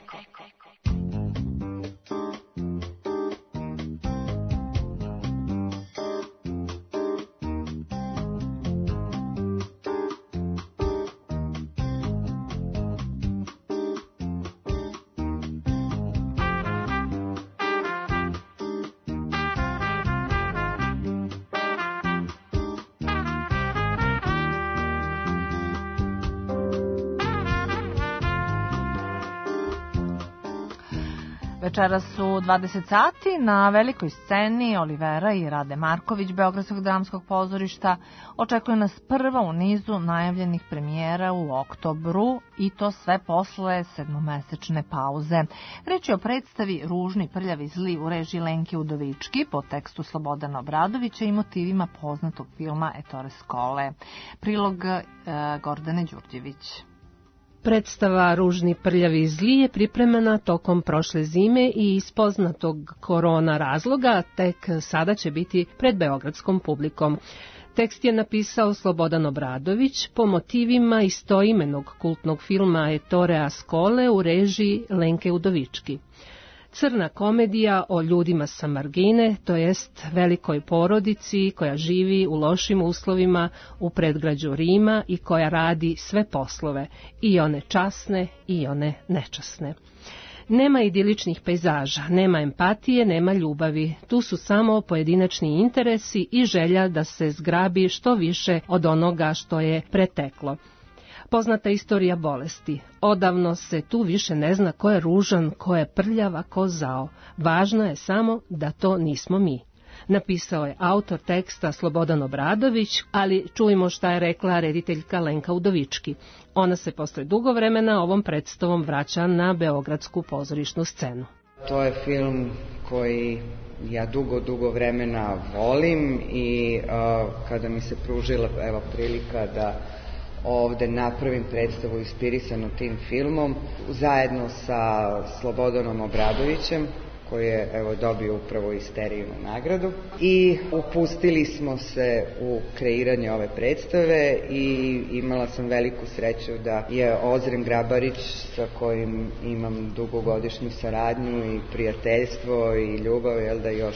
Večeras su dvadeset sati na velikoj sceni Olivera i Rade Marković Beogradskog dramskog pozorišta. Očekuje nas prva u nizu najavljenih premijera u oktobru i to sve posle sedmomesečne pauze. Reč je o predstavi Ružni, prljavi, zli u režiji Lenke Udovički po tekstu Slobodana Obradovića i motivima poznatog filma Ettore Skole. Prilog e, Gordane Đurđević. Predstava Ružni, prljavi i zli je pripremana tokom prošle zime i iz poznatog korona razloga tek sada će biti pred beogradskom publikom. Tekst je napisao Slobodan Obradović po motivima istoimenog kultnog filma Ettore Skole u režiji Lenke Udovički. Crna komedija o ljudima sa margine, to jest velikoj porodici koja živi u lošim uslovima u predgrađu Rima i koja radi sve poslove, i one časne i one nečasne. Nema idiličnih pejzaža, nema empatije, nema ljubavi, tu su samo pojedinačni interesi i želja da se zgrabi što više od onoga što je preteklo. Poznata istorija bolesti. Odavno se tu više ne zna ko je ružan, ko je prljav, a ko zao. Važno je samo da to nismo mi. Napisao je autor teksta Slobodan Obradović, ali čujmo šta je rekla rediteljka Lenka Udovički. Ona se posle dugo vremena ovom predstavom vraća na beogradsku pozorišnu scenu. To je film koji ja dugo, dugo vremena volim i uh, kada mi se pružila evo prilika da ovde napravim predstavu inspirisanu tim filmom, zajedno sa Slobodanom Obradovićem, koji je evo dobio upravo Isterijinu nagradu. I upustili smo se u kreiranje ove predstave i imala sam veliku sreću da je Ozren Grabarić, sa kojim imam dugogodišnju saradnju i prijateljstvo i ljubav, jel da još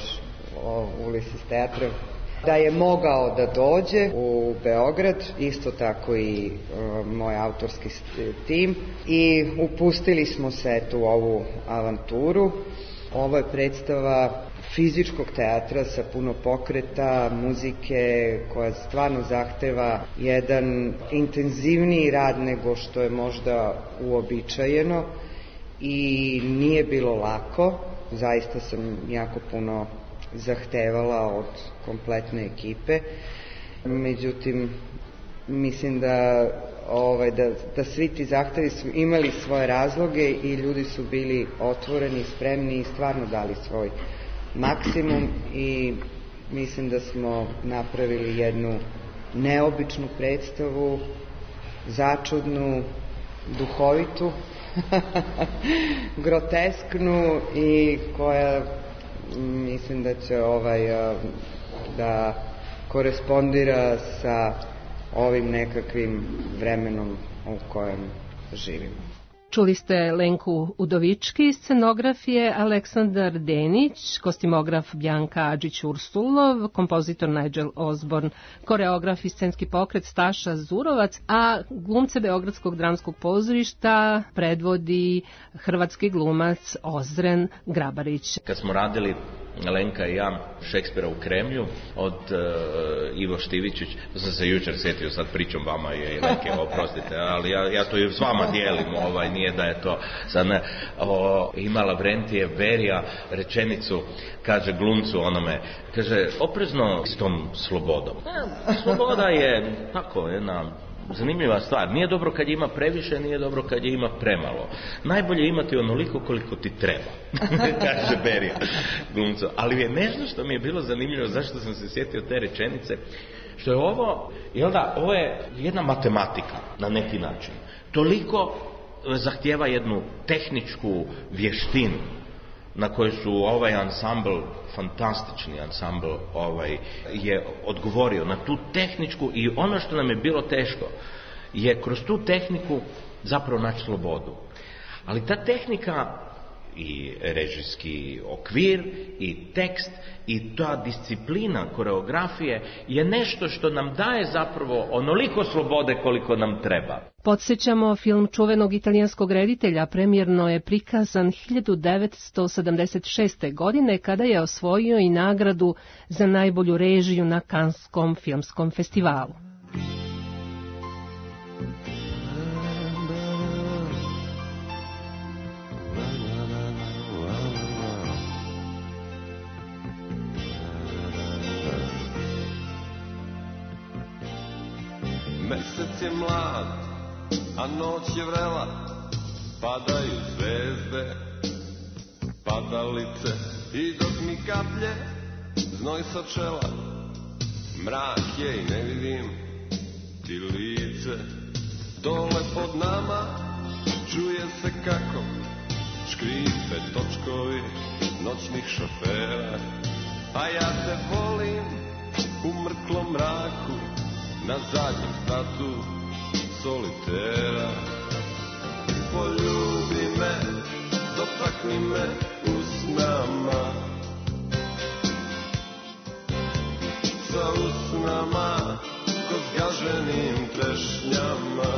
u Ulises teatra, da je mogao da dođe u Beograd, isto tako i uh, moj autorski tim, i upustili smo se eto u ovu avanturu. Ovo je predstava fizičkog teatra sa puno pokreta, muzike koja stvarno zahteva jedan intenzivniji rad nego što je možda uobičajeno i nije bilo lako, zaista sam jako puno zahtevala od kompletne ekipe. Međutim, mislim da, ovaj, da, da svi ti zahtevi su imali svoje razloge i ljudi su bili otvoreni, spremni i stvarno dali svoj maksimum i mislim da smo napravili jednu neobičnu predstavu, začudnu, duhovitu, grotesknu i koja mislim da će ovaj da korespondira sa ovim nekakvim vremenom u kojem živimo. Čuli ste Lenku Udovički, scenografije Aleksandar Denić, kostimograf Bjanka Adžić-Ursulov, kompozitor Nigel Osborne, koreograf i scenski pokret Staša Zurovac, a glumce Beogradskog dramskog pozorišta predvodi hrvatski glumac Ozren Grabarić. Kad smo radili Lenka i ja Šekspira u Kremlju od uh, Ivo Štivičić, to sam se jučer sjetio, sad pričam vama i Lenke, oprostite, ali ja, ja to i s vama dijelim, ovaj, nije da je to sad ne, o, ima Lavrentije Berija rečenicu, kaže glumcu onome, kaže oprezno s tom slobodom. E, sloboda je tako jedna zanimljiva stvar. Nije dobro kad je ima previše, nije dobro kad je ima premalo. Najbolje je imati onoliko koliko ti treba, kaže Berija glumcu. Ali je nešto što mi je bilo zanimljivo, zašto sam se sjetio te rečenice, što je ovo, jel da, ovo je jedna matematika na neki način. Toliko zahtijeva jednu tehničku vještinu na kojoj su ovaj ansambl, fantastični ansambl, ovaj, je odgovorio na tu tehničku, i ono što nam je bilo teško je kroz tu tehniku zapravo naći slobodu. Ali ta tehnika i režijski okvir i tekst i ta disciplina koreografije je nešto što nam daje zapravo onoliko slobode koliko nam treba. Podsjećamo, film čuvenog italijanskog reditelja premijerno je prikazan hiljadu devetsto sedamdeset šeste. godine kada je osvojio i nagradu za najbolju režiju na Kanskom filmskom festivalu. Mesec je mlad, a noć je vrela, padaju zvezde, padalice, i dok mi kaplje znoj sa čela, mrak je i ne vidim ti lice. Dole pod nama čuje se kako škripe točkovi noćnih šofera, a ja te volim u mrklom mraku, na zadnjem statu solitera. Poljubi me, dotakni me usnama, sa usnama ko zgaženim trešnjama.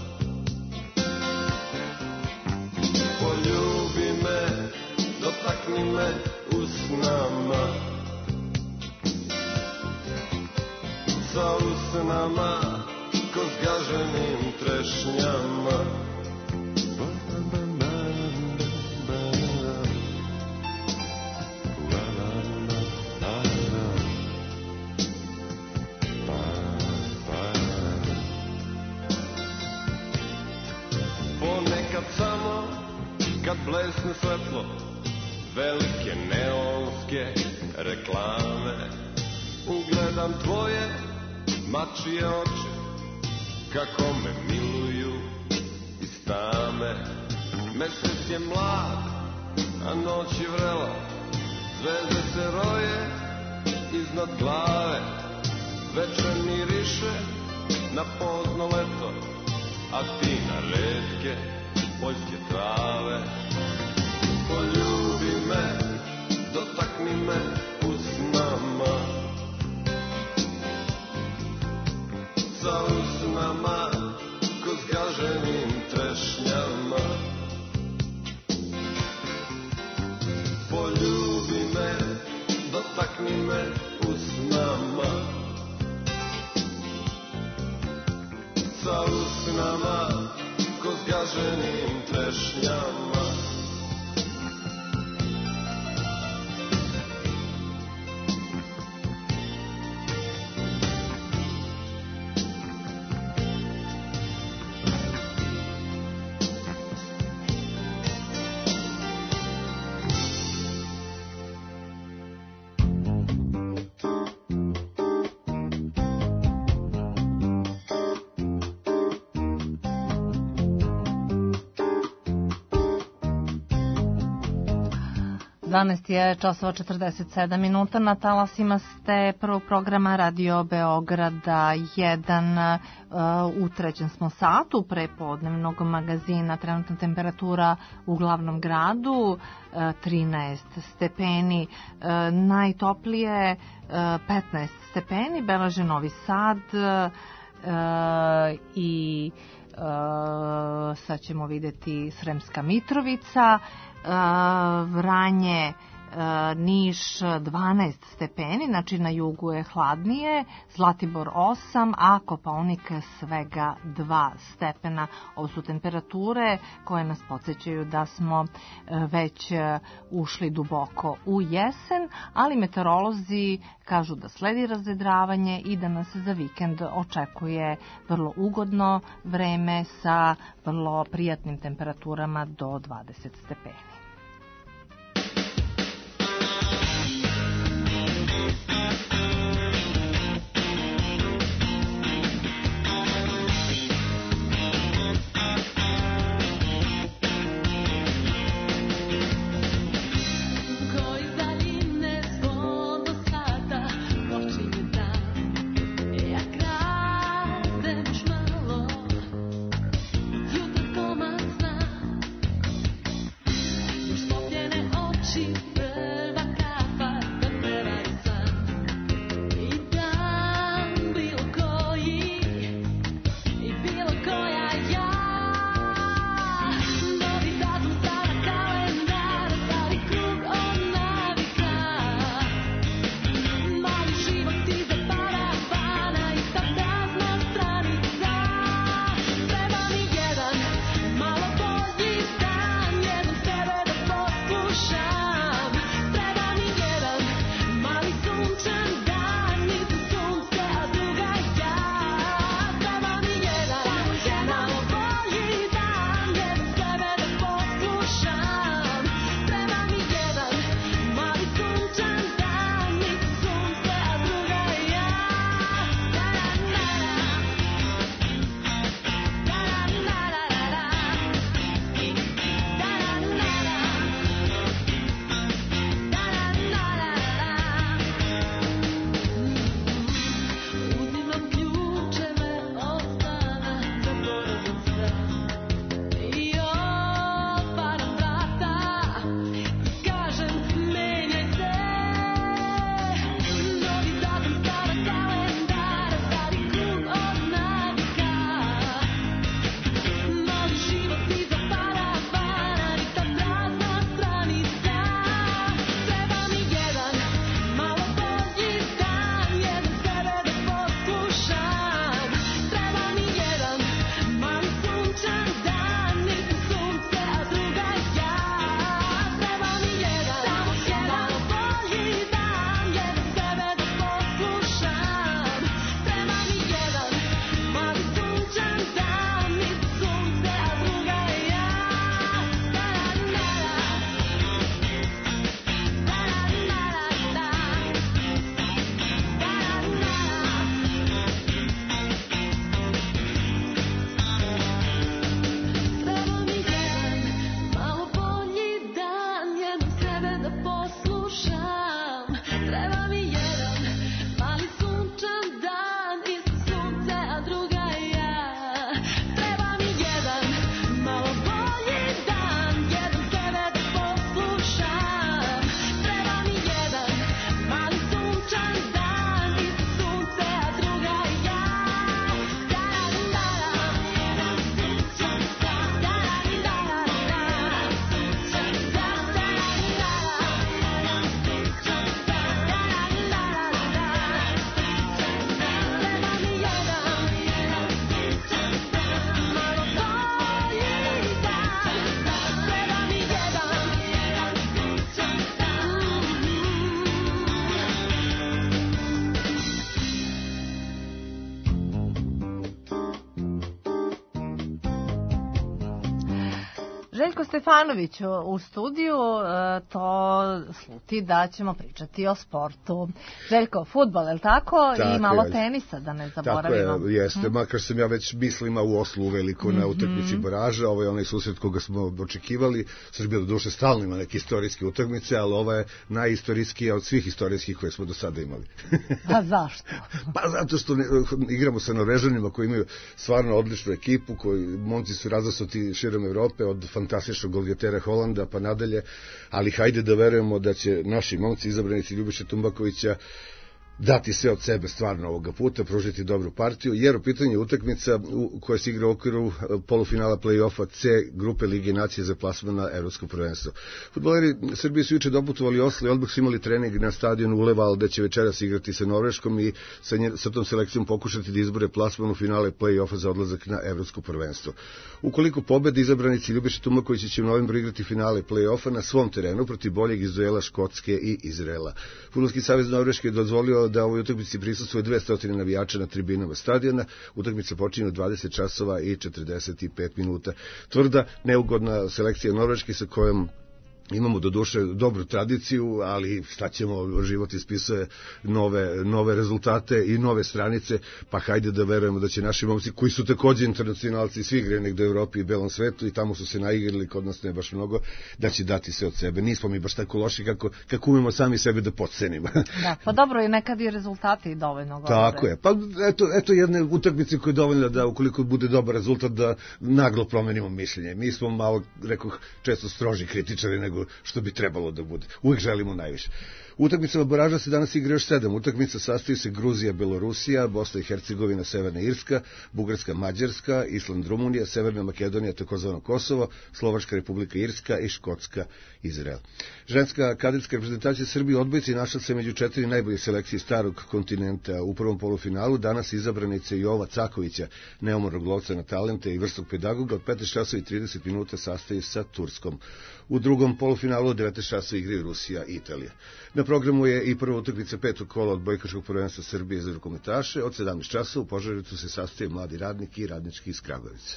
Poljubi me, dotakni me usnama, sa usnama ko zgaženim trešnjama. Ponekad samo kad blesne svetlo velike neonske reklame, ugledam tvoje mačije oči kako me miluju iz tame. Mesec je mlad, a noć je vrela, zvezde se roje iznad glave, večer miriše na pozno leto, a ti na retke poljske trave. Poljubi me, dotakni me usnama, sa usnama ko zgaženim trešnjama. Poljubi me, dotakni me usnama, sa usnama ko zgaženim trešnjama. dvanaest je časova četrdeset sedam minuta, na talasima ste prvog programa Radio Beograda jedan. U trećem smo satu prepodnevnog magazina. Trenutna temperatura u glavnom gradu trinaest stepeni, najtoplije petnaest stepeni, beleže Novi Sad i sad ćemo vidjeti Sremska Mitrovica, Vranje, Niš dvanaest stepeni, znači na jugu je hladnije, Zlatibor osam, a Kopaonik svega dva stepena. Ovo su temperature koje nas podsjećaju da smo već ušli duboko u jesen, ali meteorolozi kažu da sledi razvedravanje i da nas za vikend očekuje vrlo ugodno vreme sa vrlo prijatnim temperaturama do dvadeset stepeni. Prva kapa da prevaju san. Željko Stefanović u, u studiju, e, to sluti da ćemo pričati o sportu. Željko, fudbal, je li tako? tako I malo je. tenisa, da ne zaboravimo. Tako je, jeste, hm? makar sam ja već mislima u Oslu uveliko na utakmici baraža, ovo je onaj susret koga smo očekivali. Srbija do duše stalno ima neke istorijske utakmice, ali ova je najistorijskija od svih istorijskih koje smo do sada imali. Pa zašto? Pa zato što ne, igramo sa Norvežanima koji imaju stvarno odličnu ekipu, koji momci su razasuti širom Evrope, od fantastičnog golgetera Holanda pa nadalje, ali hajde da verujemo da će naši momci, izabranici Ljubiše Tumbakovića, dati sve od sebe stvarno ovoga puta, pružiti dobru partiju, jer u pitanju je utakmica u koja se igra u okviru polufinala play-offa C grupe Lige nacije za plasman na evropsko prvenstvo. Fudbaleri Srbije su juče doputovali Oslo i odmah su imali trening na stadionu Uleval, gde će večeras igrati sa Norveškom i sa, nje, sa tom selekcijom pokušati da izbore plasman u finale play-offa za odlazak na evropsko prvenstvo. Ukoliko pobede, izabranici Ljubiša Tumakovića će u novembru igrati finale play-offa na svom terenu protiv boljeg Izuela, Škotske i Izraela. Fudbalski savez Norveške je dozvolio da u ovoj utakmici prisustvuje dvesta navijača na tribinama stadiona. Utakmica počinje u dvadeset časova i četrdeset pet minuta. Tvrda, neugodna selekcija Norveške sa kojom imamo do duše dobru tradiciju, ali šta ćemo, život ispisuje nove, nove rezultate i nove stranice, pa hajde da verujemo da će naši momci, koji su takođe internacionalci, svi igraju negde u Evropi i belom svetu i tamo su se naigrali, kod nas ne baš mnogo, da će dati sve od sebe. Nismo mi baš tako loši kako, kako umemo sami sebe da podcenimo. Da, pa dobro, i nekad i rezultati dovoljno govore. Tako je, pa eto, eto jedne utakmice koje je dovoljno da ukoliko bude dobar rezultat da naglo promenimo mišljenje. Mi smo malo, rekoh, često stroži kritičari nego što bi trebalo da bude. Uvijek želimo najviše. U utakmicama baraža se danas igra još sedam utakmica, sastoji se Gruzija, Belorusija, Bosna i Hercegovina, Severna Irska, Bugarska, Mađarska, Island, Rumunija, Severna Makedonija, takozvano Kosovo, Slovačka Republika Irska i Škotska, Izrael. Ženska kadetska reprezentacija Srbije odbojci našla se među četiri najbolje selekcije starog kontinenta u prvom polufinalu. Danas izabranice Jova Cakovića, neumornog lovca na talente i vrsnog pedagoga, od petnaest časova i trideset minuta sastoji sa Turskom. U drugom polufinalu od devetnaest časova igraju Rusija i Italija. Na programu je i prva utakmica petog kola odbojkaškog prvenstva Srbije za rukometaše. Od sedamnaest časova u Požarevcu se sastoje Mladi radnik i Radnički iz Kragujevca.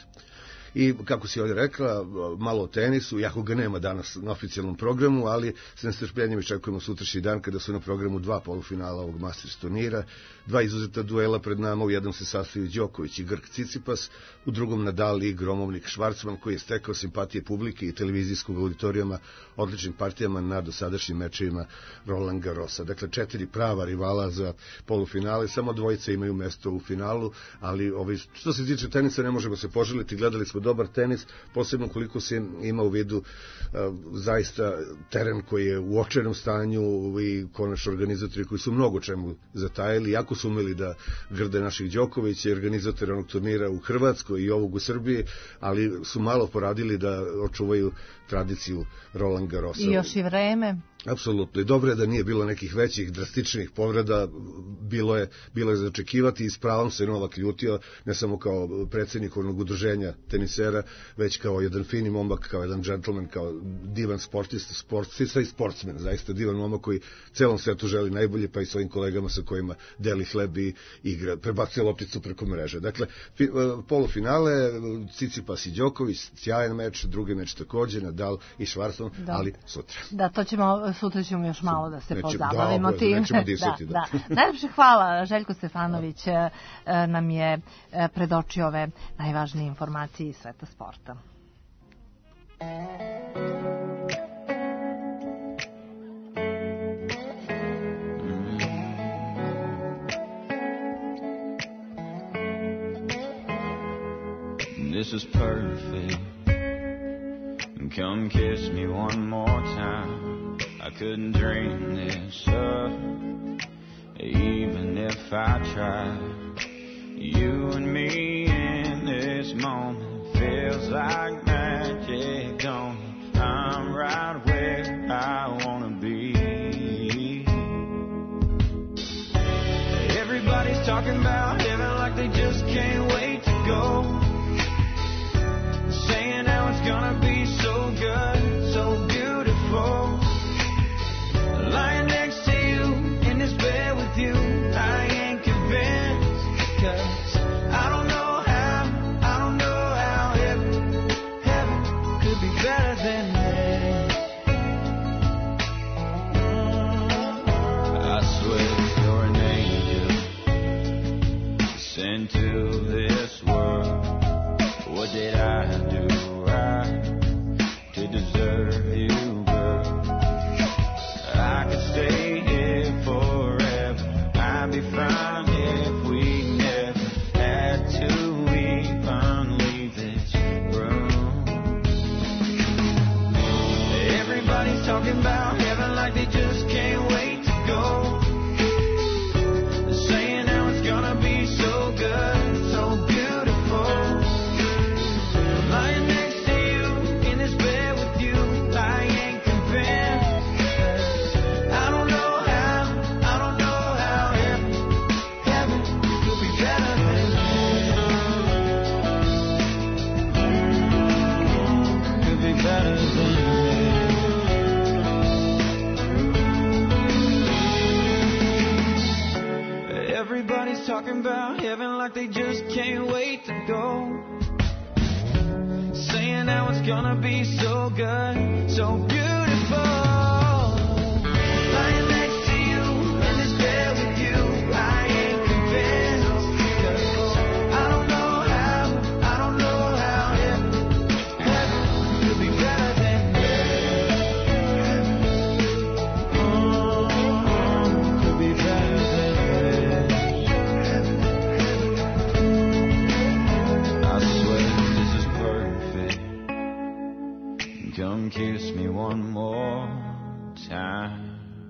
I kako si ovdje rekla, malo o tenisu, jako ga nema danas na oficijalnom programu, ali s nestrpljenjem iščekujemo sutrašnji dan kada su na programu dva polufinala ovog Masters turnira, dva izuzeta duela pred nama, u jednom se sastoji Đoković i Grk Cicipas, u drugom Nadal i gromovnik Švarcman, koji je stekao simpatije publike i televizijskog auditorijuma odličnim partijama na dosadašnjim mečevima Roland Garrosa. Dakle, četiri prava rivala za polufinale, samo dvojice imaju mesto u finalu, ali ovaj, što se tiče tenisa ne možemo se poželiti, gledali smo dobar tenis, posebno koliko se ima u vidu uh, zaista teren koji je u očajnom stanju i konačno organizatori koji su mnogo čemu zatajili, jako su umeli da grde naših Đokovića i organizatori onog turnira u Hrvatskoj i ovog u Srbiji, ali su malo poradili da očuvaju tradiciju Roland Garrosa. I još i vreme. Apsolutno. I dobro je da nije bilo nekih većih, drastičnih povreda, bilo je, bilo je za očekivati i s pravom se Novak ljutio, ne samo kao predsjednik onog udruženja tenisera, već kao jedan fini momak, kao jedan džentlmen, kao divan sportista, sportista i sportsmen, zaista divan momak koji celom svetu želi najbolje, pa i svojim kolegama sa kojima deli hleb i igra, prebacuje lopticu preko mreže. Dakle, polufinale, Cicipas i Đoković, sjajan meč, drugi meč takođe, Nadal i Švarcman, ali sutra. Da, to ćemo, sutra ćemo još malo da se Nećemo, pozabavimo da, tim. nećemo disati, da. Da. Najlepše hvala, Željko Stefanović nam je predočio ove najvažnije informacije iz sveta sporta. This is perfect. Come kiss me one more time. I couldn't dream this up, even if I tried. You and me in this moment feels like magic, don't it? I'm right where I wanna be. Everybody's talking about heaven like they just can't wait to go, saying how it's gonna be so good, so beautiful. Lying next to you in this bed with you, I ain't convinced, 'cause I don't know how, I don't know how heaven, heaven could be did I do right to deserve you, girl? I could stay here forever. I'd be fine if we never had to even leave this room. Everybody's talking about heaven like they just can't wait to go. They're saying how it's gonna be so good, so beautiful. Lying next to you in this bed with you, I ain't convinced. I don't know how, I don't know how heaven, heaven could be better than this. Could be better than this. Everybody's talking about heaven like they just can't wait to go. Saying how it's gonna be so good, so beautiful. Lying next to you in this bed with you, I ain't convinced. I don't know how, I don't know how heaven, heaven could be better than this. Oh, could be better than this. I swear this is perfect. Come kiss me one more time.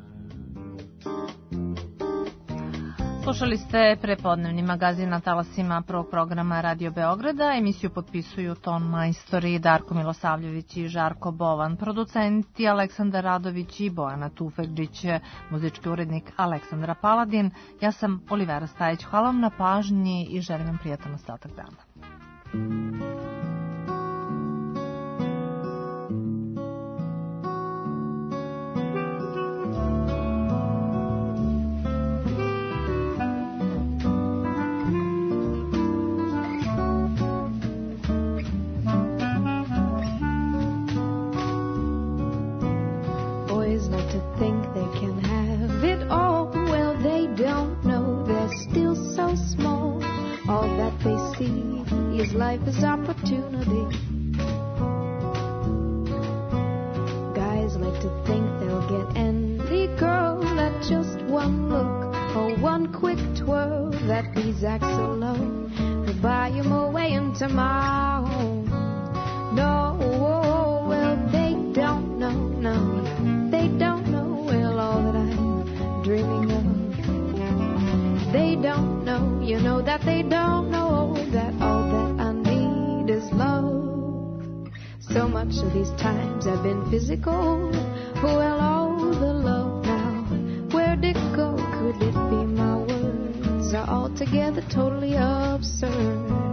Slušali ste prepodnevni magazin na talasima prvog programa Radio Beograda. Emisiju potpisuju ton majstori Darko Milosavljević i Žarko Bovan, producenti Aleksandar Radović i Bojana Tufekđić, muzički urednik Aleksandra Paladin. Ja sam Olivera Stajić. Hvala vam na pažnji i želim vam prijatan ostatak dana. Boys like to think they can have it all. Well, they don't know they're still so small. All that they see is life as opportunity. Guys like to think they'll get any girl at just one look or one quick twirl. That these acts alone will buy 'em away in tomorrow. No, well, they don't know, no, they don't know, well, all that I'm dreaming of. They don't know, you know that they don't know that all that I need is love. So much of these times have been physical. Well, all the love now, where'd it go? Could it be my words are altogether totally absurd?